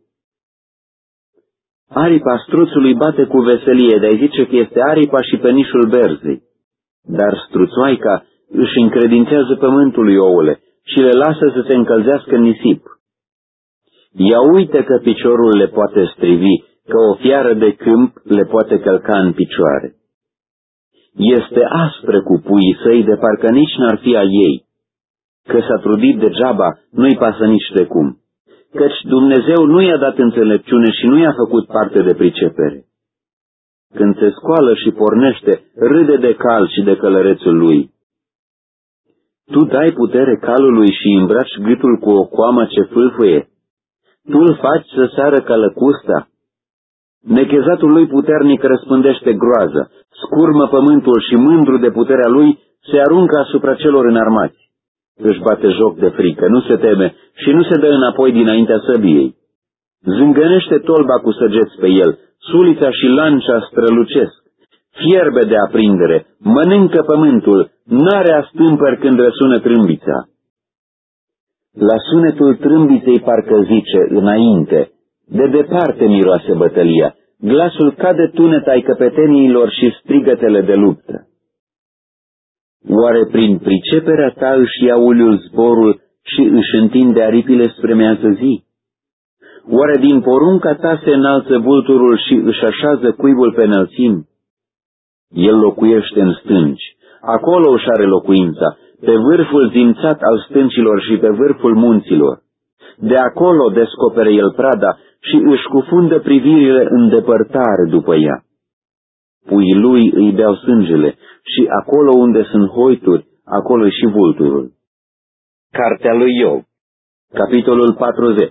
Aripa struțului bate cu veselie, de-ai zice că este aripa și penișul berzei. Dar struțoaica își încredințează pământului ouăle și le lasă să se încălzească în nisip. Ia uite că piciorul le poate strivi, că o fiară de câmp le poate călca în picioare. Este aspră cu puii săi, de parcă nici n-ar fi a ei. Că s-a trudit degeaba, nu-i pasă nici de cum. Căci Dumnezeu nu i-a dat înțelepciune și nu i-a făcut parte de pricepere. Când se scoală și pornește, râde de cal și de călărețul lui. Tu dai putere calului și îmbraci gâtul cu o coamă ce fâlfâie. Tu îl faci să sară ca lăcusta. Nechezatul lui puternic răspândește groază, scurmă pământul și mândru de puterea lui se aruncă asupra celor înarmați. Își bate joc de frică, nu se teme și nu se dă înapoi dinaintea săbiei. Zângănește tolba cu săgeți pe el, sulița și lancia strălucesc. Fierbe de aprindere, mănâncă pământul, n-are astâmpări când răsună trâmbița. La sunetul trâmbiței parcă zice, înainte, de departe miroase bătălia, glasul cade tunet ai căpeteniilor și strigătele de luptă. Oare prin priceperea ta își ia uliul zborul și își întinde aripile spre miază zi? Oare din porunca ta se înalță vulturul și își așează cuibul pe înălțimi? El locuiește în stânci, acolo își are locuința, pe vârful zimțat al stâncilor și pe vârful munților. De acolo descopere el prada și își cufundă privirile în depărtare după ea. Puii lui îi beau sângele și acolo unde sunt hoituri, acolo și vulturul. Cartea lui Iov, capitolul 40.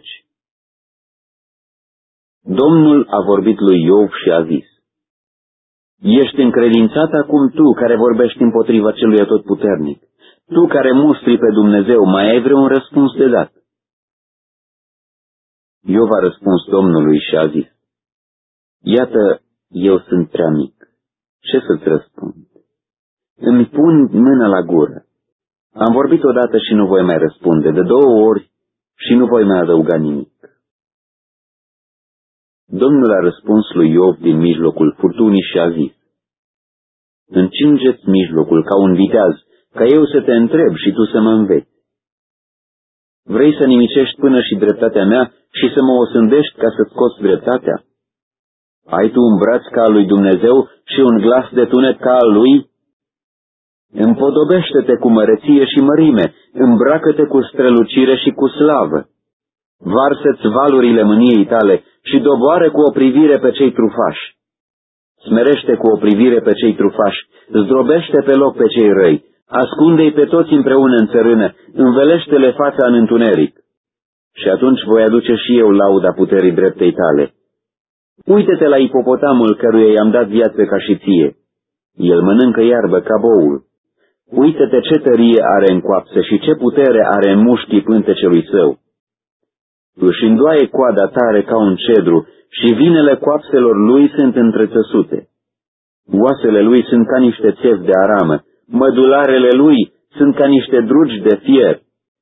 Domnul a vorbit lui Iov și a zis: Ești încredințat acum tu, care vorbești împotriva celui atotputernic. Tu care mustri pe Dumnezeu, mai ai vreun răspuns de dat? Iov a răspuns Domnului și a zis, iată, eu sunt prea mic. Ce să-ți răspund? Îmi pun mâna la gură. Am vorbit odată și nu voi mai răspunde, de 2 ori și nu voi mai adăuga nimic. Domnul a răspuns lui Iov din mijlocul furtunii și a zis, încinge-ți mijlocul ca un viteaz, ca eu să te întreb și tu să mă înveți. Vrei să nimicești până și dreptatea mea și să mă osândești ca să scoți dreptatea? Ai tu un braț ca al lui Dumnezeu și un glas de tunet ca al lui? Împodobește-te cu măreție și mărime, îmbracă-te cu strălucire și cu slavă. Varsă-ți valurile mâniei tale și doboară cu o privire pe cei trufași. Smerește cu o privire pe cei trufași, zdrobește pe loc pe cei răi, ascunde-i pe toți împreună în țărână, învelește-le fața în întuneric. Și atunci voi aduce și eu lauda puterii dreptei tale. Uită-te la ipopotamul căruia i-am dat viață ca și ție. El mănâncă iarbă ca boul. Uită-te ce tărie are în coapsă și ce putere are în mușchii pântecelui său. Își îndoaie coada tare ca un cedru și vinele coapselor lui sunt întrețăsute. Oasele lui sunt ca niște țevi de aramă, mădularele lui sunt ca niște drugi de fier.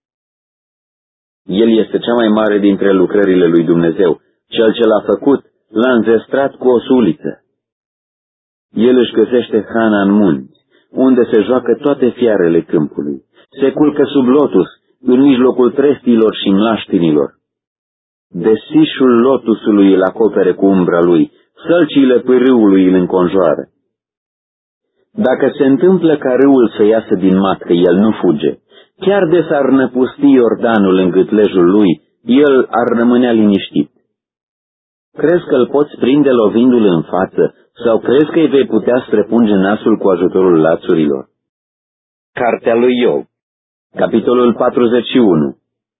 El este cea mai mare dintre lucrările lui Dumnezeu. Cel ce l-a făcut l-a înzestrat cu o suliță. El își găsește hrana în munți, unde se joacă toate fiarele câmpului. Se culcă sub lotus, în mijlocul trestilor și mlaștinilor. Desișul lotusului îl acopere cu umbra lui, sălcile pârâului îl înconjoară. Dacă se întâmplă ca râul să iasă din matcă, el nu fuge. Chiar de s-ar năpusti Iordanul în gâtlejul lui, el ar rămânea liniștit. Crezi că îl poți prinde lovindu-l în față, sau crezi că îi vei putea străpunge nasul cu ajutorul lațurilor? Cartea lui Iov, capitolul 41.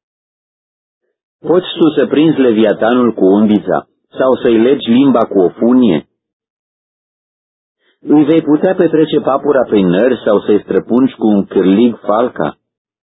Poți tu să prinzi leviatanul cu undița, sau să-i legi limba cu o funie? Îi vei putea petrece papura prin nări sau să-i străpungi cu un cârlig falca?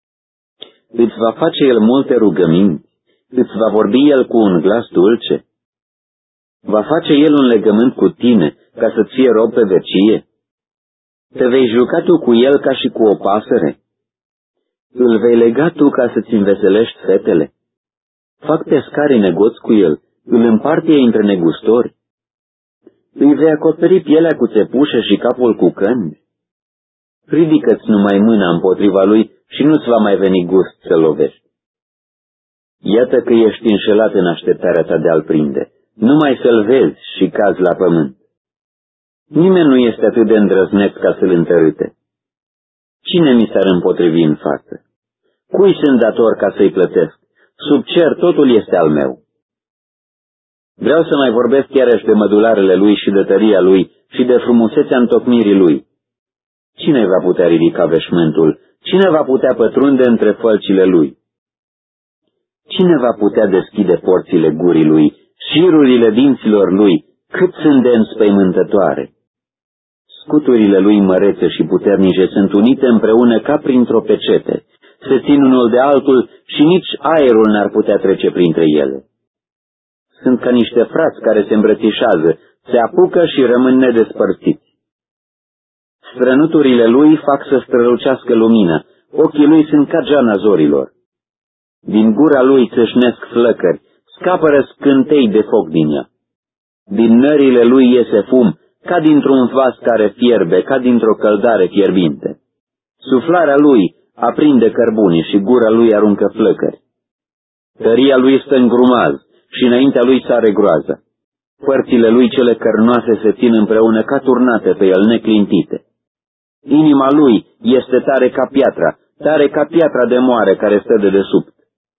Îți va face el multe rugăminți, îți va vorbi el cu un glas dulce. Va face el un legământ cu tine, ca să-ți fie rob pe vecie? Te vei juca tu cu el ca și cu o pasăre? Îl vei lega tu ca să-ți înveselești fetele? Fac pescarii negoți cu el, îl împarte între negustori. Îi vei acoperi pielea cu țepușă și capul cu căni? Ridică-ți numai mâna împotriva lui și nu-ți va mai veni gust să lovești. Iată că ești înșelat în așteptarea ta de a-l prinde, numai să-l vezi și cazi la pământ. Nimeni nu este atât de îndrăzneț ca să-l întărâte. Cine mi s-ar împotrivi în față? Cui sunt dator ca să-i plătesc? Sub cer totul este al meu. Vreau să mai vorbesc chiarăși de mădularele lui și de tăria lui și de frumusețea întocmirii lui. Cine va putea ridica veșmântul? Cine va putea pătrunde între fălcile lui? Cine va putea deschide porțile gurii lui, șirurile dinților lui, cât sunt de înspăimântătoare? Scuturile lui mărețe și puternice sunt unite împreună ca printr-o pecete, se țin unul de altul și nici aerul n-ar putea trece printre ele. Sunt ca niște frați care se îmbrățișează, se apucă și rămân nedespărțiți. Strănuturile lui fac să strălucească lumina, ochii lui sunt ca geana zorilor. Din gura lui țâșnesc flăcări, scapără scântei de foc din ea. Din nările lui iese fum, ca dintr-un vas care fierbe, ca dintr-o căldare fierbinte. Suflarea lui aprinde cărbune și gura lui aruncă flăcări. Tăria lui stă în grumaz și înaintea lui sare groaza. Părțile lui cele cărnoase se țin împreună ca turnate pe el neclintite. Inima lui este tare ca piatra de moare care stă de desubt.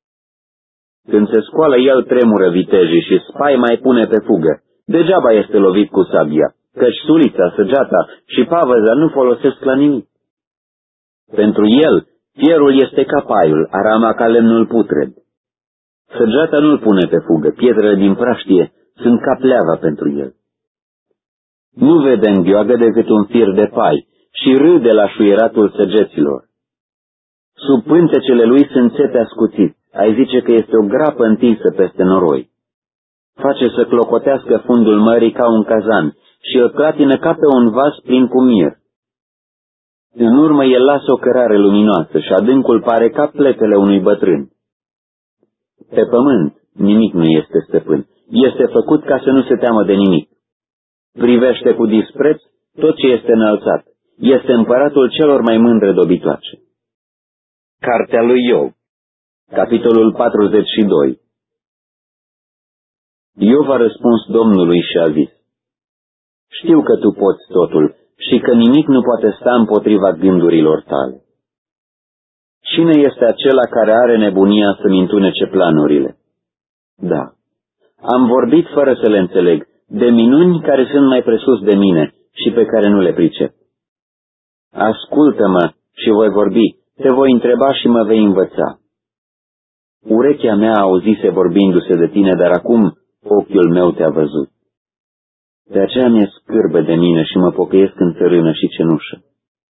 Când se scoală el tremură vitejii și spaima îi pune pe fugă. Degeaba este lovit cu sabia, căci sulița, săgeata și pavăza nu folosesc la nimic. Pentru el, fierul este ca paiul, arama ca lemnul putred. Săgeata nu-l pune pe fugă, pietrele din praștie sunt ca pleava pentru el. Nu vede în gheoagă decât un fir de pai și râde la șuieratul săgeților. Sub pântecele lui sunt țepe ascuțiți. Ai zice că este o grapă întinsă peste noroi. Face să clocotească fundul mării ca un cazan și îl clatină ca pe un vas plin cu mir. În urmă el lasă o cărare luminoasă și adâncul pare ca pletele unui bătrân. Pe pământ nimic nu este stăpân. Este făcut ca să nu se teamă de nimic. Privește cu dispreț tot ce este înălțat. Este împăratul celor mai mândre dobitoace. Cartea lui Iov, capitolul 42. Iov a răspuns Domnului și a zis: Știu că tu poți totul și că nimic nu poate sta împotriva gândurilor tale. Cine este acela care are nebunia să-mi întunece planurile? Da, am vorbit fără să le înțeleg, de minuni care sunt mai presus de mine și pe care nu le pricep. Ascultă-mă și voi vorbi, te voi întreba și mă vei învăța. Urechea mea auzise vorbindu-se de tine, dar acum ochiul meu te-a văzut. De aceea mi-e scârbă de mine și mă pocăiesc în țărână și cenușă.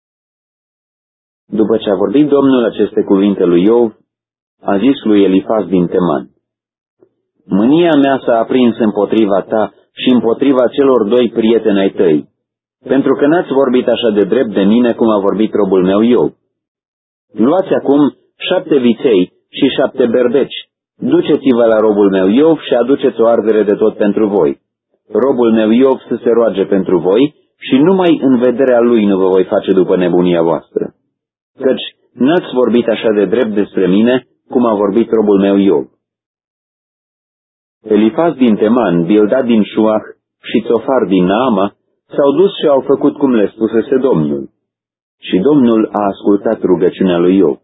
După ce a vorbit Domnul aceste cuvinte lui Iov, a zis lui Elifaz din Teman: Mânia mea s-a aprins împotriva ta și împotriva celor doi prieteni ai tăi, pentru că n-ați vorbit așa de drept de mine cum a vorbit robul meu Iov. Luați acum 7 viței și 7 berbeci, duceți-vă la robul meu Iov și aduceți o ardere de tot pentru voi. Robul meu Iov să se roage pentru voi și numai în vederea lui nu vă voi face după nebunia voastră. Căci n-ați vorbit așa de drept despre mine cum a vorbit robul meu Iov. Elifaz din Teman, Bildad din Șuah și Țofar din Naama s-au dus și au făcut cum le spusese Domnul. Și Domnul a ascultat rugăciunea lui Iov.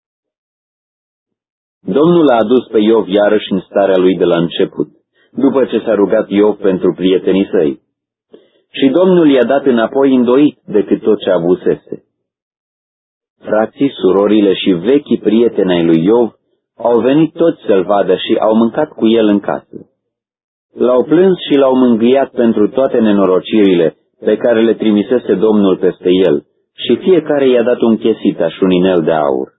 Domnul a adus pe Iov iarăși în starea lui de la început, după ce s-a rugat Iov pentru prietenii săi. Și Domnul i-a dat înapoi îndoit decât tot ce avusese. Frații, surorile și vechii prieteni ai lui Iov au venit toți să-l vadă și au mâncat cu el în casă. L-au plâns și l-au mângâiat pentru toate nenorocirile pe care le trimisese Domnul peste el și fiecare i-a dat un chesitaș, un inel de aur.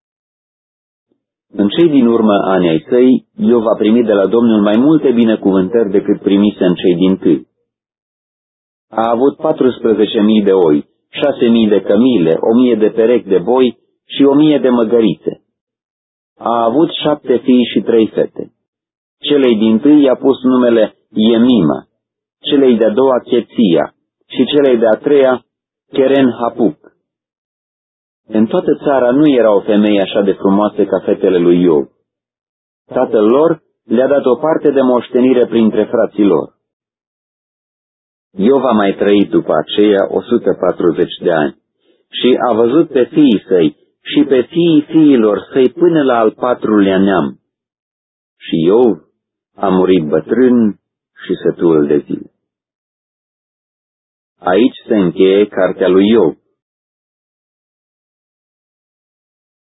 În cei din urmă ani ai săi, Iov a primit de la Domnul mai multe binecuvântări decât primise în cei dintâi. A avut 14.000 de oi, 6.000 de cămile, 1.000 de perechi de boi și 1.000 de măgărițe. A avut 7 fii și 3 fete. Celei dintâi i-a pus numele Iemima, celei de-a doua Cheția și celei de-a treia Keren-Hapuc. În toată țara nu era o femeie așa de frumoasă ca fetele lui Iov. Tatăl lor le-a dat o parte de moștenire printre frații lor. Iov a mai trăit după aceea 140 de ani și a văzut pe fiii săi și pe fiii fiilor săi până la al 4-lea neam. Și Iov a murit bătrân și sătul de zile. Aici se încheie cartea lui Iov.